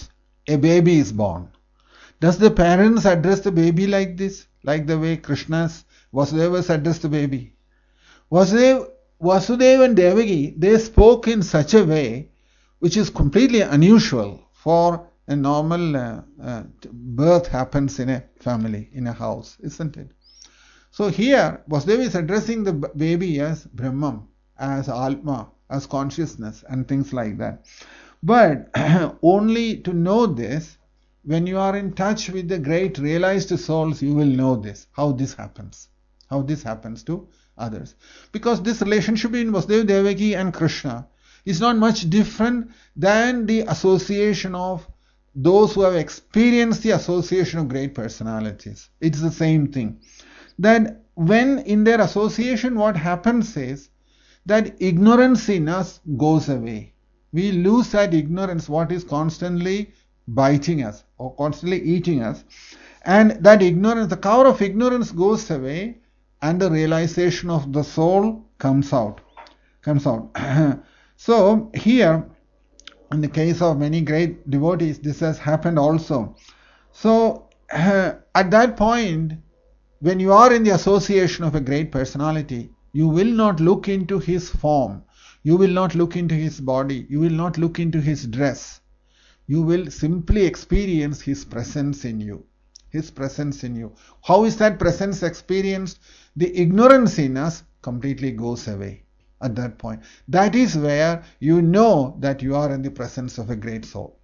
[SPEAKER 1] a baby is born. Does the parents address the baby like this? Like the way Krishna's Vasudevas addressed the baby? Vasudeva, Vasudeva and Devaki, they spoke in such a way which is completely unusual for a normal uh, uh, birth happens in a family, in a house, isn't it? So here, Vasudeva is addressing the baby as Brahman, as Atma, as consciousness and things like that. But only to know this, when you are in touch with the great realized souls, you will know this, how this happens, how this happens to others. Because this relationship between Vasudeva, Devaki and Krishna is not much different than the association of those who have experienced the association of great personalities. It's the same thing. That when in their association what happens is that ignorance in us goes away. We lose that ignorance, what is constantly biting us or constantly eating us. And that ignorance, the cover of ignorance goes away and the realization of the soul comes out. Comes out. So here, in the case of many great devotees, this has happened also. So uh, at that point, when you are in the association of a great personality, you will not look into his form. You will not look into his body. You will not look into his dress. You will simply experience his presence in you. His presence in you. How is that presence experienced? The ignorance in us completely goes away at that point. That is where you know that you are in the presence of a great soul.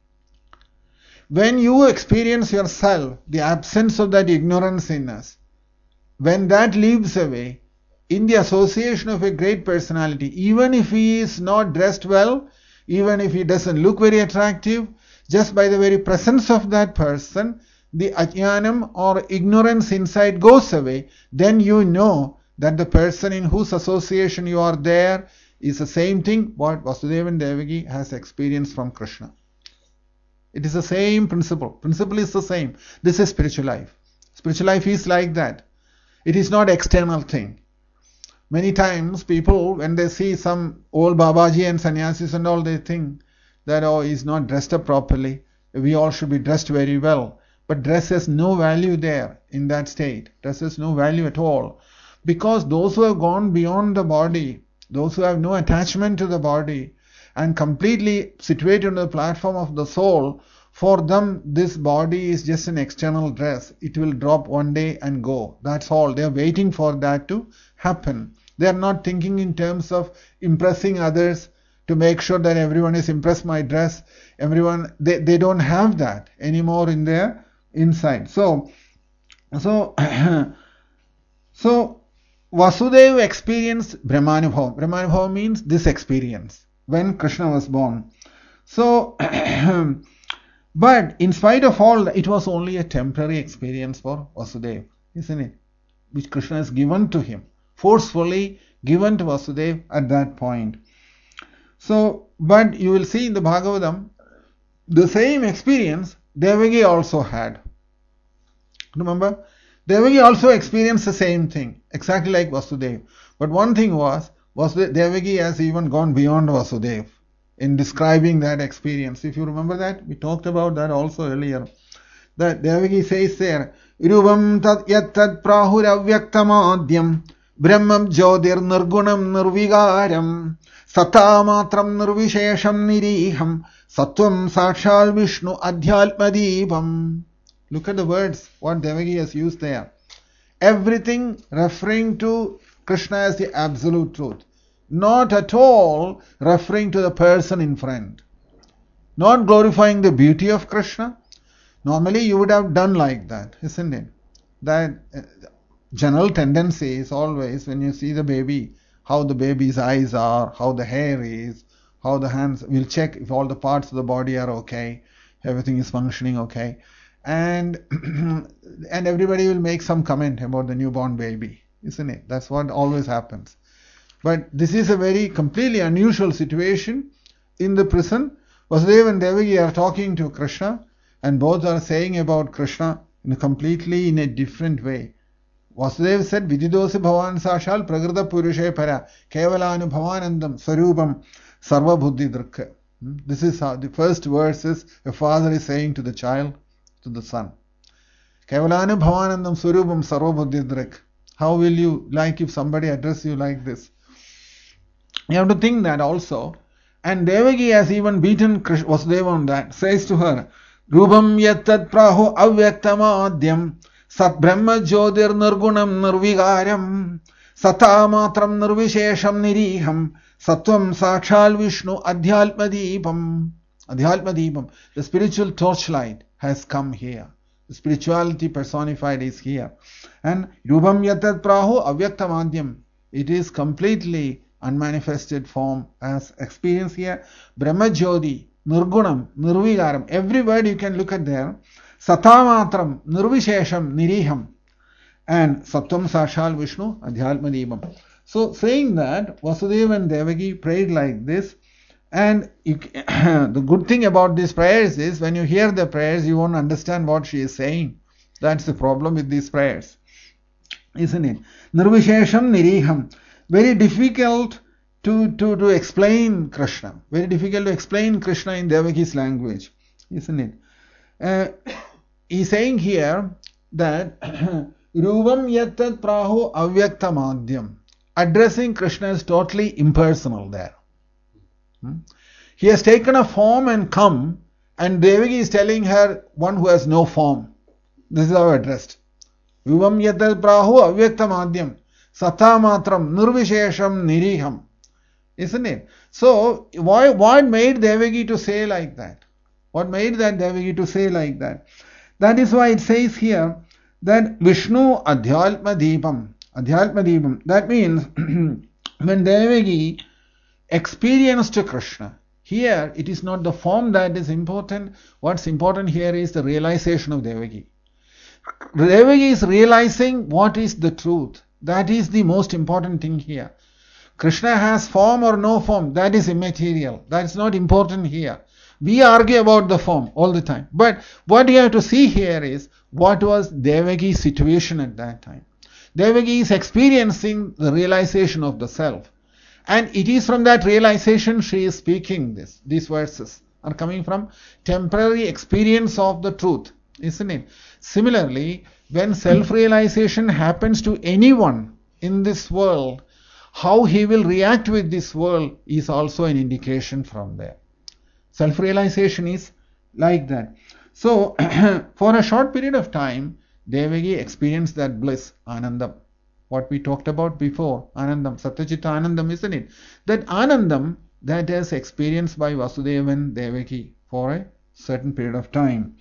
[SPEAKER 1] When you experience yourself, the absence of that ignorance in us, when that leaves away, in the association of a great personality, even if he is not dressed well, even if he doesn't look very attractive, just by the very presence of that person, the ajnanam or ignorance inside goes away. Then you know that the person in whose association you are there is the same thing what Vasudeva and Devaki has experienced from Krishna. It is the same principle. Principle is the same. This is spiritual life. Spiritual life is like that. It is not external thing. Many times people, when they see some old Babaji and sannyasis and all, they think that, oh, he's not dressed up properly. We all should be dressed very well. But dress has no value there in that state. Dress has no value at all. Because those who have gone beyond the body, those who have no attachment to the body and completely situated on the platform of the soul, for them this body is just an external dress. It will drop one day and go. That's all. They are waiting for that to happen. They are not thinking in terms of impressing others to make sure that everyone is impressed by my dress. Everyone, they, they don't have that anymore in their inside. So, so, so Vasudeva experienced Brahmanubhava. Brahmanubhava means this experience when Krishna was born. So, but in spite of all, it was only a temporary experience for Vasudeva, isn't it? Which Krishna has given to him, forcefully given to Vasudeva at that point. So, but you will see in the Bhagavatam, the same experience Devaki also had. Remember? Devaki also experienced the same thing, exactly like Vasudeva. But one thing was, Vasudeva, Devaki has even gone beyond Vasudeva in describing that experience. If you remember that, we talked about that also earlier. That Devaki says there, Iruvam tat yat tat prahura vyaktamadhyam brahmam jyotir nirgunam nirvigaram satamatram nirvishesham niriham Sattvam Sakshal Vishnu Adhyalpadipam. Look at the words, what Devaki has used there. Everything referring to Krishna as the absolute truth. Not at all referring to the person in front. Not glorifying the beauty of Krishna. Normally you would have done like that, isn't it? That uh, general tendency is always when you see the baby, how the baby's eyes are, how the hair is, how the hands, we'll check if all the parts of the body are okay, everything is functioning okay, and and everybody will make some comment about the newborn baby, isn't it? That's what always happens. But this is a very completely unusual situation. In the prison, Vasudeva and Devaki are talking to Krishna, and both are saying about Krishna in a completely in a different way. Vasudeva said, Vididosi Bhavan Sashal Pragrita Purushe Para Kevalanu Bhavanandam Sarupam Sarva Buddhi Drakha. This is how the first verse is a father is saying to the child, to the son. Kevalana Bhavanandam Surubam Sarvabhuddhidrik. How will you like if somebody address you like this? You have to think that also. And Devaki has even beaten Vasudeva on that. Says to her, Rubam yattat prahu avyaktamadhyam sat brahma jyotir nirgunam nirvigaram sata matram nirvishesham niriham Sattvam Sakshal Vishnu Adhyalpadipam. Adhyalpadipam. The spiritual torchlight has come here. The spirituality personified is here. And Rubam Yatat Prahu Avyaktamadhyam. It is completely unmanifested form as experienced here. Brahma Jyoti, Nirgunam, Nirvigaram. Every word you can look at there. Satamatram, Nirvishesham, Niriham. And Sattvam Sakshal Vishnu Adhyalpadipam. So, saying that, Vasudeva and Devaki prayed like this, and you, the good thing about these prayers is, when you hear the prayers, you won't understand what she is saying. That's the problem with these prayers, isn't it? Nirvishesham Niriham. Very difficult to, to, to explain Krishna. Very difficult to explain Krishna in Devaki's language, isn't it? Uh, he's saying here that Ruvam Yattat Prahu Avyaktamadhyam. Addressing Krishna is totally impersonal there. Hmm? He has taken a form and come, and Devaki is telling her one who has no form. This is how addressed. Ruvam yatal prahu avyaktam adhyam satamatram nirvishesham niriham. Isn't it? So, why, what made Devaki to say like that? What made that Devaki to say like that? That is why it says here that Vishnu Adhyalpa Deepam. Adhyalpa Deepam. That means when Devaki experienced Krishna, here it is not the form that is important. What's important here is the realization of Devaki. Devaki is realizing what is the truth. That is the most important thing here. Krishna has form or no form, that is immaterial. That is not important here. We argue about the form all the time. But what you have to see here is what was Devaki's situation at that time. Devaki is experiencing the realization of the self. And it is from that realization she is speaking this. These verses are coming from temporary experience of the truth, isn't it? Similarly, when self-realization happens to anyone in this world, how he will react with this world is also an indication from there. Self-realization is like that. So, for a short period of time, Devaki experienced that bliss, Anandam. What we talked about before, Anandam, Satyachitta Anandam, isn't it? That Anandam that is experienced by Vasudeva and Devaki for a certain period of time.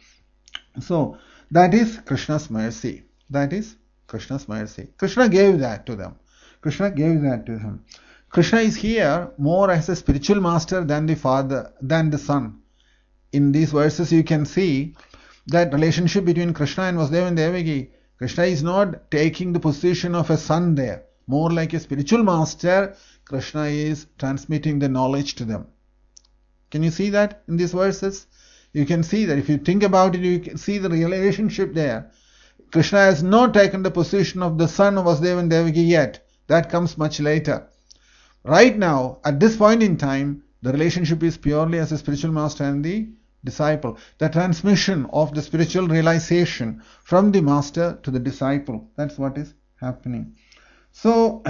[SPEAKER 1] So, that is Krishna's mercy. That is Krishna's mercy. Krishna gave that to them. Krishna gave that to him. Krishna is here more as a spiritual master than the father, than the son. In these verses you can see that relationship between Krishna and Vasudeva and Devaki. Krishna is not taking the position of a son there. More like a spiritual master, Krishna is transmitting the knowledge to them. Can you see that in these verses? You can see that. If you think about it, you can see the relationship there. Krishna has not taken the position of the son of Vasudeva and Devaki yet. That comes much later. Right now, at this point in time, the relationship is purely as a spiritual master and the disciple. The transmission of the spiritual realization from the master to the disciple. That's what is happening. So,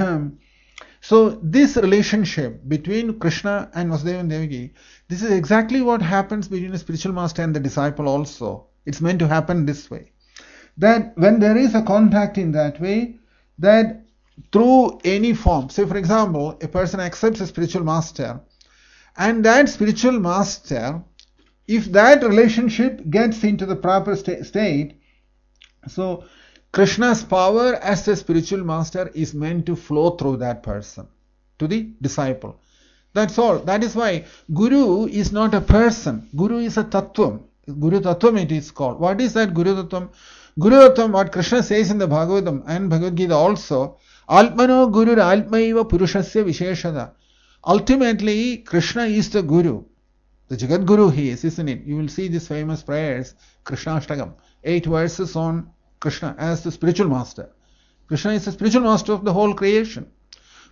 [SPEAKER 1] so this relationship between Krishna and Vasudeva and Devaki, this is exactly what happens between a spiritual master and the disciple also. It's meant to happen this way. That when there is a contact in that way, that through any form, say for example, a person accepts a spiritual master, and that spiritual master, if that relationship gets into the proper sta- state, so Krishna's power as a spiritual master is meant to flow through that person to the disciple. That's all. That is why Guru is not a person. Guru is a Tattvam. Guru Tattvam it is called. What is that Guru Tattvam? Guru Tattvam, what Krishna says in the Bhagavatam and Bhagavad Gita also, Alpano Guru Alpmaiva Purushasya Visheshada. Ultimately, Krishna is the Guru. The Jagat Guru he is, isn't it? You will see these famous prayers, Krishna Ashtagam. Eight verses on Krishna as the spiritual master. Krishna is the spiritual master of the whole creation.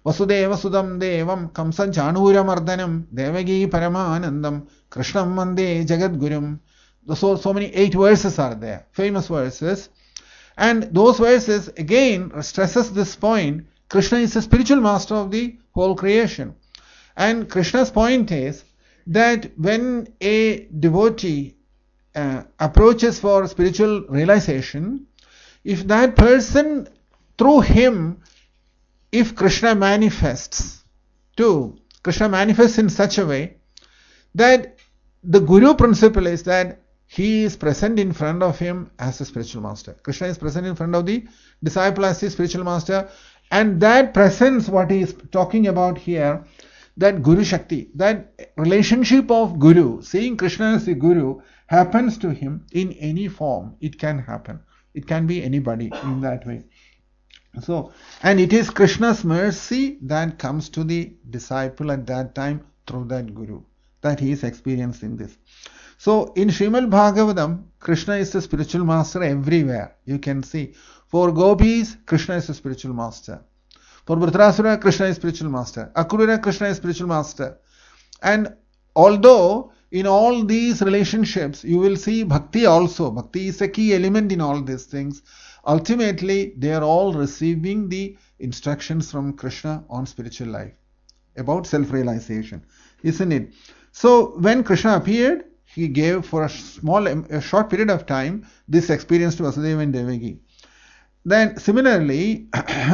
[SPEAKER 1] Vasudeva Sudam Devam Kamsa Chanura Mardanam Devagi Paramanandam Krishnam Mande Jagat Gurum. So, so many eight verses are there, famous verses. And those verses again stresses this point. Krishna is the spiritual master of the whole creation. And Krishna's point is that when a devotee uh, approaches for spiritual realization, if that person, through him, if Krishna manifests too, Krishna manifests in such a way that the Guru principle is that he is present in front of him as a spiritual master. Krishna is present in front of the disciple as the spiritual master, and that presence, what he is talking about here, that Guru Shakti, that relationship of Guru, seeing Krishna as the Guru, happens to him in any form. It can happen. It can be anybody in that way. So, and it is Krishna's mercy that comes to the disciple at that time through that Guru, that he is experiencing this. So, in Srimad Bhagavatam, Krishna is the spiritual master everywhere. You can see. For gopis, Krishna is the spiritual master. For Vritrasura, Krishna is spiritual master. Akrura, Krishna is spiritual master. And although in all these relationships, you will see bhakti also. Bhakti is a key element in all these things. Ultimately, they are all receiving the instructions from Krishna on spiritual life, about self-realization, isn't it? So, when Krishna appeared, he gave for a small, a short period of time, this experience to Vasudeva and Devaki. Then, similarly,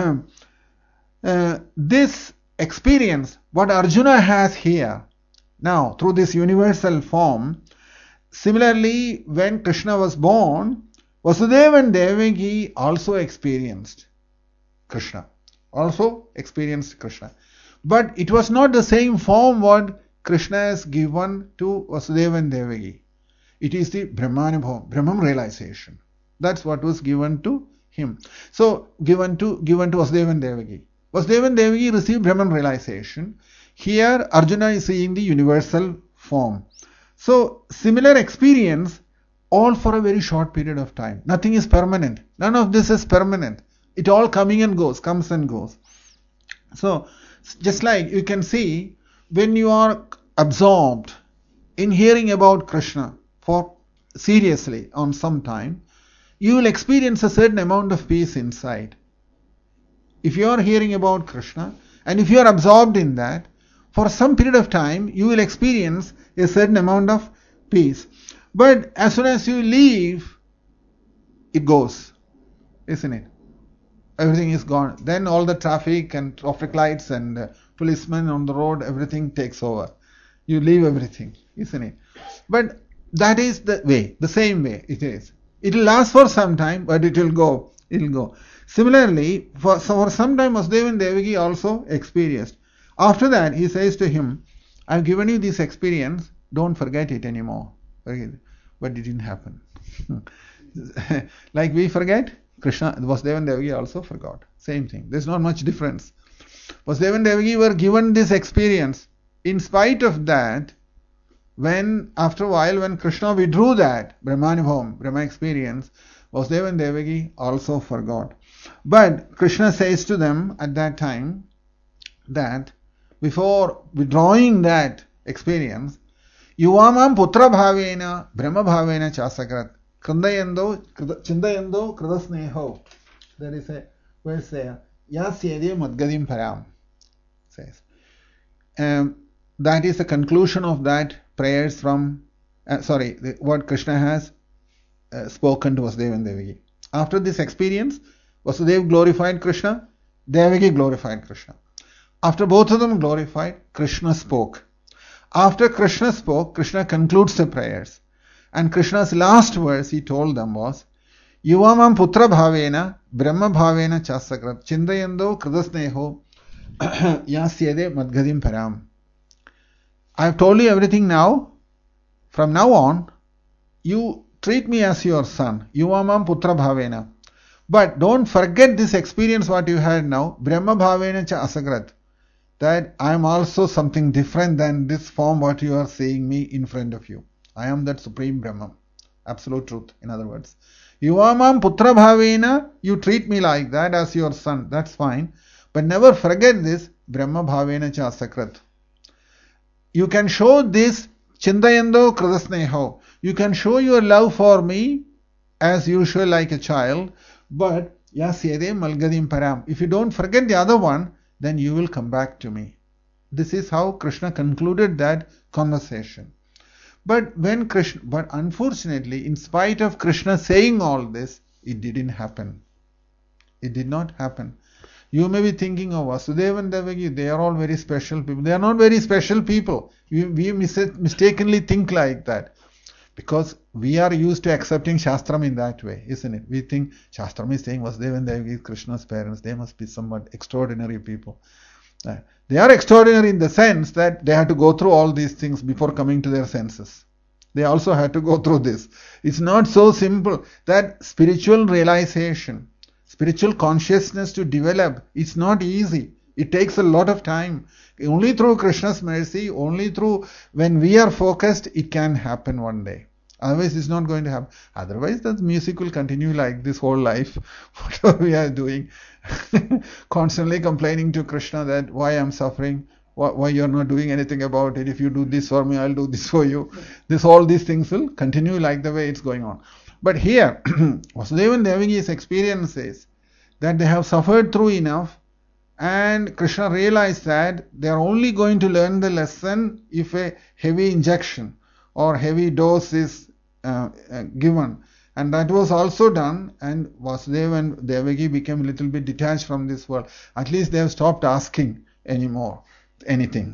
[SPEAKER 1] uh, this experience, what Arjuna has here, now, through this universal form, similarly, when Krishna was born, Vasudeva and Devaki also experienced Krishna, also experienced Krishna. But it was not the same form what Krishna has given to Vasudeva and Devaki. It is the Brahmanubhavam, Brahman realization. That's what was given to him. So, given to given to Vasudeva and Devaki. Vasudeva and Devaki received Brahman realization. Here, Arjuna is seeing the universal form. So, similar experience, all for a very short period of time. Nothing is permanent. None of this is permanent. It all coming and goes, comes and goes. So, just like you can see, when you are absorbed in hearing about Krishna for seriously on some time, you will experience a certain amount of peace inside. If you are hearing about Krishna and if you are absorbed in that, for some period of time, you will experience a certain amount of peace. But as soon as you leave, it goes, isn't it? Everything is gone. Then all the traffic and traffic lights and uh, policemen on the road, everything takes over. You leave everything, isn't it? But that is the way, the same way it is. It will last for some time, but it will go. It will go. Similarly, for, for some time, Vasudeva and Devaki also experienced. After that, he says to him, I have given you this experience, don't forget it anymore. But it didn't happen. Like we forget, Krishna, Vasudeva and Devaki also forgot. Same thing. There's not much difference. Vasudeva and Devaki were given this experience. In spite of that, when after a while, when Krishna withdrew that Brahmanubhavam, Brahma experience, Vasudeva and Devaki also forgot. But Krishna says to them at that time that before withdrawing that experience, Yuvamam putra bhavena brahma bhavena chasakrat kandayando chindayando kridasneho. There is a verse there. Yasyede madgadim param says. Um, that is the conclusion of that prayers from uh, sorry the, what Krishna has uh, spoken to Vasudeva and Devaki. After this experience, Vasudeva glorified Krishna, Devaki glorified Krishna. After both of them glorified, Krishna spoke. After Krishna spoke, Krishna concludes the prayers. And Krishna's last verse he told them was, Yuvamam putra bhavena brahma bhavena chasakrat chindayando kridasneho yasyede madgadim param. I have told you everything now. From now on, you treat me as your son. Yuvamam putra bhavena. But don't forget this experience what you had now. Brahma bhavena cha asagrat. That I am also something different than this form what you are seeing me in front of you. I am that supreme Brahman. Absolute truth, in other words. Yuvamam putra bhavena, you treat me like that as your son. That's fine. But never forget this. Brahma Bhavena cha Sakrat. You can show this Chindayando Kridasneho. You can show your love for me as usual like a child, but Yasyade Malgadim Param. If you don't forget the other one, then you will come back to me. This is how Krishna concluded that conversation. But when Krishna, but unfortunately, in spite of Krishna saying all this, it didn't happen. It did not happen. You may be thinking of Vasudeva and Devaki, they are all very special people. They are not very special people. We, we mis- mistakenly think like that. Because we are used to accepting Shastram in that way, isn't it? We think Shastram is saying Vasudeva and Devaki is Krishna's parents. They must be somewhat extraordinary people. Uh, they are extraordinary in the sense that they had to go through all these things before coming to their senses. They also had to go through this. It's not so simple that spiritual realization, spiritual consciousness to develop, it's not easy. It takes a lot of time. Only through Krishna's mercy, only through when we are focused, it can happen one day. Otherwise, it's not going to happen. Otherwise, the music will continue like this whole life. Whatever we are doing, constantly complaining to Krishna that why I'm suffering, why, why you're not doing anything about it. If you do this for me, I'll do this for you. This, all these things will continue like the way it's going on. But here, Vasudeva and Devaki's experience is that they have suffered through enough, and Krishna realized that they are only going to learn the lesson if a heavy injection or heavy dose is uh, uh, given. And that was also done, and Vasudeva and Devaki became a little bit detached from this world. At least they have stopped asking anymore anything.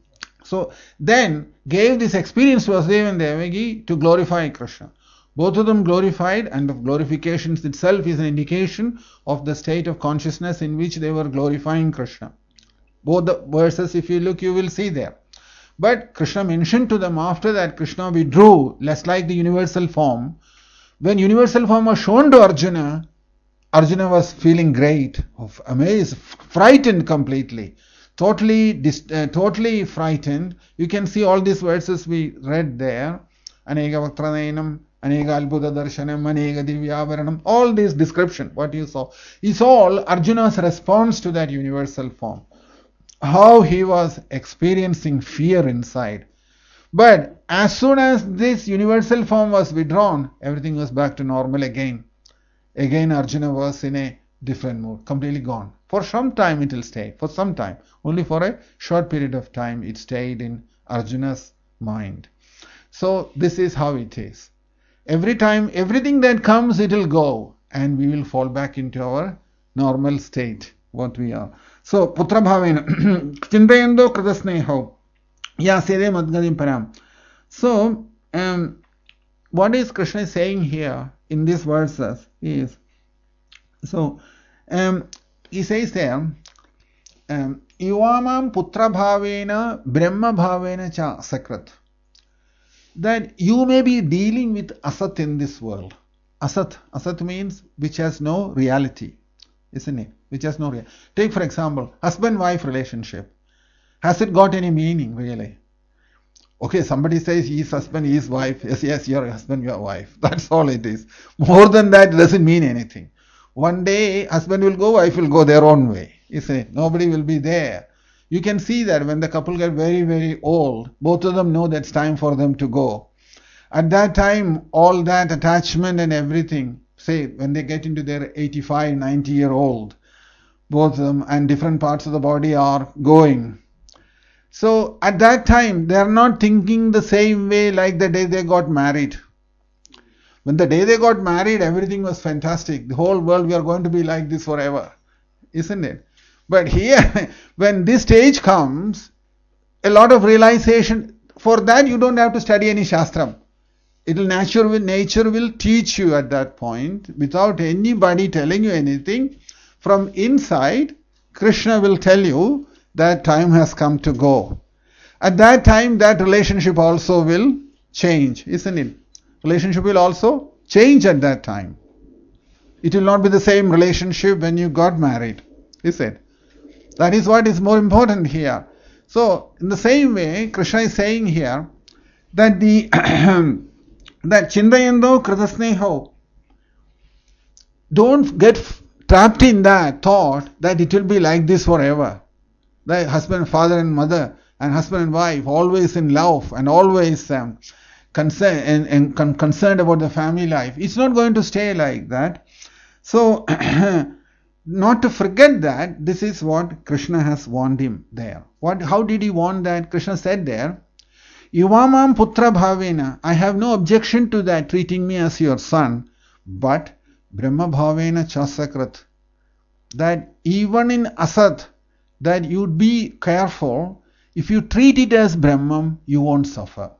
[SPEAKER 1] So then gave this experience to Vasudeva and Devaki to glorify Krishna. Both of them glorified, and the glorification itself is an indication of the state of consciousness in which they were glorifying Krishna. Both the verses, if you look, you will see there. But Krishna mentioned to them after that Krishna withdrew, less like the universal form. When universal form was shown to Arjuna, Arjuna was feeling great, amazed, frightened completely, totally, dis- uh, totally frightened. You can see all these verses we read there. Anega Vaktranayanam, Anega Albuddha Darshanam, Anega Divyavaranam, all this description, what you saw, is all Arjuna's response to that universal form. How he was experiencing fear inside. But as soon as this universal form was withdrawn, everything was back to normal again. Again Arjuna was in a different mood, completely gone. For some time it will stay, for some time. Only for a short period of time it stayed in Arjuna's mind. So this is how it is. Every time, everything that comes, it will go, and we will fall back into our normal state, what we are. So, Putra Bhavena, Chindayando Kridasneho, Yasyade Madgadim Param. So, um, what is Krishna saying here in these verses is, so, um, he says there, um, Ivamam Putra Bhavena Brahma Bhavena Cha Sakrat. That you may be dealing with asat in this world. Asat, asat means which has no reality, isn't it? Which has no reality. Take for example, husband-wife relationship. Has it got any meaning really? Okay, somebody says he is husband, he is wife. Yes, yes, you are husband, you are wife. That's all it is. More than that, it doesn't mean anything. One day, husband will go, wife will go their own way, isn't it? Nobody will be there. You can see that when the couple get very, very old, both of them know that it's time for them to go. At that time, all that attachment and everything, say when they get into their eighty-five, ninety year old, both of them and different parts of the body are going. So at that time, they are not thinking the same way like the day they got married. When the day they got married, everything was fantastic. The whole world, we are going to be like this forever, isn't it? But here, when this stage comes, a lot of realization, for that you don't have to study any Shastram. It will nature, nature will teach you at that point, without anybody telling you anything. From inside, Krishna will tell you that time has come to go. At that time, that relationship also will change, isn't it? Relationship will also change at that time. It will not be the same relationship when you got married, is it? That is what is more important here. So, in the same way, Krishna is saying here that the that Chindayando Kridasneho, don't get trapped in that thought that it will be like this forever. The husband, father and mother, and husband and wife, always in love and always um, concern, and, and con- concerned about the family life. It's not going to stay like that. So, not to forget that this is what Krishna has warned him there. What? How did he warn that? Krishna said there, Yuvamam putra bhavena, I have no objection to that, treating me as your son, but Brahma bhavena chasakrat, that even in asat, that you'd be careful, if you treat it as Brahman, you won't suffer.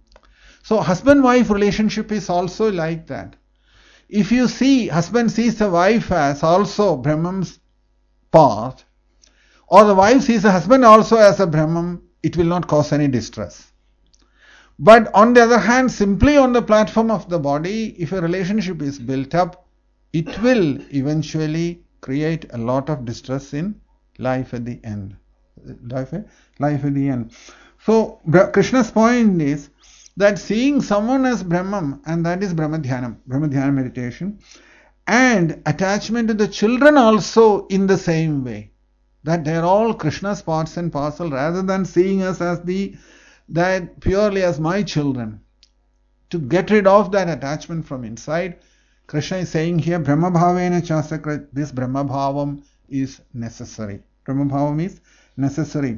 [SPEAKER 1] So husband-wife relationship is also like that. If you see, husband sees the wife as also Brahman's part, or the wife sees the husband also as a Brahman, it will not cause any distress. But on the other hand, simply on the platform of the body, if a relationship is built up, it will eventually create a lot of distress in life at the end. Life, life at the end. So, Krishna's point is that seeing someone as Brahman, and that is Brahmadhyanam, Brahmadhyana meditation, and attachment to the children also in the same way, that they are all Krishna's parts and parcel, rather than seeing us as the that purely as my children. To get rid of that attachment from inside, Krishna is saying here, Brahma bhavena chasakrat, this Brahma bhavam is necessary. Brahma bhavam is necessary.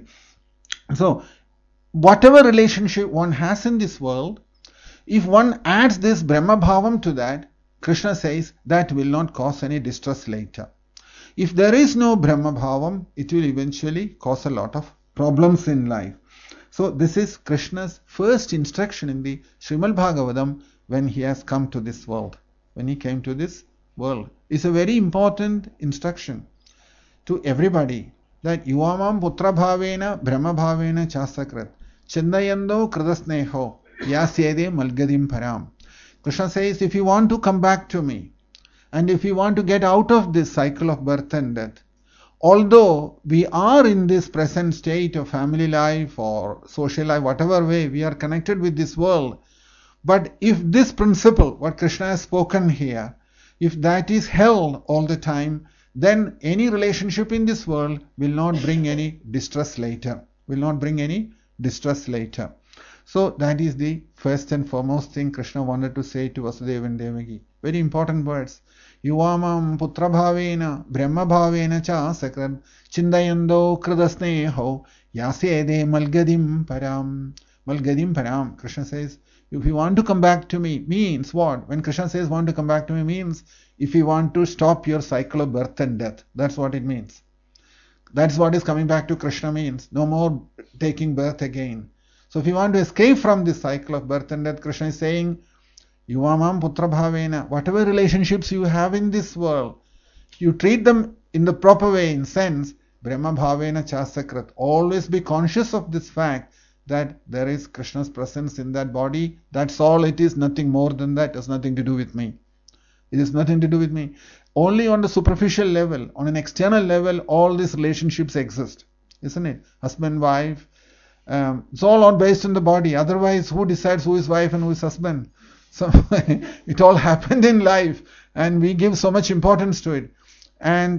[SPEAKER 1] So, whatever relationship one has in this world, if one adds this Brahma bhavam to that, Krishna says that will not cause any distress later. If there is no Brahma bhavam, it will eventually cause a lot of problems in life. So this is Krishna's first instruction in the Srimad Bhagavatam when he has come to this world. When he came to this world. It's a very important instruction to everybody, that Yuvamam putra bhavena Brahma bhavena chasakrat Chandayando kridasneho yasyede malgadim param. Krishna says, if you want to come back to me, and if you want to get out of this cycle of birth and death, although we are in this present state of family life or social life, whatever way we are connected with this world, but if this principle, what Krishna has spoken here, if that is held all the time, then any relationship in this world will not bring any distress later. Will not bring any distress later. So that is the first and foremost thing Krishna wanted to say to Vasudeva and Devaki. Very important words. Yuvamam putra bhavena Brahma bhavena cha sakran chindayando kridasneho yasyede malgadim param. Malgadim param. Krishna says, if you want to come back to me, means what? When Krishna says want to come back to me, means if you want to stop your cycle of birth and death. That's what it means. That's what is coming back to Krishna means. No more taking birth again. So if you want to escape from this cycle of birth and death, Krishna is saying, Yuvamam putra bhavena, whatever relationships you have in this world, you treat them in the proper way, in sense, Brahma bhavena chasakrat. Always be conscious of this fact that there is Krishna's presence in that body. That's all it is, nothing more than that. It has nothing to do with me. It has nothing to do with me. Only on the superficial level, on an external level, all these relationships exist. Isn't it? Husband, wife. Um, it's all on based on the body. Otherwise, who decides who is wife and who is husband? So it all happened in life, and we give so much importance to it. And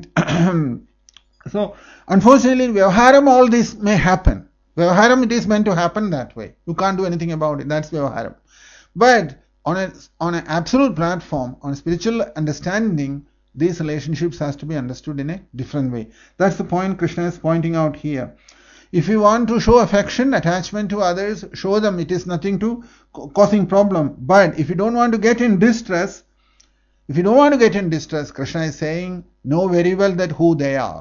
[SPEAKER 1] so, unfortunately, in Vyavaharam, all this may happen. Vyavaharam, it is meant to happen that way. You can't do anything about it. That's Vyavaharam. But on a on an absolute platform, on a spiritual understanding, these relationships has to be understood in a different way. That's the point Krishna is pointing out here. If you want to show affection, attachment to others, show them. It is nothing to causing problem. But if you don't want to get in distress, if you don't want to get in distress, Krishna is saying, know very well that who they are.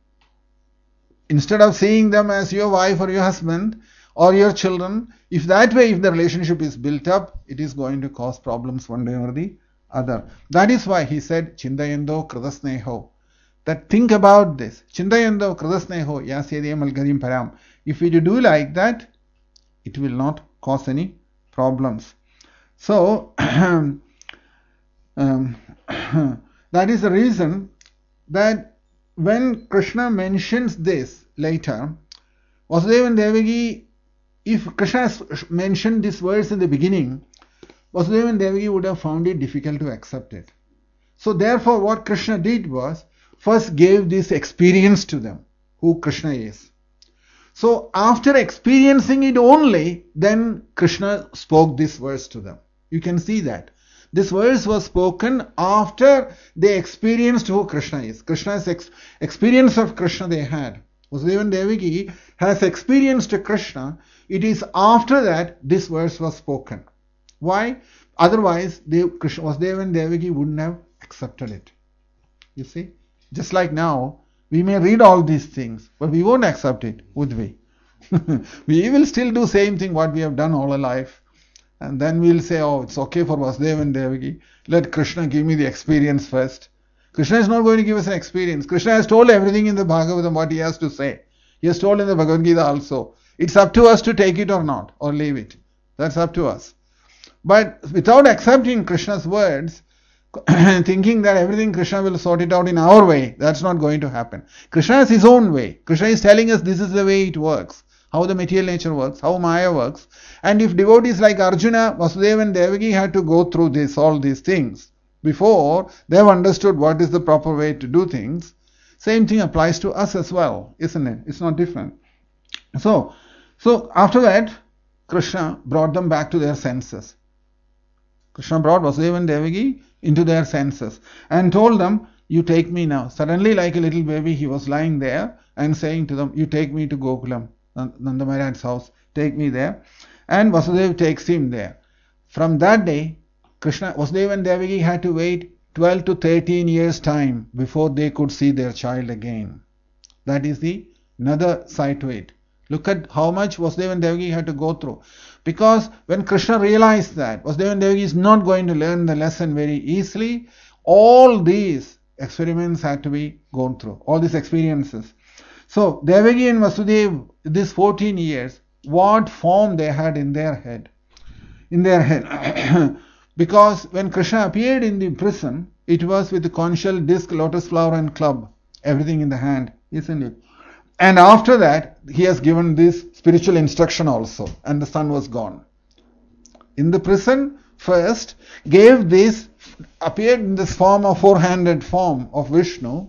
[SPEAKER 1] Instead of seeing them as your wife or your husband or your children, if that way, if the relationship is built up, it is going to cause problems one day or the other. That is why he said, Chindayando kridasneho. That think about this. Chindayando kridasneho yasyede malgadim param. If we do like that, it will not cause any problems. So, um, that is the reason that when Krishna mentions this later, Vasudeva and Devaki, if Krishna has mentioned these words in the beginning, Vasudeva and Devaki would have found it difficult to accept it. So therefore what Krishna did was, first gave this experience to them, who Krishna is. So after experiencing it only, then Krishna spoke this verse to them. You can see that. This verse was spoken after they experienced who Krishna is. Krishna's ex- experience of Krishna they had. Vasudeva and Devaki has experienced Krishna. It is after that this verse was spoken. Why? Otherwise, they, Krishna, Vasudeva and Devaki wouldn't have accepted it. You see? Just like now, we may read all these things, but we won't accept it, would we? We will still do same thing what we have done all our life. And then we'll say, oh, it's okay for Vasudeva and Devaki. Let Krishna give me the experience first. Krishna is not going to give us an experience. Krishna has told everything in the Bhagavatam what he has to say. He has told in the Bhagavad Gita also. It's up to us to take it or not, or leave it. That's up to us. But without accepting Krishna's words, thinking that everything Krishna will sort it out in our way, that's not going to happen. Krishna has his own way. Krishna is telling us this is the way it works, how the material nature works, how Maya works. And if devotees like Arjuna, Vasudeva and Devaki had to go through this, all these things before they have understood what is the proper way to do things, same thing applies to us as well, isn't it? It's not different. So, so after that, Krishna brought them back to their senses. Krishna brought Vasudeva and Devaki into their senses and told them, you take me now. Suddenly, like a little baby, he was lying there and saying to them, you take me to Gokulam, Nanda Maharaj's house, take me there. And Vasudeva takes him there. From that day, Krishna, Vasudeva and Devaki had to wait twelve to thirteen years time before they could see their child again. That is the another side to it. Look at how much Vasudeva and Devaki had to go through. Because when Krishna realized that Vasudeva and Devaki is not going to learn the lesson very easily, all these experiments had to be gone through, all these experiences. So Devaki and Vasudeva, these fourteen years, what form they had in their head, in their head. Because when Krishna appeared in the prison, it was with the conch shell, disc, lotus flower and club, everything in the hand, isn't it? And after that, he has given this spiritual instruction also, and the son was gone. In the prison, first, gave this, appeared in this form of four-handed form of Vishnu,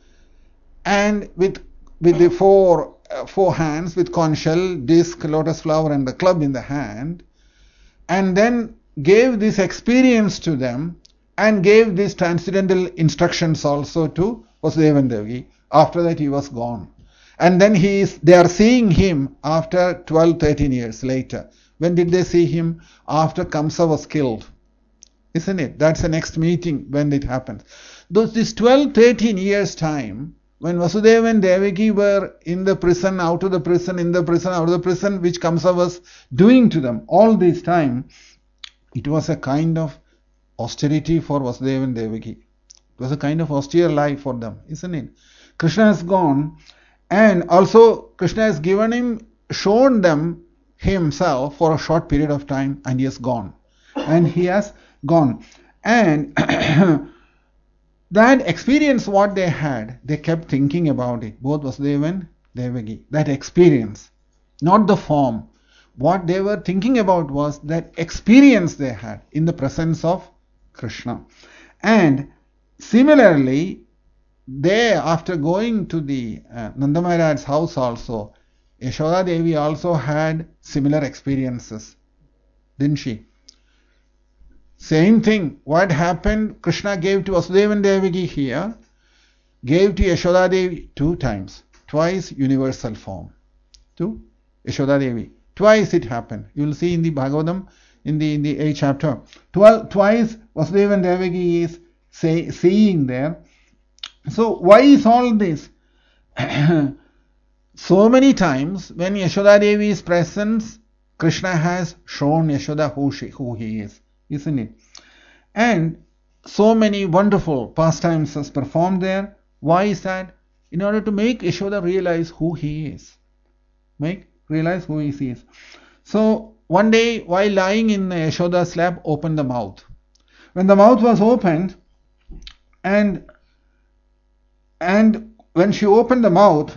[SPEAKER 1] and with, with the four, uh, four hands, with conch shell, disc, lotus flower and the club in the hand, and then gave this experience to them, and gave these transcendental instructions also to Vasudeva and Devaki. After that, he was gone. And then he is, they are seeing him after twelve, thirteen years later. When did they see him? After Kamsa was killed. Isn't it? That's the next meeting when it happens. Those, this twelve, thirteen years time, when Vasudeva and Devaki were in the prison, out of the prison, in the prison, out of the prison, which Kamsa was doing to them, all this time, it was a kind of austerity for Vasudeva and Devaki. It was a kind of austere life for them, isn't it? Krishna has gone. And also Krishna has given him, shown them himself for a short period of time, and he has gone. And he has gone. And that experience what they had, they kept thinking about it, both Vasudeva and Devaki. That experience, not the form. What they were thinking about was that experience they had in the presence of Krishna. And similarly, they, after going to the uh, Nanda Maharaj's house also, Yashoda Devi also had similar experiences, didn't she? Same thing. What happened? Krishna gave to Vasudeva and Devaki here, gave to Yashoda Devi two times. Twice universal form. To Yashoda Devi. Twice it happened. You will see in the Bhagavatam, in the in the eighth chapter. Twelve, twice Vasudeva and Devaki is say, seeing there. So why is all this? So many times when Yashoda Devi is present, Krishna has shown Yashoda who, she, who he is, isn't it? And so many wonderful pastimes has performed there. Why is that? In order to make Yashoda realize who he is. Make realize who he is. So one day while lying in Yashoda's lap, opened the mouth. When the mouth was opened, and And when she opened the mouth,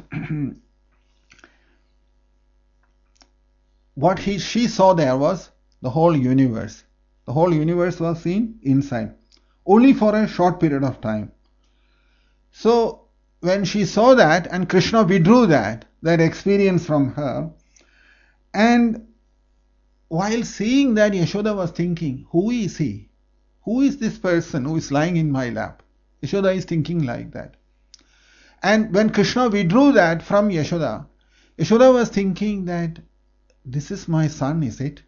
[SPEAKER 1] what he, she saw there was the whole universe. The whole universe was seen inside, only for a short period of time. So when she saw that, and Krishna withdrew that, that experience from her, and while seeing that, Yashoda was thinking, who is he? Who is this person who is lying in my lap? Yashoda is thinking like that. And when Krishna withdrew that from Yashoda, Yashoda was thinking that this is my son, is it?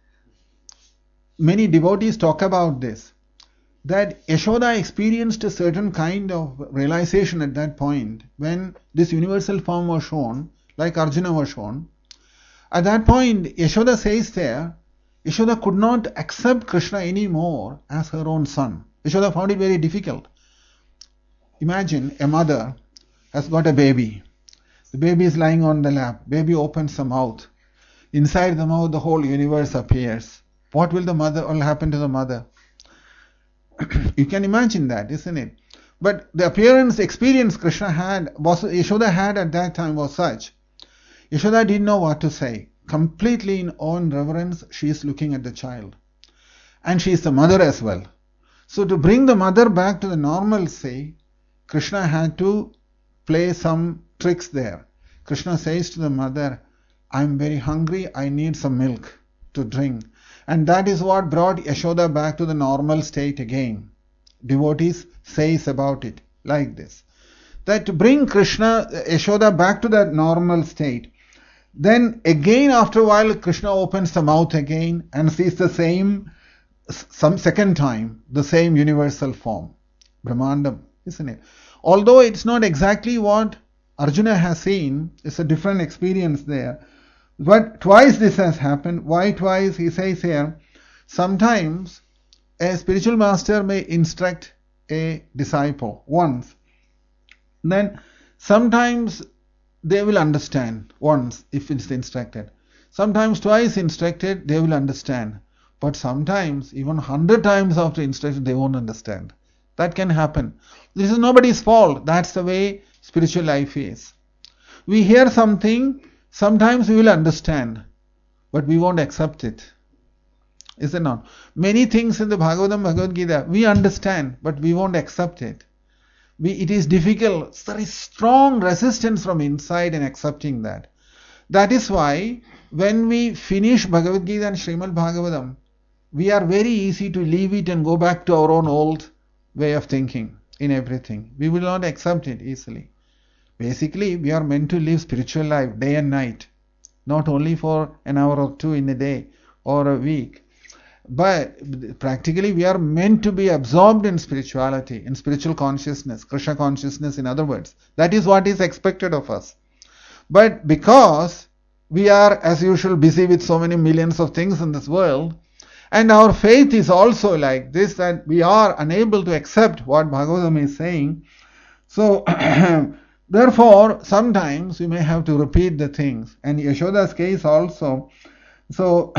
[SPEAKER 1] Many devotees talk about this, that Yashoda experienced a certain kind of realization at that point when this universal form was shown, like Arjuna was shown. At that point, Yashoda says there, Yashoda could not accept Krishna anymore as her own son. Yashoda found it very difficult. Imagine a mother has got a baby. The baby is lying on the lap. Baby opens the mouth. Inside the mouth, the whole universe appears. What will the mother will happen to the mother? You can imagine that, isn't it? But the appearance experience Krishna had, was Yashoda had at that time was such. Yashoda didn't know what to say. Completely in own reverence, she is looking at the child. And she is the mother as well. So to bring the mother back to the normalcy, Krishna had to play some tricks there. Krishna says to the mother, I am very hungry, I need some milk to drink. And that is what brought Yashoda back to the normal state again. Devotees says about it like this. That to bring Krishna, Yashoda back to that normal state. Then again after a while Krishna opens the mouth again and sees the same, some second time, the same universal form. Brahmandam, isn't it? Although it's not exactly what Arjuna has seen, it's a different experience there. But twice this has happened. Why twice? He says here, sometimes a spiritual master may instruct a disciple once. Then sometimes they will understand once if it's instructed. Sometimes twice instructed, they will understand. But sometimes, even hundred times after instruction, they won't understand. That can happen. This is nobody's fault. That's the way spiritual life is. We hear something, sometimes we will understand, but we won't accept it. Is it not? Many things in the Bhagavatam, Bhagavad Gita, we understand, but we won't accept it. We, it is difficult. There is strong resistance from inside in accepting that. That is why when we finish Bhagavad Gita and Srimad Bhagavatam, we are very easy to leave it and go back to our own old way of thinking in everything. We will not accept it easily. Basically, we are meant to live spiritual life day and night, not only for an hour or two in a day or a week. But practically we are meant to be absorbed in spirituality, in spiritual consciousness, Krishna consciousness in other words. That is what is expected of us. But because we are as usual busy with so many millions of things in this world, and our faith is also like this, that we are unable to accept what Bhagavatam is saying. So therefore sometimes we may have to repeat the things. And Yashoda's case also, so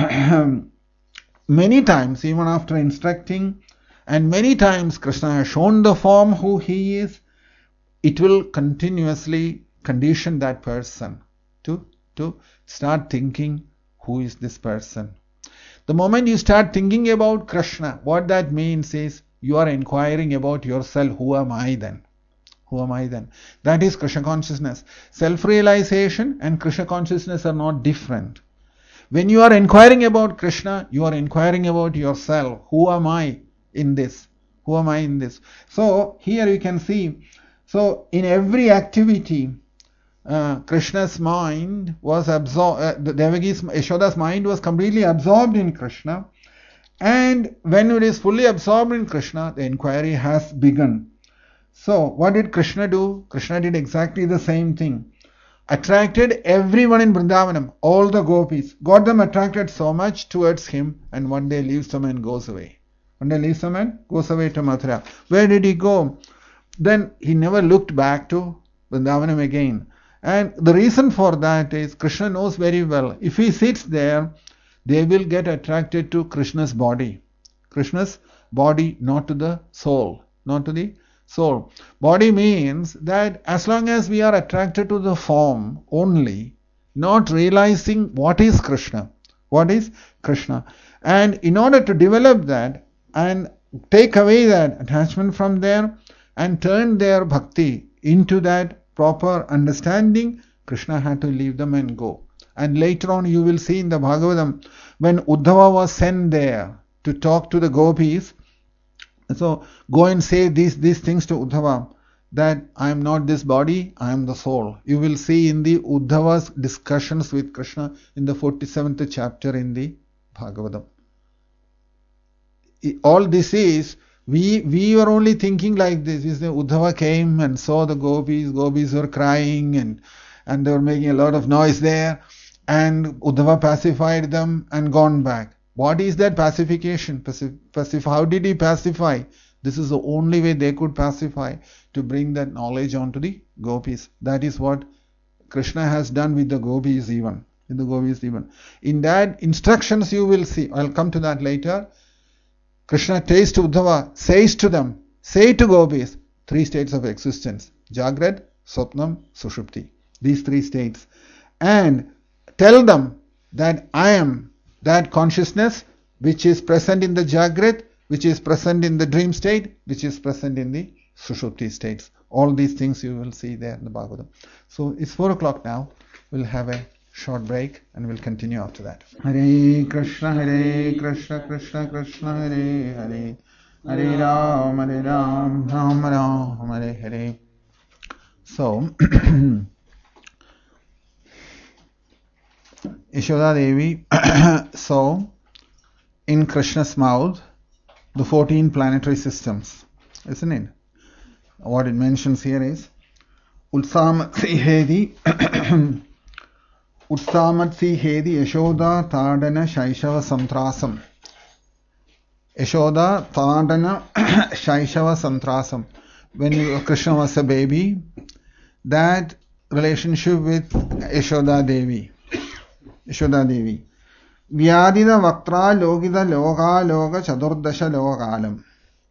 [SPEAKER 1] many times, even after instructing, and many times Krishna has shown the form who he is, it will continuously condition that person to, to start thinking, who is this person? The moment you start thinking about Krishna, what that means is you are inquiring about yourself. Who am I then? Who am I then? That is Krishna consciousness. Self-realization and Krishna consciousness are not different. When you are inquiring about Krishna, you are inquiring about yourself. Who am I in this? Who am I in this? So here you can see, so in every activity, uh, Krishna's mind was absorbed, uh, the Devaki's, Yashoda's mind was completely absorbed in Krishna. And when it is fully absorbed in Krishna, the inquiry has begun. So what did Krishna do? Krishna did exactly the same thing. Attracted everyone in Vrindavanam, all the gopis, got them attracted so much towards him, and one day leaves them and goes away. One day leaves them and goes away to Mathura. Where did he go? Then he never looked back to Vrindavanam again. And the reason for that is Krishna knows very well, if he sits there, they will get attracted to Krishna's body. Krishna's body, not to the soul, not to the soul. Body means that as long as we are attracted to the form only, not realizing what is Krishna, what is Krishna. And in order to develop that and take away that attachment from there and turn their bhakti into that proper understanding, Krishna had to leave them and go. And later on you will see in the Bhagavatam, when Uddhava was sent there to talk to the gopis, so go and say these, these things to Uddhava, that I am not this body, I am the soul. You will see in the Uddhava's discussions with Krishna in the forty-seventh chapter in the Bhagavatam. All this is, we we were only thinking like this. Is the Uddhava came and saw the gopis, gopis were crying and, and they were making a lot of noise there, and Uddhava pacified them and gone back. What is that pacification? Pacif- pacif- how did he pacify? This is the only way they could pacify, to bring that knowledge onto the gopis. That is what Krishna has done with the gopis even. In the gopis even. In that instructions you will see, I'll come to that later. Krishna says to Uddhava, says to them, say to gopis, three states of existence. Jagrat, Swapnam, Sushupti. These three states. And tell them that I am that consciousness which is present in the Jagrat, which is present in the dream state, which is present in the Sushupti states. All these things you will see there in the Bhagavatam. So it's four o'clock now. We'll have a short break and we'll continue after that. Hare Krishna, Hare Krishna, Krishna Krishna, Hare Hare, Hare Ram, Hare Ram, Ram Ram, Hare Hare. So, Yashoda Devi saw in Krishna's mouth the fourteen planetary systems, isn't it? What it mentions here is Utsamat Sihedi Utsamat Sihedi Yashoda Tadana Shaishava Santrasam. Yashoda Tadana Shaishava Santrasam. When Krishna was a baby, that relationship with Yashoda Devi. Yashoda Devi. Vyadida Vaktra Logida Loga Loga Chadurdasha Logalam.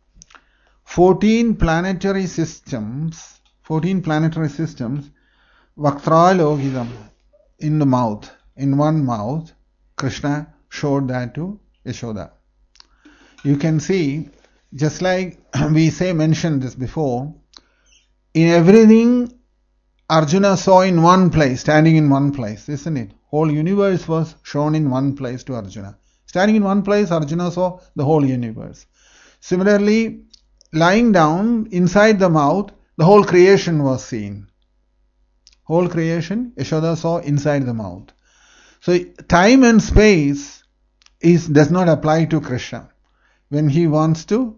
[SPEAKER 1] Fourteen planetary systems, fourteen planetary systems, Vaktra Logidam, in the mouth, in one mouth, Krishna showed that to Yashoda. You can see, just like we say, mentioned this before, in everything Arjuna saw in one place, standing in one place, isn't it? Whole universe was shown in one place to Arjuna. Standing in one place, Arjuna saw the whole universe. Similarly, lying down inside the mouth, the whole creation was seen. Whole creation, Yashoda saw inside the mouth. So time and space is does not apply to Krishna. When he wants to,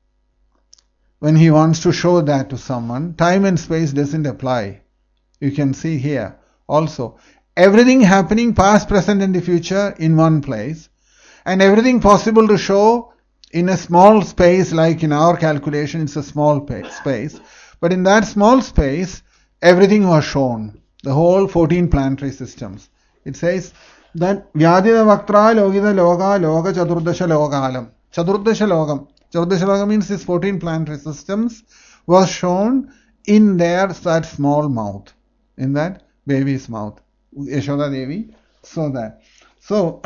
[SPEAKER 1] when he wants to show that to someone, time and space doesn't apply. You can see here also. Everything happening past, present and the future in one place, and everything possible to show in a small space, like in our calculation it's a small space, but in that small space everything was shown, the whole fourteen planetary systems. It says that Vyadida Vaktra Logida Loga Loga Chadurdasha Logalam. Chadurdasha Logam. Chadurdasha Logam means these fourteen planetary systems was shown in their that small mouth, in that baby's mouth. Yashoda Devi saw that. So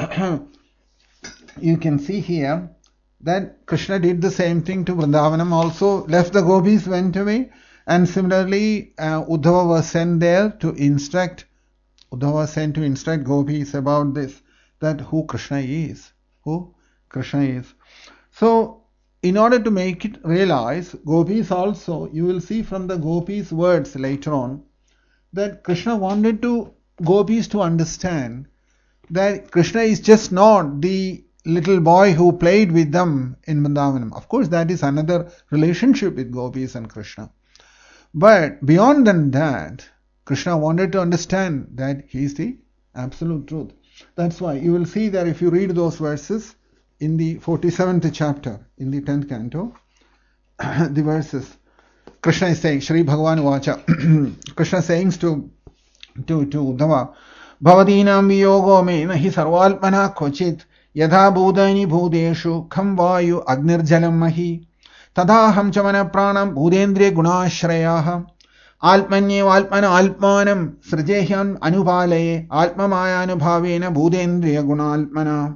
[SPEAKER 1] you can see here that Krishna did the same thing to Vrindavanam also, left the gopis, went away, and similarly uh, Uddhava was sent there to instruct, Uddhava was sent to instruct gopis about this, that who Krishna is, who Krishna is. So in order to make it realize, gopis also, you will see from the gopis' words later on, that Krishna wanted to gopis to understand that Krishna is just not the little boy who played with them in Vrindavanam. Of course, that is another relationship with gopis and Krishna. But beyond than that, Krishna wanted to understand that he is the absolute truth. That's why you will see that if you read those verses in the forty-seventh chapter, in the tenth canto, the verses, Krishna is saying, Shri Bhagavan Vacha, Krishna saying to to to Uddhava, Bhavadinam viyogo me nahi sarvalpana kochit yadha bhudani bhudeshu kham vayu agnirjalam mahi tadaham chamana pranam bhudendriya gunashrayah alpmanye valpana alpmanam srijehyan anupalaye alpmamayana bhavena bhudendriya gunalpmana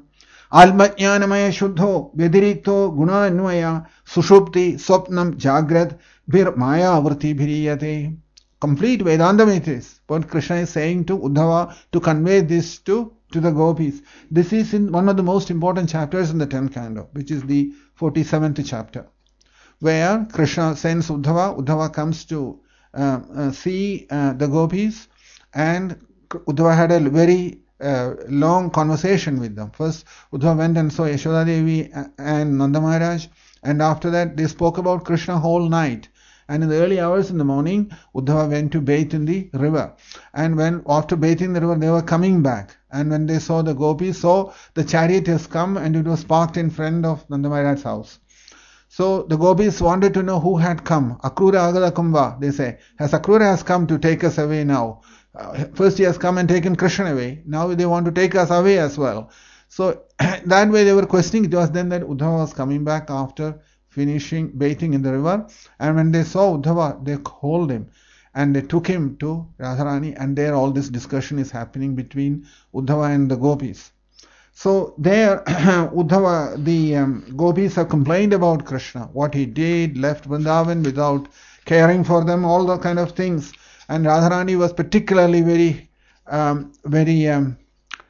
[SPEAKER 1] Almajnanamaya Shuddho, Vedirikto, Guna Anvaya, Sushupti, Swapnam, Jagrat, Vir Maya Avrti Bhiriyate. Complete Vedanta it is. What Krishna is saying to Uddhava to convey this to, to the gopis. This is in one of the most important chapters in the tenth canto, which is the forty-seventh chapter, where Krishna sends Uddhava. Uddhava comes to uh, uh, see uh, the gopis, and Uddhava had a very uh, long conversation with them. First, Uddhava went and saw Yashoda Devi and Nanda Maharaj, and after that they spoke about Krishna whole night. And in the early hours in the morning, Uddhava went to bathe in the river. And when after bathing the river, they were coming back. And when they saw the gopis, saw the chariot has come and it was parked in front of Nanda Maharaj's house. So the gopis wanted to know who had come. Akrura Agada Kumbha, they say. As Akrura has come to take us away now. Uh, first he has come and taken Krishna away. Now they want to take us away as well. So that way they were questioning. It was then that Uddhava was coming back after finishing bathing in the river, and when they saw Uddhava, they called him and they took him to Radharani, and there all this discussion is happening between Uddhava and the gopis. So there Uddhava, the um, gopis have complained about Krishna, what he did, left Vrindavan without caring for them, all the kind of things, and Radharani was particularly very um, very um,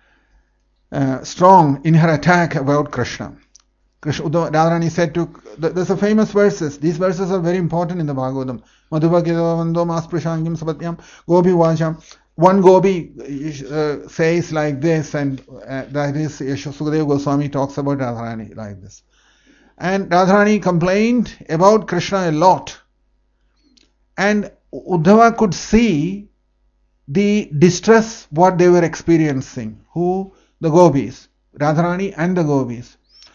[SPEAKER 1] uh, strong in her attack about Krishna. Krishna, Radharani said to, there's a famous verses. These verses are very important in the Bhagavatam. Madhuvakidavando masprishangim sapatyam gopi vacham. One gopi uh, says like this, and uh, that is Sukadeva Goswami talks about Radharani like this. And Radharani complained about Krishna a lot. And Uddhava could see the distress what they were experiencing. Who? The gopis. Radharani and the gopis.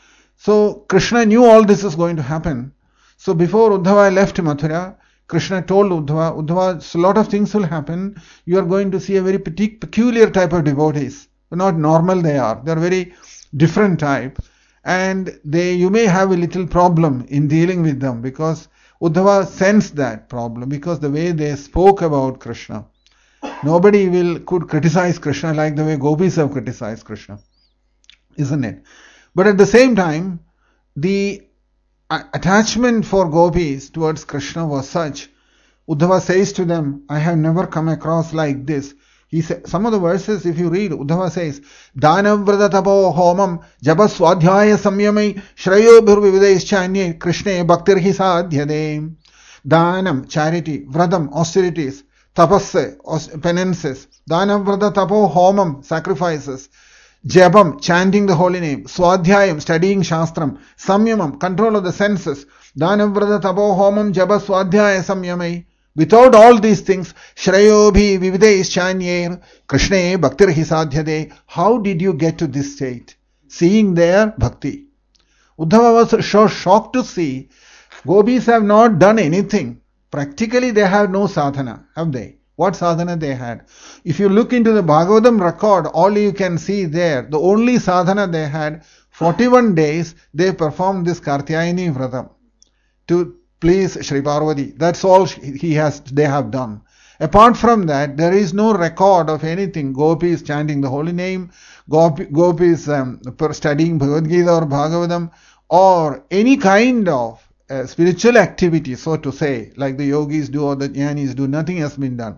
[SPEAKER 1] So Krishna knew all this is going to happen. So before Uddhava left Mathura, Krishna told Uddhava, Uddhava, a lot of things will happen. You are going to see a very peculiar type of devotees. Not normal they are. They are very different type. And they, you may have a little problem in dealing with them, because Uddhava sensed that problem, because the way they spoke about Krishna. Nobody will could criticize Krishna like the way gopis have criticized Krishna. Isn't it? But at the same time, the attachment for gopis towards Krishna was such. Uddhava says to them, I have never come across like this. He said, some of the verses, if you read, Uddhava says, Danavrata tapo homam jabas swadhyaya samyamai shrayo bhurvividayischanye Krishne bhaktir hi sadhyade. Danam, charity, vradam, austerities, tapasse, penances, Danavrata tapo homam, sacrifices, Jabam, chanting the holy name, Swadhyayam, studying Shastram, Samyamam, control of the senses, Dhanavrata tapo homam jaba swadhyaya samyamai. Without all these things, Shrayobhi vividayischanye Krishne bhaktir hi sadhyade. How did you get to this state? Seeing their bhakti. Uddhava was so shocked to see gopis have not done anything. Practically they have no sadhana, have they? What sadhana they had? If you look into the Bhagavatam record, all you can see there, the only sadhana they had, forty-one days they performed this Kartyayani Vratam to please Shri Parvati. That's all he has, they have done. Apart from that, there is no record of anything. Gopis chanting the holy name, gopis um, studying Bhagavad Gita or Bhagavatam, or any kind of Uh, spiritual activity, so to say, like the yogis do or the jnanis do, nothing has been done.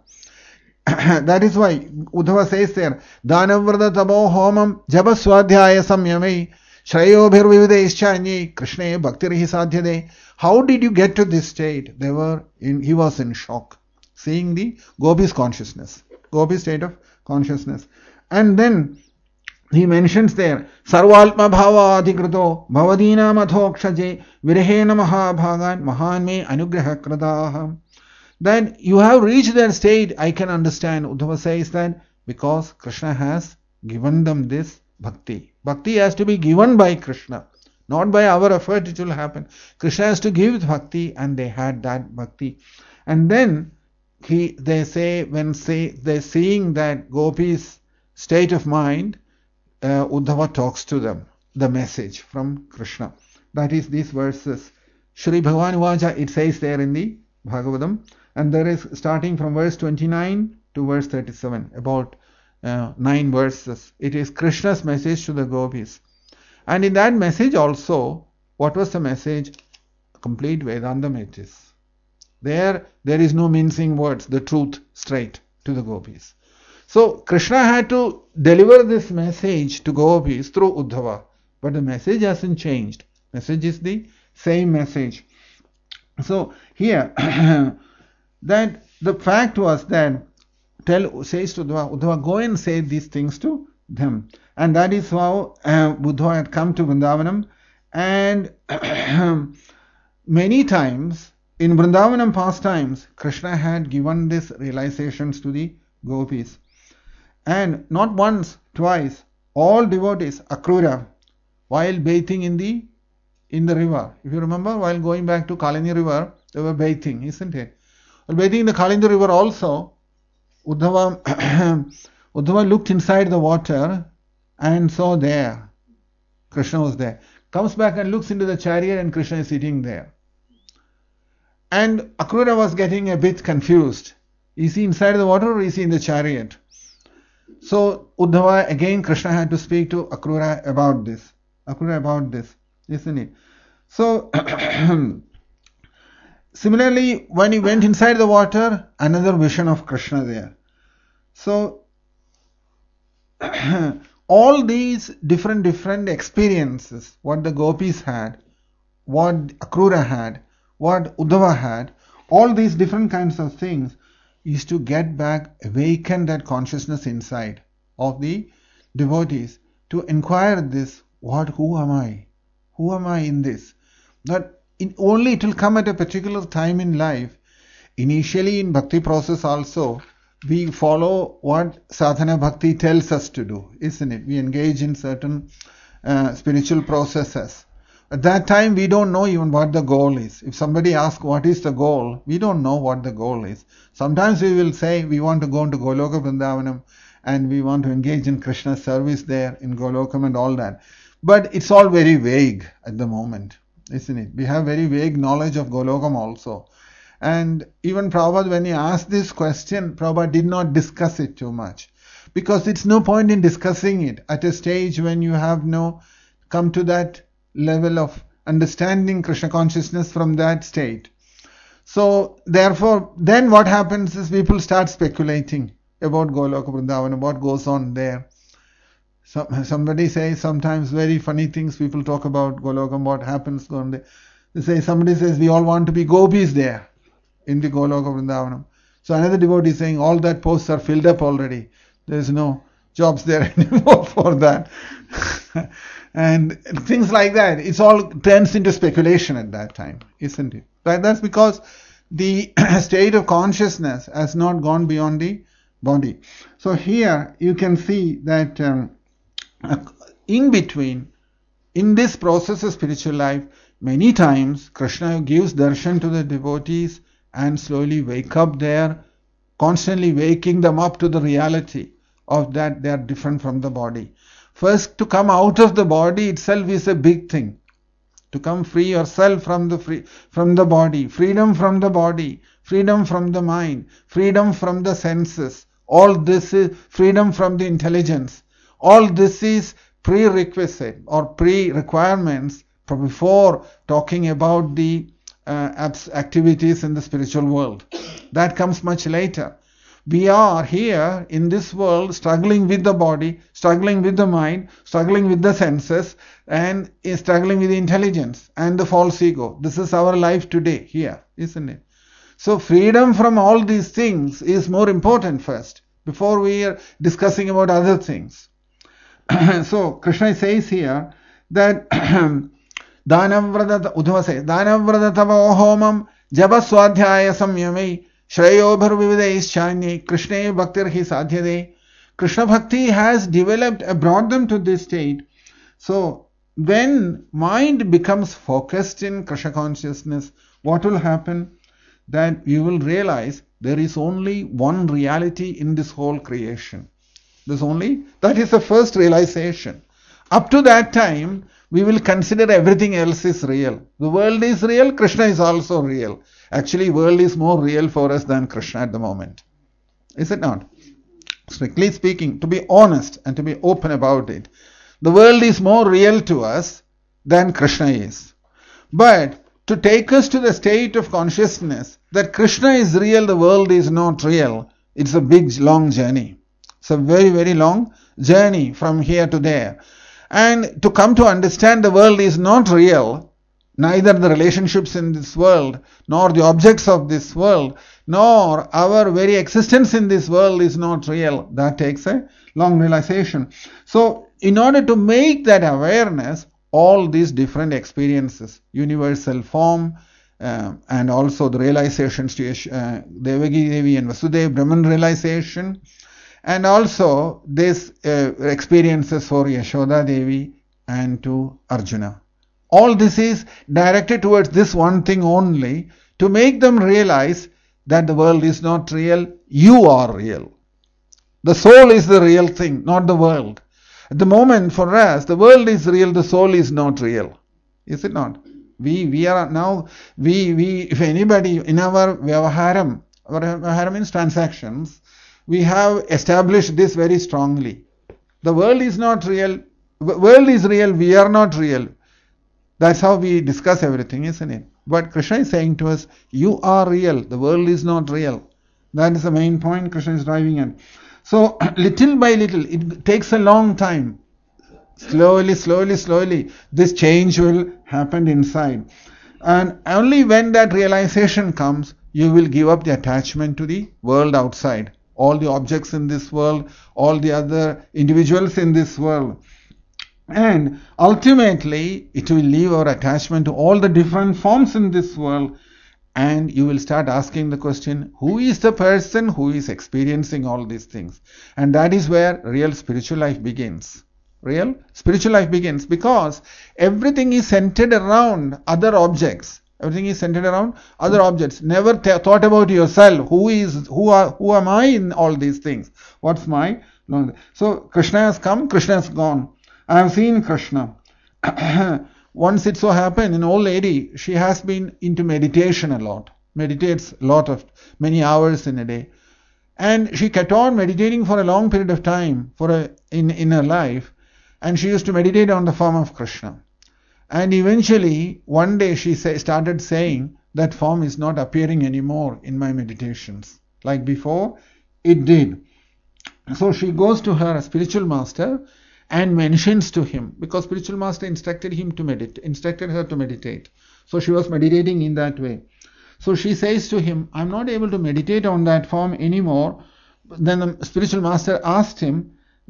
[SPEAKER 1] That is why Uddhava says there, Dhanavrata tabo homam jaba swadhyaya samyamai shrayo bhirvividayischanye Krishne bhaktir hi sadhyade. How did you get to this state? They were in, he was in shock, seeing the gopis consciousness, gopis state of consciousness. And then he mentions there, Sarvalpa bhava adhikrito bhavadina mathokshaje virehena mahabhagan mahan me anugraha kradaha. Then you have reached that state, I can understand. Uddhava says that because Krishna has given them this bhakti. Bhakti has to be given by Krishna, not by our effort it will happen. Krishna has to give bhakti, and they had that bhakti. And then he, they say, when say they're seeing that gopis' state of mind, Uh, Uddhava talks to them, the message from Krishna. That is these verses. Shri Bhagavan Vacha, it says there in the Bhagavatam, and there is starting from verse twenty-nine to verse thirty-seven, about uh, nine verses. It is Krishna's message to the gopis. And in that message also, what was the message? Complete Vedantam it is. There, there is no mincing words, the truth straight to the gopis. So Krishna had to deliver this message to gopis through Uddhava. But the message hasn't changed. Message is the same message. So here, that the fact was that tell says to Uddhava, Uddhava, go and say these things to them. And that is how uh, Uddhava had come to Vrindavanam. And many times in Vrindavanam pastimes, Krishna had given these realizations to the gopis. And not once, twice, all devotees, Akrura, while bathing in the in the river. If you remember, while going back to Kalini river, they were bathing, isn't it? While bathing in the Kalini river also, Uddhava, Uddhava looked inside the water and saw there, Krishna was there. Comes back and looks into the chariot and Krishna is sitting there. And Akrura was getting a bit confused. Is he inside the water or is he in the chariot? So Uddhava, again Krishna had to speak to Akrura about this. Akrura about this, isn't it? So similarly, when he went inside the water, another vision of Krishna there. So all these different different experiences, what the gopis had, what Akrura had, what Uddhava had, all these different kinds of things is to get back, awaken that consciousness inside of the devotees, to inquire this, what, who am I? Who am I in this? That in, only it will come at a particular time in life. Initially in bhakti process also, we follow what sadhana bhakti tells us to do, isn't it? We engage in certain uh, spiritual processes. At that time, we don't know even what the goal is. If somebody asks what is the goal, we don't know what the goal is. Sometimes we will say we want to go into Goloka Vrindavanam and we want to engage in Krishna's service there in Golokam and all that. But it's all very vague at the moment, isn't it? We have very vague knowledge of Golokam also. And even Prabhupada, when he asked this question, Prabhupada did not discuss it too much. Because it's no point in discussing it at a stage when you have no come to that level of understanding Krishna consciousness from that state. So therefore, then what happens is people start speculating about Goloka Vrindavan, what goes on there. Some, somebody says sometimes very funny things, people talk about Golokam, what happens on there. They say, somebody says we all want to be gopis there in the Goloka Vrindavanam. So another devotee is saying all that posts are filled up already. There is no jobs there anymore for that. And things like that. It's all turns into speculation at that time, isn't it? But that's because the state of consciousness has not gone beyond the body. So here you can see that um, in between, in this process of spiritual life, many times Krishna gives darshan to the devotees and slowly wake up there, constantly waking them up to the reality of that they are different from the body. First, to come out of the body itself is a big thing. To come free yourself from the free, from the body, freedom from the body, freedom from the mind, freedom from the senses. All this is freedom from the intelligence. All this is prerequisite or pre-requirements before talking about the uh, activities in the spiritual world. That comes much later. We are here in this world struggling with the body, struggling with the mind, struggling with the senses, and struggling with the intelligence and the false ego. This is our life today here, isn't it? So freedom from all these things is more important first, before we are discussing about other things. So Krishna says here that Dhanavradata, Uddhava says, Dhanavradatava homam jaba swadhyaya samyamai Shreyo bharvividayischanye Krishna bhaktir hi sadhyade. Krishna bhakti has developed, brought them to this state. So when mind becomes focused in Krishna consciousness, what will happen? That you will realize there is only one reality in this whole creation. There's only, that is the first realization. Up to that time, we will consider everything else is real. The world is real, Krishna is also real. Actually, world is more real for us than Krishna at the moment. Is it not? Strictly speaking, to be honest and to be open about it. The world is more real to us than Krishna is. But to take us to the state of consciousness that Krishna is real, the world is not real, it's a big, long journey. It's a very, very long journey from here to there. And to come to understand the world is not real, neither the relationships in this world, nor the objects of this world, nor our very existence in this world is not real, that takes a long realization. So, in order to make that awareness, all these different experiences, universal form, uh, and also the realizations to uh, Devaki Devi and Vasudeva Brahman realization, and also these uh, experiences for Yashoda Devi and to Arjuna. All this is directed towards this one thing only, to make them realize that the world is not real, you are real. The soul is the real thing, not the world. At the moment, for us, the world is real, the soul is not real. Is it not? We we are now, we, we if anybody in our Vyavaharam, our Vyavaharam means transactions, we have established this very strongly. The world is not real, the world is real, we are not real. That's how we discuss everything, isn't it? But Krishna is saying to us, you are real, the world is not real. That is the main point Krishna is driving at. So, little by little, it takes a long time. Slowly, slowly, slowly, this change will happen inside. And only when that realization comes, you will give up the attachment to the world outside. All the objects in this world, all the other individuals in this world. And ultimately, it will leave our attachment to all the different forms in this world. And you will start asking the question, who is the person who is experiencing all these things? And that is where real spiritual life begins. Real spiritual life begins because everything is centered around other objects. Everything is centered around other objects. Never th- thought about yourself. Who is, who are, who am I in all these things? What's my? So Krishna has come, Krishna has gone. I have seen Krishna. Once it so happened, an old lady, she has been into meditation a lot. Meditates a lot of, many hours in a day. And she kept on meditating for a long period of time for a, in, in her life. And she used to meditate on the form of Krishna. And eventually, one day she say, started saying, that form is not appearing anymore in my meditations. Like before, it did. So she goes to her spiritual master and mentions to him, because spiritual master instructed him to meditate, instructed her to meditate. So she was meditating in that way. So she says to him, I'm not able to meditate on that form anymore. Then the spiritual master asked him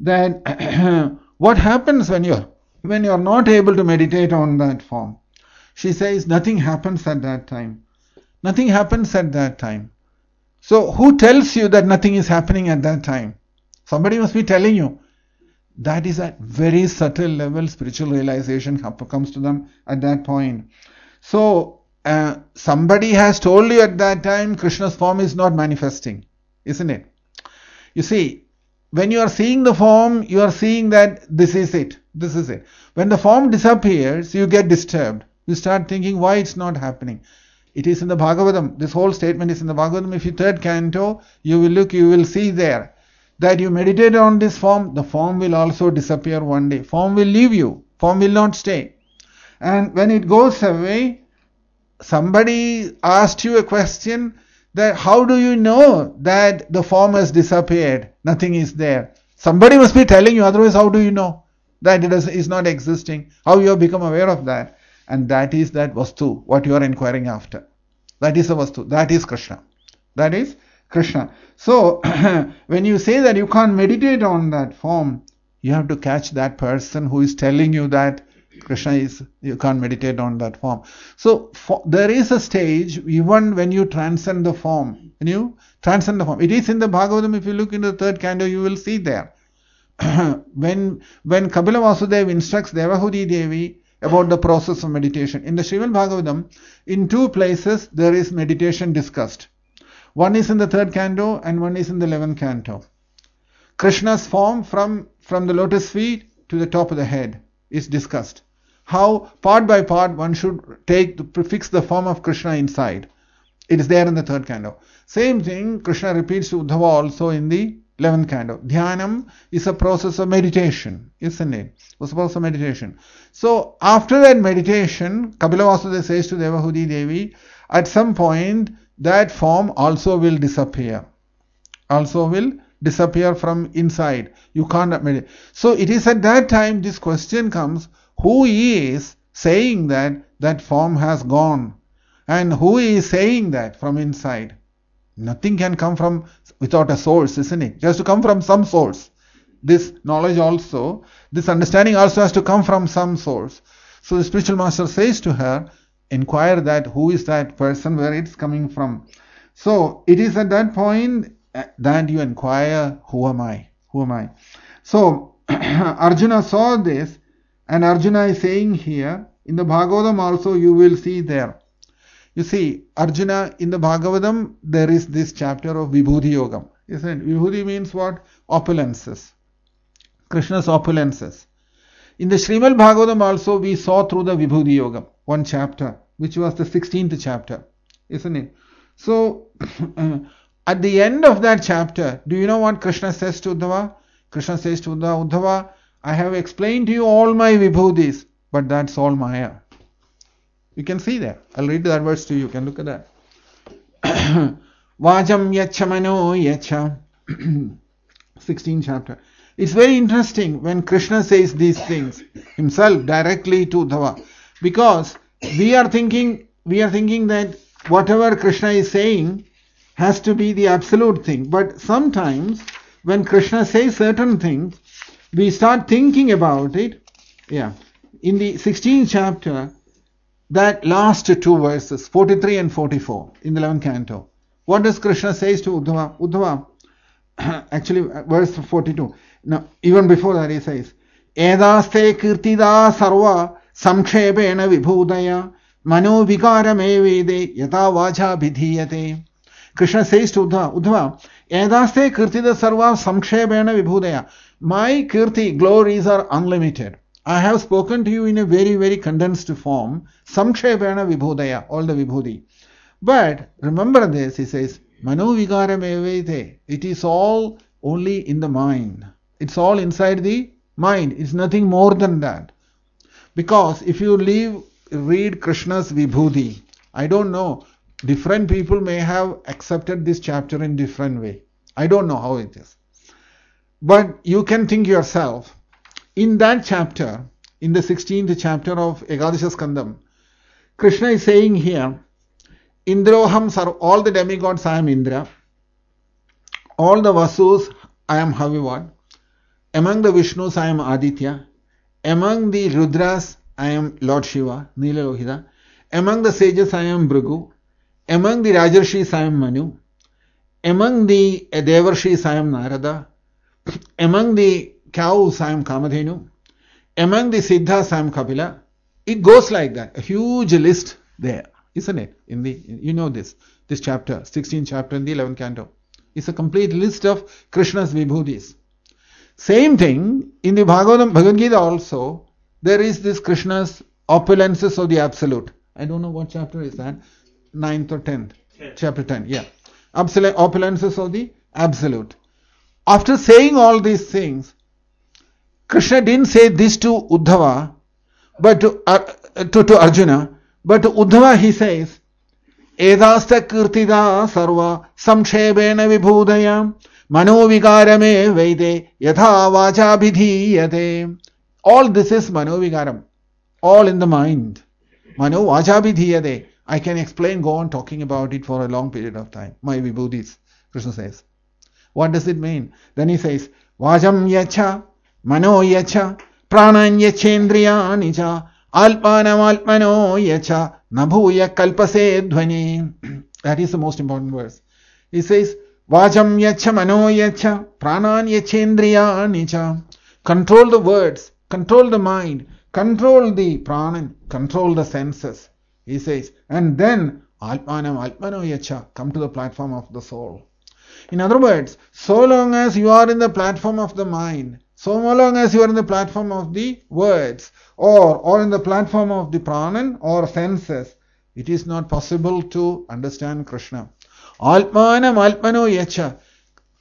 [SPEAKER 1] that what happens when you're when you're not able to meditate on that form? She says, nothing happens at that time. Nothing happens at that time. So who tells you that nothing is happening at that time? Somebody must be telling you. That is a very subtle level spiritual realization comes to them at that point. So, uh, somebody has told you at that time Krishna's form is not manifesting, isn't it? You see, when you are seeing the form, you are seeing that this is it, this is it. When the form disappears, you get disturbed. You start thinking why it's not happening. It is in the Bhagavatam. This whole statement is in the Bhagavatam. If you third canto, you will look, you will see there that you meditate on this form, the form will also disappear one day. Form will leave you. Form will not stay. And when it goes away, somebody asked you a question that how do you know that the form has disappeared? Nothing is there. Somebody must be telling you, otherwise how do you know that it is not existing? How you have become aware of that? And that is that vastu, what you are inquiring after. That is the vastu. That is Krishna. That is Krishna. So, when you say that you can't meditate on that form, you have to catch that person who is telling you that Krishna is, you can't meditate on that form. So, for, there is a stage, even when you transcend the form, when you transcend the form. It is in the Bhagavatam, if you look into the third canto, you will see there. when, when Kapila Vasudeva instructs Devahudi Devi about the process of meditation, in the Srimad Bhagavatam, in two places there is meditation discussed. One is in the third canto and one is in the eleventh canto. Krishna's form from, from the lotus feet to the top of the head is discussed. How part by part one should take to fix the form of Krishna inside. It is there in the third canto. Same thing Krishna repeats to Uddhava also in the eleventh canto. Dhyanam is a process of meditation, isn't it? It's a process of meditation. So after that meditation, Kapila Vasudeva says to Devahuti Devi, at some point that form also will disappear. Also will disappear from inside. You can't meditate. So it is at that time this question comes, who is saying that that form has gone? And who is saying that from inside? Nothing can come from without a source, isn't it? It has to come from some source. This knowledge also, this understanding also has to come from some source. So the spiritual master says to her, inquire that who is that person, where it's coming from. So it is at that point that you inquire, who am I? Who am I? So Arjuna saw this, and Arjuna is saying here, in the Bhagavatam also you will see there. You see, Arjuna, in the Bhagavatam, there is this chapter of Vibhuti Yogam. Isn't it? Vibhuti means what? Opulences. Krishna's opulences. In the Srimad Bhagavatam also, we saw through the Vibhuti Yogam, one chapter, which was the sixteenth chapter. Isn't it? So, at the end of that chapter, do you know what Krishna says to Uddhava? Krishna says to Uddhava, Uddhava, I have explained to you all my Vibhutis, but that's all Maya. You can see that. I'll read that verse to you. You can look at that. Vajam yacha mano yacha. sixteenth chapter. It's very interesting when Krishna says these things himself directly to Uddhava. Because we are thinking, we are thinking that whatever Krishna is saying has to be the absolute thing. But sometimes when Krishna says certain things, we start thinking about it. Yeah. In the sixteenth chapter, that last two verses, forty-three and forty-four, in the eleventh canto. What does Krishna say to Uddhava? Uddhava, actually, verse forty-two. Now, even before that, he says, Edaste kirtida sarva samkshepena vibhudaya mano vikarame vede yata vacha bidhiyate. Krishna says to Uddhava, Uddhava, Edaste kirtida sarva samkshepena vibhudaya. My kirti, glories are unlimited. I have spoken to you in a very, very condensed form. Samkshepena vibhudaya, all the vibhudi. But remember this, he says, Mano vigaram evete. It is all only in the mind. It's all inside the mind. It's nothing more than that. Because if you leave, read Krishna's vibhudi, I don't know, different people may have accepted this chapter in different way. I don't know how it is. But you can think yourself, in that chapter, in the sixteenth chapter of Ekadasha Skandam, Krishna is saying here, Indroham sarv, all the demigods I am Indra, all the Vasus I am Havivad, among the Vishnus I am Aditya, among the Rudras I am Lord Shiva, Nila Lohita, among the sages I am Bhrigu, among the Rajarshis I am Manu, among the Devarshis I am Narada, among the cows I am Kamadhenu, among the Siddhas I am Kapila. It goes like that, a huge list there, isn't it? In the, you know this, this chapter, sixteenth chapter in the eleventh canto. It's a complete list of Krishna's vibhudis. Same thing, in the Bhagavatam, Bhagavad Gita also, there is this Krishna's opulences of the Absolute. I don't know what chapter is that, ninth or tenth? ten. Chapter ten, yeah. Absolute, opulences of the Absolute. After saying all these things, Krishna didn't say this to Uddhava, but to, uh, to, to Arjuna, but to Uddhava he says, Edasta kirtida sarva samkshepena vibhudaya mano vikarame vede yatha vacha bidhiyate. All this is mano vikaram, all in the mind. Mano vacha bidhiyate. I can explain, go on talking about it for a long period of time. My vibhudis, Krishna says. What does it mean? Then he says, Vajam yacha, mano yacha, pranan yachendriyani cha, alpanam alpano yacha, nabhuya kalpase dhvani. That is the most important verse. He says, Vajam yacha, mano yacha, pranan yachendriyani cha. Control the words, control the mind, control the pranan, control the senses. He says, and then alpanam alpano yacha, come to the platform of the soul. In other words, so long as you are in the platform of the mind, so long as you are in the platform of the words, or, or in the platform of the pranan or senses, it is not possible to understand Krishna. Alpanam alpano yacha.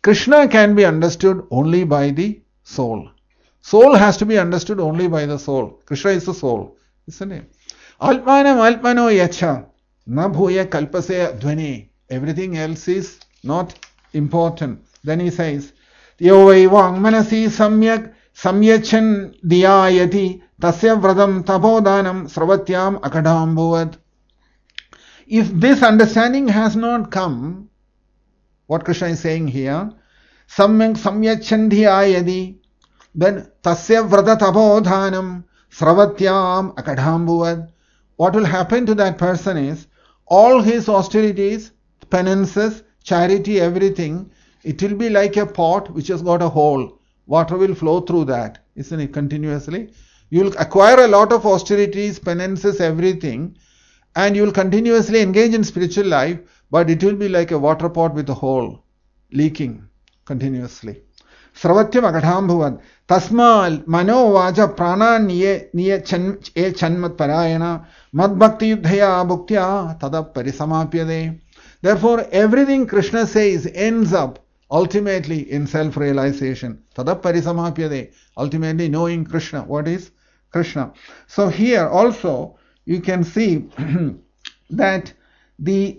[SPEAKER 1] Krishna can be understood only by the soul. Soul has to be understood only by the soul. Krishna is the soul, isn't it? Altmanam altmano yacha na bhuya kalpase dhvani. Everything else is not important. Then he says, Yo vai vang manasi samyak samyachan diyayati tasya vradam tapodanam sravatyam akadam bhuvat. If this understanding has not come, what Krishna is saying here, samyak samyachan diyayati, then tasya vrata tapodhanam sravatyam akadam bhuvat. What will happen to that person is, all his austerities, penances, charity, everything, it will be like a pot which has got a hole. Water will flow through that, isn't it, continuously? You will acquire a lot of austerities, penances, everything, and you will continuously engage in spiritual life, but it will be like a water pot with a hole, leaking continuously. Sravatyam akadham bhuvad. Tasmal mano vaja prana niye niye chan e chanmat parayana mad bhakti yudhaya bhuktya tada parisamapyade. Therefore, everything Krishna says ends up ultimately in self-realization. Tada parisamapyade. Ultimately knowing Krishna. What is Krishna? So here also you can see that the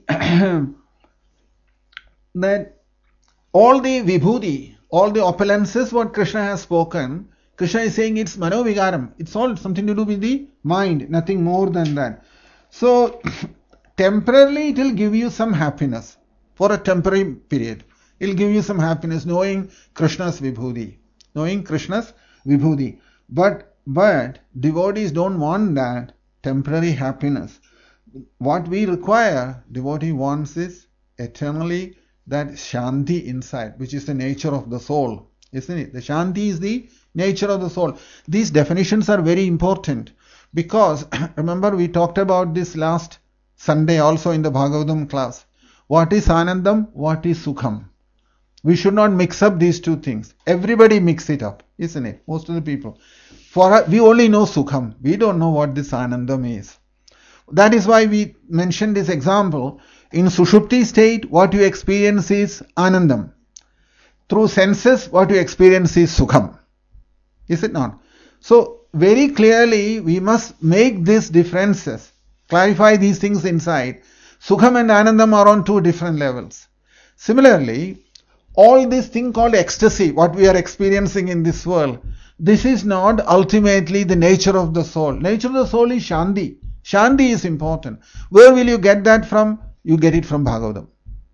[SPEAKER 1] that all the vibhuti, all the opulences what Krishna has spoken, Krishna is saying it's manovigaram. It's all something to do with the mind, nothing more than that. So temporarily it will give you some happiness for a temporary period. It will give you some happiness knowing Krishna's vibhuti, knowing Krishna's vibhuti. But but devotees don't want that temporary happiness. What we require, devotee wants is eternally that shanti inside, which is the nature of the soul, isn't it? The shanti is the nature of the soul. These definitions are very important because remember we talked about this last Sunday also in the Bhagavatam class. What is Anandam? What is Sukham? We should not mix up these two things. Everybody mix it up, isn't it? Most of the people. For us, we only know Sukham. We don't know what this Anandam is. That is why we mentioned this example. In Sushupti state, what you experience is Anandam. Through senses, what you experience is Sukham. Is it not? So, very clearly, we must make these differences, clarify these things inside. Sukham and Anandam are on two different levels. Similarly, all this thing called ecstasy, what we are experiencing in this world, this is not ultimately the nature of the soul. Nature of the soul is Shanti. Shanti is important. Where will you get that from? You get it from Bhagavatam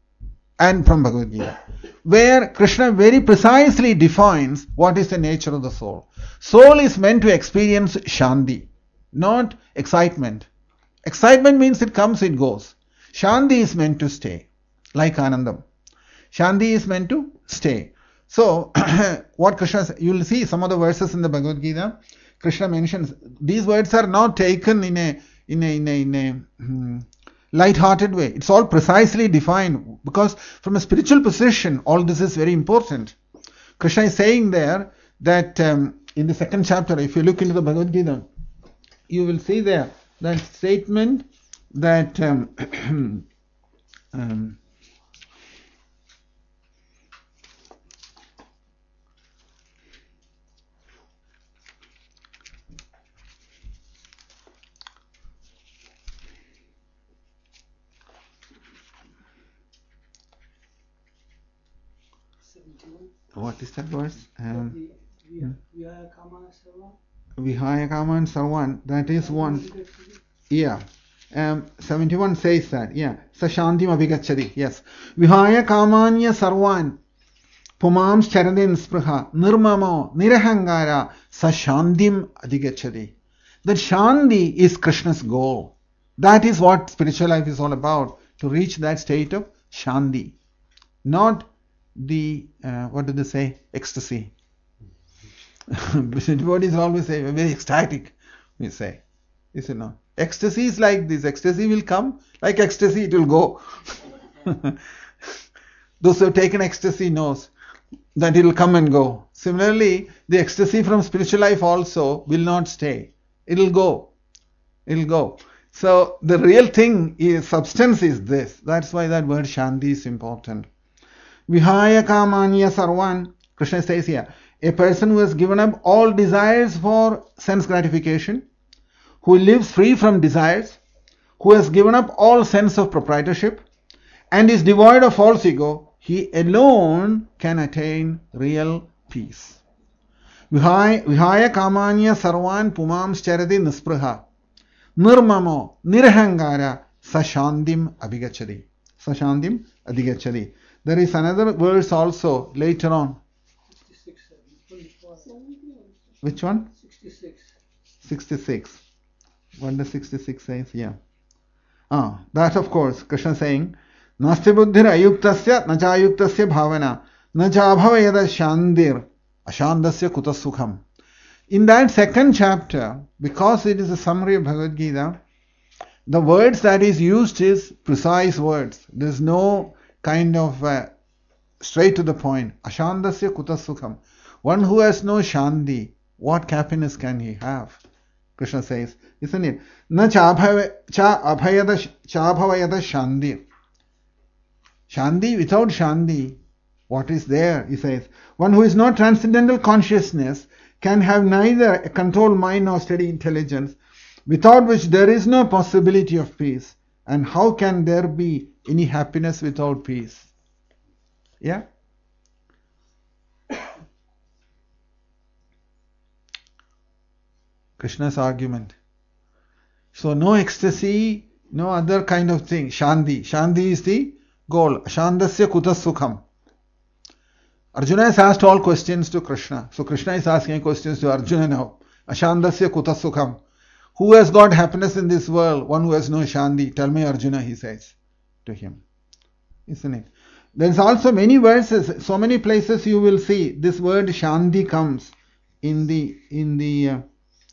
[SPEAKER 1] and from Bhagavad Gita, where Krishna very precisely defines what is the nature of the soul. Soul is meant to experience Shanti, not excitement. Excitement means it comes, it goes. Shanti is meant to stay, like Anandam. Shanti is meant to stay. So, what Krishna says, you will see some of the verses in the Bhagavad Gita, Krishna mentions, these words are not taken in a, in a, in a, in a hmm, light-hearted way. It's all precisely defined because from a spiritual position, all this is very important. Krishna is saying there that um, in the second chapter, if you look into the Bhagavad Gita, you will see there that statement that um, um, what is that verse? Um, Vihaya Kama and Sarvan. That is one. Yeah. Um, seventy-one says that. Yeah. Sashantim Abhigachadi. Yes. Vihaya Kamanya Sarvan. Pumams Charadin Spriha. Nirmamo. Nirahangara. Sashantim Adhigachadi. That Shanti is Krishna's goal. That is what spiritual life is all about. To reach that state of Shanti. Not the, uh, what do they say? Ecstasy. Devotees always say, we're very ecstatic, we say. Is it not? Ecstasy is like this. Ecstasy will come, like ecstasy it will go. Those who have taken ecstasy knows that it will come and go. Similarly, the ecstasy from spiritual life also will not stay. It will go. It will go. So the real thing is, substance is this. That's why that word Shanti is important. Vihaya kamanya sarvan. Krishna says here, a person who has given up all desires for sense gratification, who lives free from desires, who has given up all sense of proprietorship, and is devoid of false ego, he alone can attain real peace. Vihaya kamanya sarvan pumams charati nispraha nirmamo nirahangara sashandim abhigachadi. Sashandim adhigachadi. There is another verse also later on. Which one?
[SPEAKER 2] sixty-six.
[SPEAKER 1] sixty-six. What does sixty-six says? Yeah. Ah, that of course, Krishna saying, Nasti buddhir ayuktasya nacha ayuktasya bhavana nacha bhavayada shandir ashandasya kutasukham. In that second chapter, because it is a summary of Bhagavad Gita, the words that is used is precise words. There is no kind of uh, straight to the point. Ashandasya kutasukham. One who has no shandi, what happiness can he have? Krishna says, isn't it? Na cha abhayada shandi. Shandi, without shandi, what is there? He says, one who is not transcendental consciousness can have neither a controlled mind nor steady intelligence, without which there is no possibility of peace. And how can there be any happiness without peace? Yeah? Krishna's argument. So no ecstasy, no other kind of thing. Shandi. Shandi is the goal. Shandasya kutasukham. Arjuna has asked all questions to Krishna. So Krishna is asking questions to Arjuna now. Ashandasya kutasukham. Who has got happiness in this world? One who has no shandi. Tell me, Arjuna, he says to him. Isn't it? There's also many verses, so many places you will see this word shandi comes in the in the uh,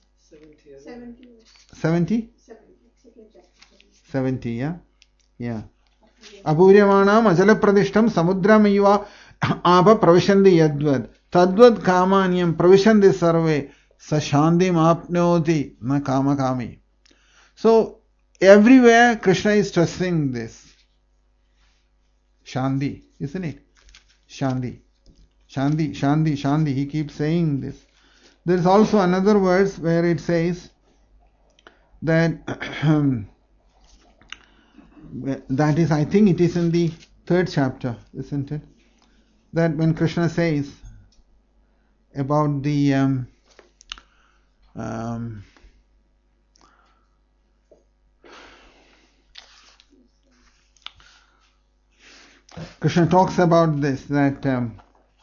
[SPEAKER 1] seventy? seventy, yeah? Yeah. Abhuryamanam ajala pradishtam samudramaiva aba pravishandi yadvad tadvad kamanyam pravishandi sarve sashandim apnoti na kamakami. So, everywhere Krishna is stressing this. Shandi, isn't it? Shandi. Shandi, Shandi, Shandi. He keeps saying this. There is also another verse where it says that that is, I think it is in the third chapter, isn't it? That when Krishna says about the um, um, Krishna talks about this, that um,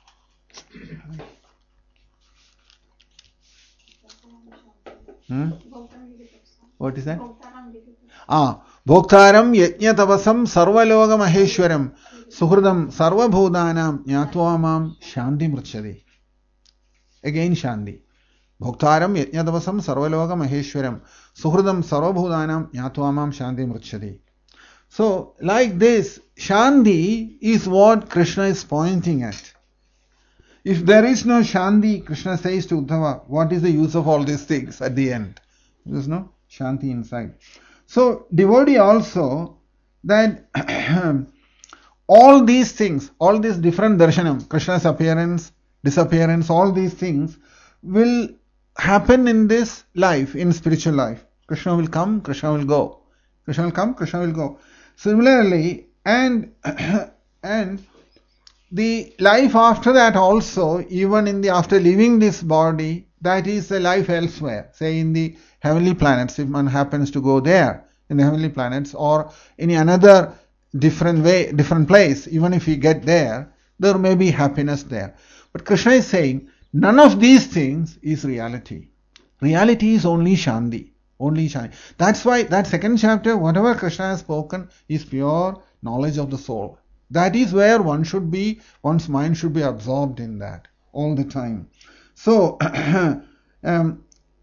[SPEAKER 1] hmm? What is that? Ah, Bhoktaram Yajñatavasam Sarvaloga Maheshwaram Suhridam Sarvabhudanam Jnatva Shandi Mrchadi. Again Shandi. Bhoktaram Yajñatavasam Sarvaloga Maheshwaram Suhridam Sarvabhudanam Jnatva Shandi Mrchadi. So, like this, Shandi is what Krishna is pointing at. If there is no Shandi, Krishna says to Uddhava, what is the use of all these things at the end? There is no Shanti inside. So, devotee also, that all these things, all these different darshanam, Krishna's appearance, disappearance, all these things will happen in this life, in spiritual life. Krishna will come, Krishna will go. Krishna will come, Krishna will go. Similarly, and and the life after that also, even in the after leaving this body, that is a life elsewhere, say in the heavenly planets, if one happens to go there in the heavenly planets, or any another different way, different place, even if we get there, there may be happiness there. But Krishna is saying, none of these things is reality. Reality is only Shandi. Only Shandi. That's why that second chapter, whatever Krishna has spoken, is pure knowledge of the soul. That is where one should be, one's mind should be absorbed in that all the time. So, um,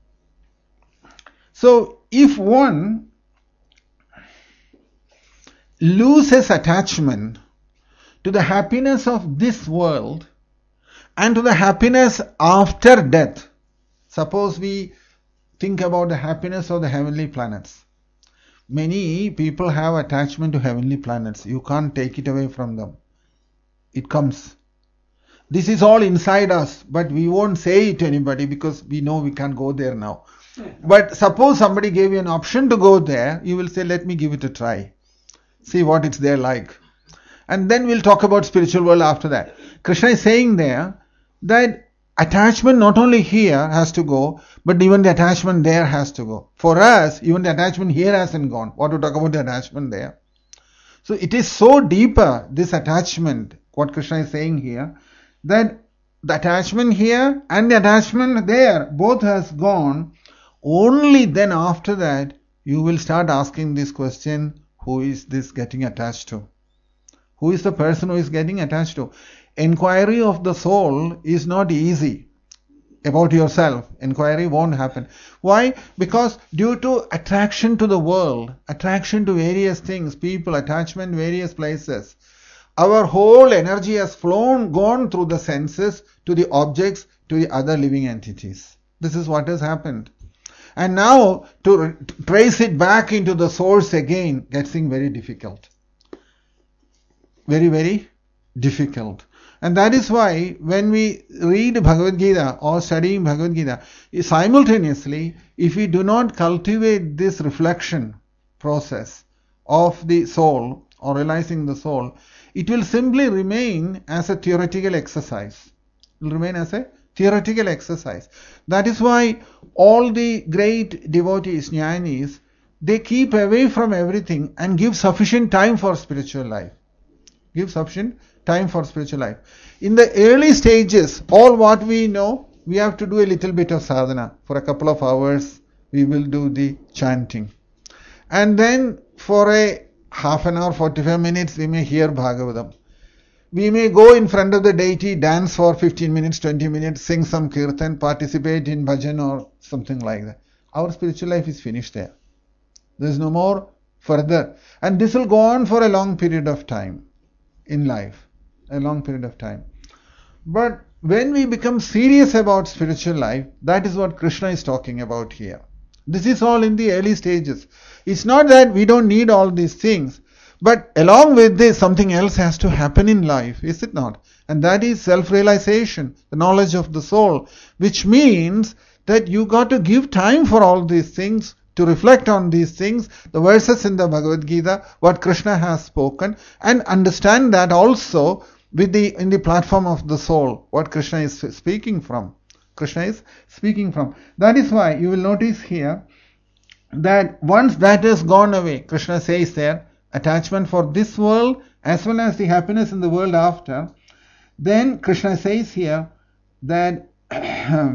[SPEAKER 1] so if one loses attachment to the happiness of this world and to the happiness after death, suppose we think about the happiness of the heavenly planets. Many people have attachment to heavenly planets. You can't take it away from them. it comes. This is all inside us, but we won't say it to anybody because we know we can't go there now. But suppose somebody gave you an option to go there, you will say, let me give it a try. See what it's there like. And then we'll talk about spiritual world after that. Krishna is saying there that attachment not only here has to go, but even the attachment there has to go. For us, even the attachment here hasn't gone. What to talk about the attachment there? So it is so deeper, this attachment, what Krishna is saying here, that the attachment here and the attachment there, both has gone. Only then after that, you will start asking this question, who is this getting attached to? Who is the person who is getting attached to? Inquiry of the soul is not easy about yourself. Inquiry won't happen. Why? Because due to attraction to the world, attraction to various things, people, attachment, various places, our whole energy has flown, gone through the senses to the objects, to the other living entities. This is what has happened. And now to trace it back into the source again gets very difficult. Very, very difficult. And that is why when we read Bhagavad Gita or studying Bhagavad Gita, simultaneously, if we do not cultivate this reflection process of the soul or realizing the soul, it will simply remain as a theoretical exercise. It will remain as a theoretical exercise. That is why all the great devotees, jnanis, they keep away from everything and give sufficient time for spiritual life. Give sufficient time for spiritual life. In the early stages, all what we know, we have to do a little bit of sadhana. For a couple of hours, we will do the chanting. And then for a half an hour, forty-five minutes, we may hear Bhagavatam. We may go in front of the deity, dance for fifteen minutes, twenty minutes, sing some kirtan, participate in bhajan or something like that. Our spiritual life is finished there. There is no more further. And this will go on for a long period of time in life. A long period of time. But when we become serious about spiritual life, that is what Krishna is talking about here. This is all in the early stages. It's not that we don't need all these things. But along with this, something else has to happen in life, is it not? And that is self-realization, the knowledge of the soul, which means that you got to give time for all these things, to reflect on these things, the verses in the Bhagavad Gita, what Krishna has spoken, and understand that also with the in the platform of the soul, what Krishna is speaking from. Krishna is speaking from. That is why you will notice here that once that has gone away, Krishna says there, attachment for this world as well as the happiness in the world after, then Krishna says here that uh,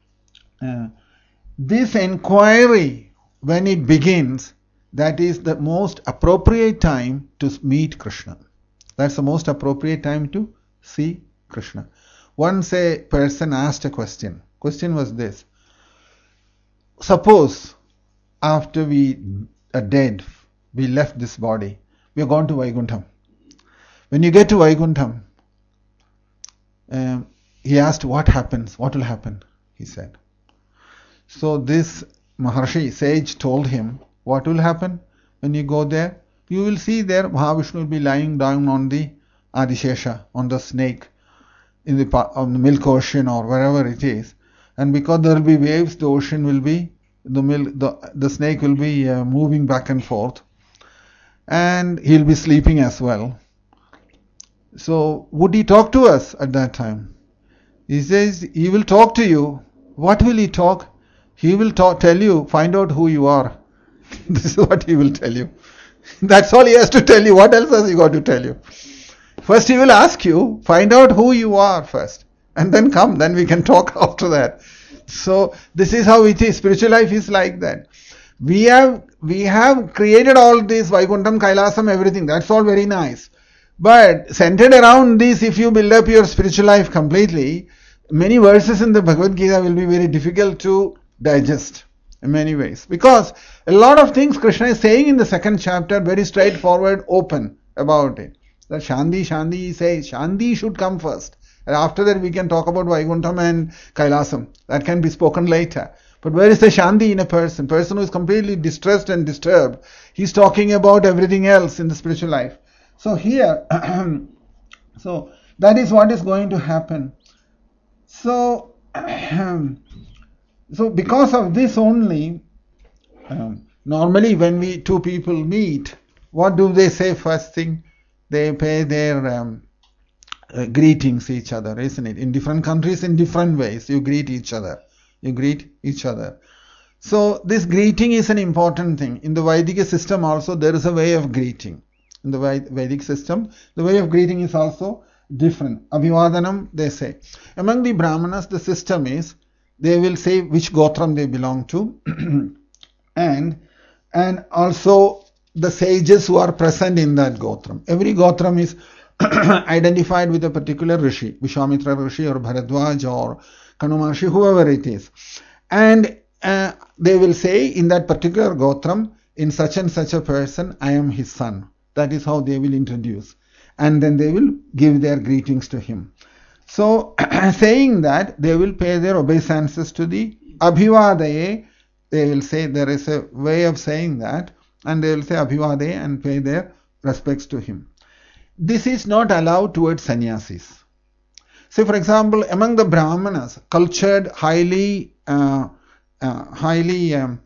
[SPEAKER 1] this inquiry, when it begins, that is the most appropriate time to meet Krishna. That's the most appropriate time to see Krishna. Once a person asked a question. Question was this. Suppose after we are dead, we left this body, we are gone to Vaikuntham. When you get to Vaikuntham, um, he asked, what happens? What will happen? He said. So this Maharshi, sage, told him, what will happen when you go there? You will see there Mahavishnu will be lying down on the Adishesha, on the snake, in the, on the milk ocean or wherever it is. And because there will be waves, the ocean will be, the milk, the, the snake will be uh, moving back and forth. And he'll be sleeping as well. So would he talk to us at that time? He says he will talk to you. What will he talk? He will talk, tell you, find out who you are. This is what he will tell you. That's all he has to tell you. What else has he got to tell you? First he will ask you, find out who you are first. And then come, then we can talk after that. So this is how it is. Spiritual life is like that. We have we have created all this, Vaikuntham, Kailasam, everything. That's all very nice. But centered around this, if you build up your spiritual life completely, many verses in the Bhagavad Gita will be very difficult to digest in many ways. Because a lot of things Krishna is saying in the second chapter, very straightforward, open about it. That Shandi, Shandi, he says, Shandi should come first. And after that we can talk about Vaikuntham and Kailasam. That can be spoken later. But where is the Shandi in a person? Person who is completely distressed and disturbed. He's talking about everything else in the spiritual life. So here, so That is what is going to happen. So, so because of this only, um, normally when we two people meet, what do they say first thing? They pay their um, uh, greetings each other, isn't it? In different countries, in different ways, you greet each other. You greet each other. So this greeting is an important thing. In the Vedic system also, there is a way of greeting. In the Vedic system, the way of greeting is also different. Abhivadanam, they say. Among the Brahmanas, the system is, they will say which Gotram they belong to and and also the sages who are present in that Gotram. Every Gotram is identified with a particular Rishi, Vishwamitra Rishi or Bharadwaj or Kanu Maharshi, whoever it is. And uh, they will say in that particular Gotram, in such and such a person, I am his son. That is how they will introduce. And then they will give their greetings to him. So, saying that, they will pay their obeisances to the Abhivadaye. They will say, there is a way of saying that, and they will say Abhivadaye and pay their respects to him. This is not allowed towards sannyasis. So, for example, among the Brahmanas, cultured, highly, uh, uh, highly um,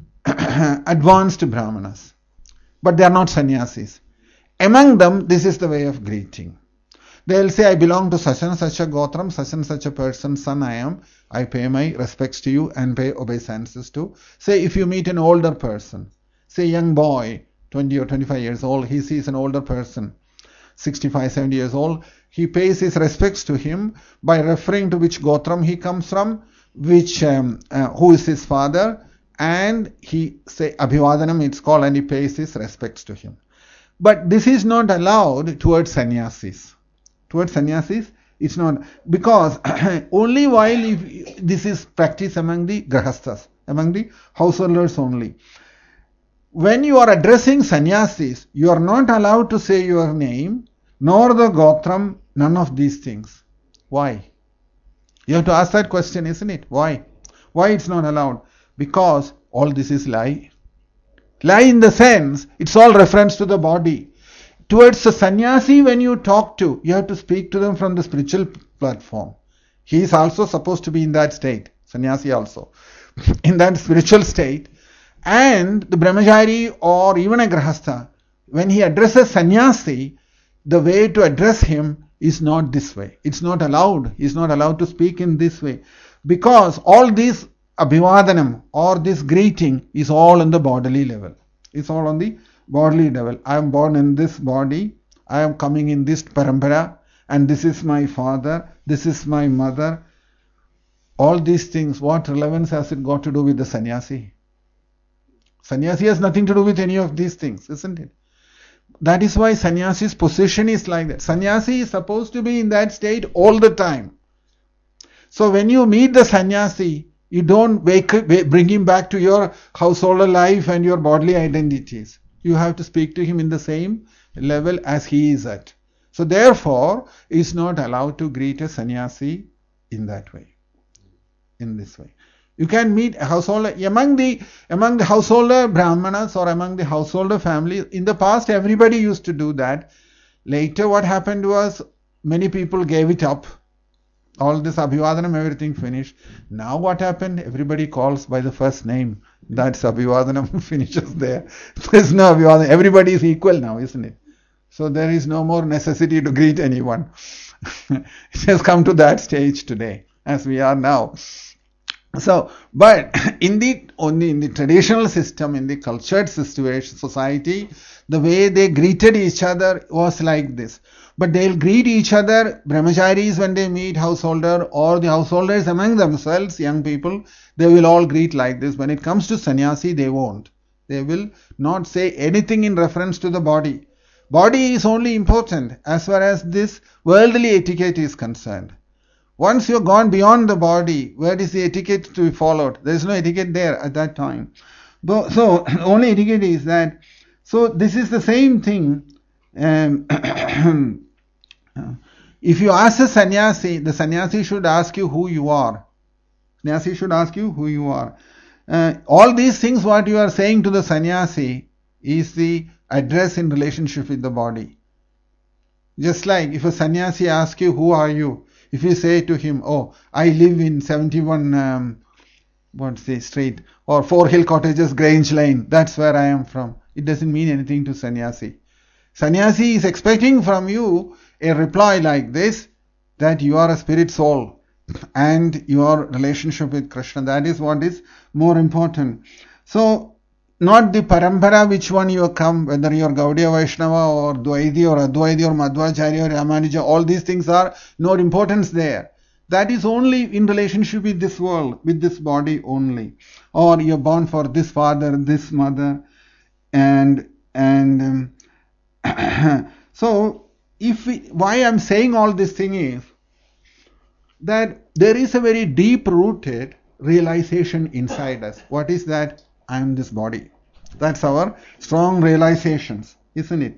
[SPEAKER 1] advanced Brahmanas, but they are not sannyasis. Among them, this is the way of greeting. They will say, I belong to such and such a Gotram, such and such a person's son I am. I pay my respects to you and pay obeisances to. Say, if you meet an older person, say young boy, twenty or twenty-five years old, he sees an older person, sixty-five, seventy years old, he pays his respects to him by referring to which Gotram he comes from, which um, uh, who is his father, and he say Abhivadanam, it's called, and he pays his respects to him. But this is not allowed towards sannyasis. Towards sannyasis, it's not, because only while if this is practiced among the grahasthas, among the householders only. When you are addressing sannyasis, you are not allowed to say your name, nor the Gotram, none of these things. Why? You have to ask that question, isn't it? Why? Why it's not allowed? Because all this is lie. Lie in the sense, it's all reference to the body. Towards the sannyasi, when you talk to, you have to speak to them from the spiritual platform. He is also supposed to be in that state, sannyasi also, in that spiritual state. And the brahmachari or even a grahastha, when he addresses sannyasi, the way to address him is not this way. It's not allowed. He's not allowed to speak in this way. Because all this abhivadanam or this greeting is all on the bodily level. It's all on the bodily level. I am born in this body. I am coming in this parampara. And this is my father. This is my mother. All these things, what relevance has it got to do with the sannyasi? Sannyasi has nothing to do with any of these things, isn't it? That is why sannyasi's position is like that. Sannyasi is supposed to be in that state all the time. So when you meet the sannyasi, you don't wake, bring him back to your householder life and your bodily identities. You have to speak to him in the same level as he is at. So therefore, it's not allowed to greet a sannyasi in that way, in this way. You can meet a householder among the among the householder brahmanas or among the householder family. In the past, everybody used to do that. Later, what happened was many people gave it up. All this abhivadanam, everything finished. Now what happened? Everybody calls by the first name. That's abhivadanam finishes there. There's no abhivadanam. Everybody is equal now, isn't it? So there is no more necessity to greet anyone. It has come to that stage today, as we are now. So, but in the only in the traditional system, in the cultured situation, society, the way they greeted each other was like this. But they'll greet each other, brahmacharis when they meet householder, or the householders among themselves, young people, they will all greet like this. When it comes to sannyasi, they won't. They will not say anything in reference to the body. Body is only important as far as this worldly etiquette is concerned. Once you've gone beyond the body, where is the etiquette to be followed? There is no etiquette there at that time. But, so, only etiquette is that, so this is the same thing. Um, if you ask a sannyasi, the sannyasi should ask you who you are. Sannyasi should ask you who you are. Uh, all these things what you are saying to the sannyasi is the address in relationship with the body. Just like if a sannyasi asks you, who are you? If you say to him, oh, I live in seventy-one, um, what's the street, or Four Hill Cottages, Grange Lane, that's where I am from. It doesn't mean anything to sannyasi. Sannyasi is expecting from you a reply like this, that you are a spirit soul and your relationship with Krishna. That is what is more important. So, not the parampara which one you come, whether you are Gaudiya Vaishnava or Dvaiti or Advaiti or Madhvacharya or Ramanuja, all these things are no importance there. That is only in relationship with this world, with this body only. Or you are born for this father, this mother, and and um, so if we, why I am saying all this thing is that there is a very deep rooted realization inside us. What is that? I am this body. That's our strong realizations, isn't it?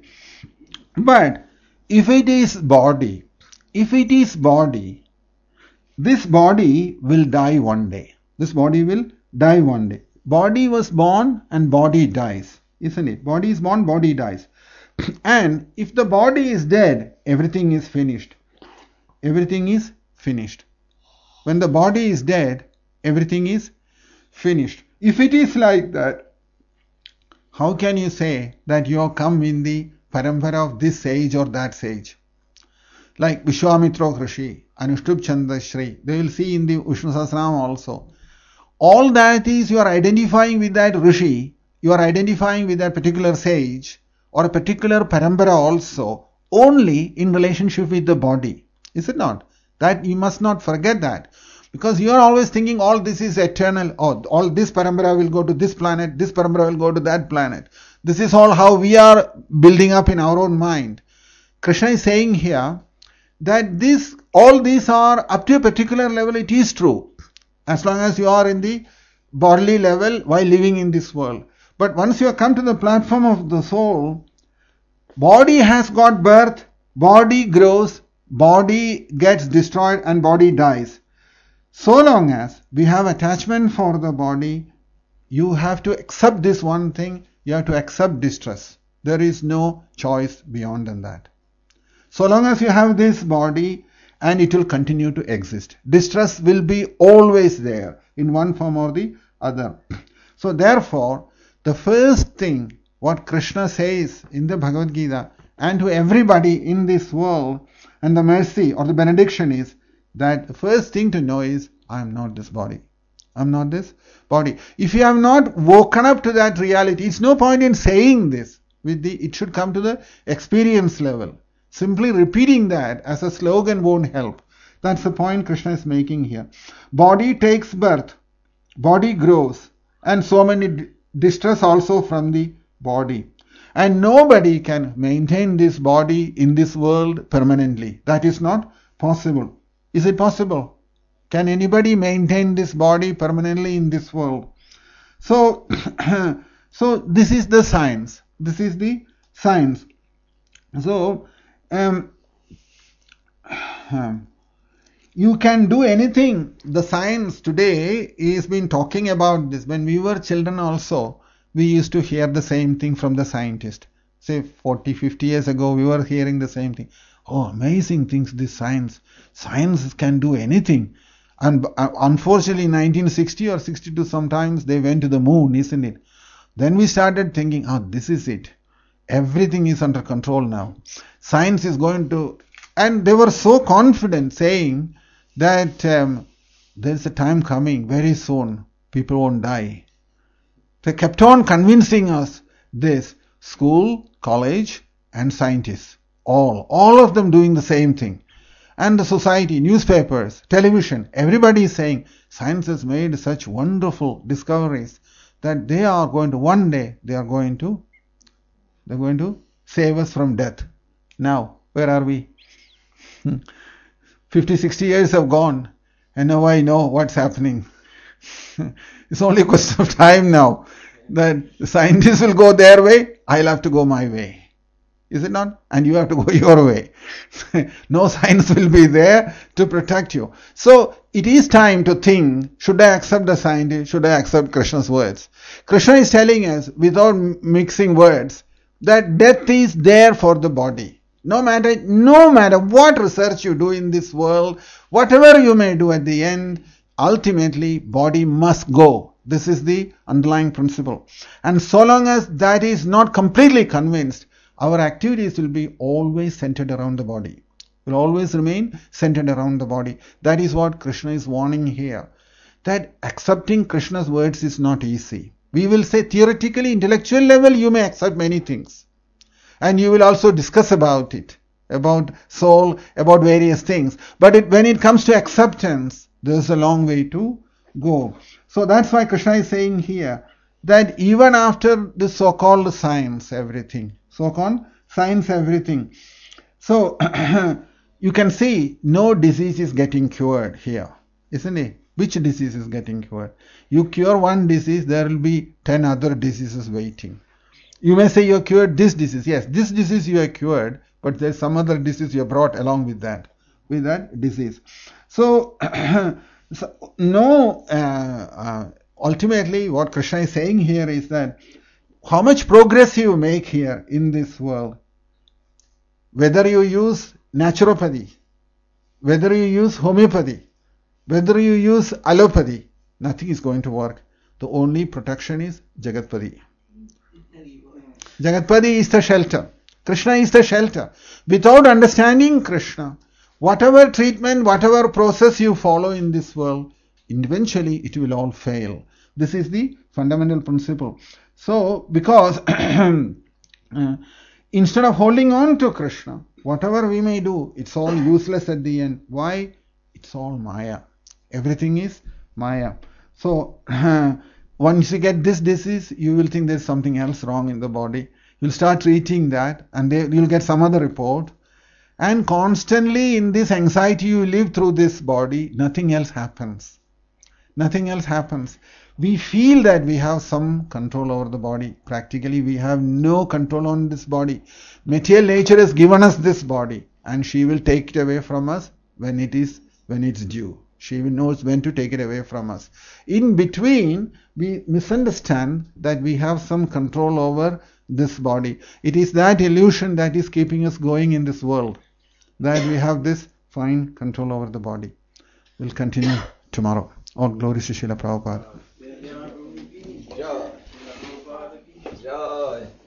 [SPEAKER 1] But if it is body, if it is body, this body will die one day. This body will die one day. Body was born and body dies, isn't it? Body is born, body dies. And if the body is dead, everything is finished. Everything is finished. When the body is dead, everything is finished. If it is like that, how can you say that you have come in the parampara of this sage or that sage? Like Vishwamitra Rishi, Anushtup Chandashri, they will see in the Vishnu Sahasranama also. All that is, you are identifying with that Rishi, you are identifying with that particular sage or a particular parampara also, only in relationship with the body. Is it not? That you must not forget that. Because you are always thinking all this is eternal, or oh, all this parampara will go to this planet, this parampara will go to that planet. This is all how we are building up in our own mind. Krishna is saying here that this, all these are up to a particular level, it is true. As long as you are in the bodily level while living in this world. But once you have come to the platform of the soul, body has got birth, body grows, body gets destroyed and body dies. So long as we have attachment for the body, you have to accept this one thing, you have to accept distress. There is no choice beyond than that. So long as you have this body, and it will continue to exist. Distress will be always there in one form or the other. So therefore, the first thing what Krishna says in the Bhagavad Gita and to everybody in this world, and the mercy or the benediction is that the first thing to know is, I am not this body. I am not this body. If you have not woken up to that reality, it's no point in saying this. With the, it should come to the experience level. Simply repeating that as a slogan won't help. That's the point Krishna is making here. Body takes birth, body grows, and so many d- distress also from the body. And nobody can maintain this body in this world permanently. That is not possible. Is it possible? Can anybody maintain this body permanently in this world? So, so this is the science. This is the science. So, um, you can do anything. The science today is been talking about this. When we were children also, we used to hear the same thing from the scientist. Say forty, fifty years ago, we were hearing the same thing. Oh, amazing things, this science. Science can do anything. And unfortunately, in nineteen sixty or sixty-two, sometimes they went to the moon, isn't it? Then we started thinking, oh, this is it. Everything is under control now. Science is going to... And they were so confident saying that um, there's a time coming very soon. People won't die. They kept on convincing us this. School, college and scientists. All. All of them doing the same thing. And the society, newspapers, television, everybody is saying science has made such wonderful discoveries that they are going to, one day, they are going to, they're going to save us from death. Now, where are we? fifty, sixty years have gone, and now I know what's happening. It's only a question of time now that the scientists will go their way, I'll have to go my way. Is it not? And you have to go your way. No science will be there to protect you. So, it is time to think, should I accept the scientist? Should I accept Krishna's words? Krishna is telling us, without mixing words, that death is there for the body. No matter, no matter what research you do in this world, whatever you may do at the end, ultimately body must go. This is the underlying principle. And so long as that is not completely convinced, our activities will be always centered around the body. Will always remain centered around the body. That is what Krishna is warning here. That accepting Krishna's words is not easy. We will say theoretically, intellectual level, you may accept many things. And you will also discuss about it, about soul, about various things. But it, when it comes to acceptance, there's a long way to go. So that's why Krishna is saying here that even after the so-called science, everything, so-called science, everything. So you can see no disease is getting cured here, isn't it? Which disease is getting cured? You cure one disease, there will be ten other diseases waiting. You may say you have cured this disease. Yes, this disease you have cured, but there's some other disease you have brought along with that, with that disease. So, so no, uh, uh, ultimately what Krishna is saying here is that how much progress you make here in this world, whether you use naturopathy, whether you use homeopathy, whether you use allopathy, nothing is going to work. The only protection is Jagatpati. Jagatpati is the shelter. Krishna is the shelter. Without understanding Krishna, whatever treatment, whatever process you follow in this world, eventually it will all fail. This is the fundamental principle. So, because uh, instead of holding on to Krishna, whatever we may do, it's all useless at the end. Why? It's all Maya. Everything is Maya. So, uh, once you get this disease, you will think there's something else wrong in the body. You'll start treating that and they, you'll get some other report. And constantly in this anxiety you live through this body, nothing else happens. Nothing else happens. We feel that we have some control over the body. Practically we have no control on this body. Material nature has given us this body and she will take it away from us when it is, when it's due. She knows when to take it away from us. In between, we misunderstand that we have some control over this body. It is that illusion that is keeping us going in this world, that we have this fine control over the body. We'll continue tomorrow. All glory to Srila Prabhupada.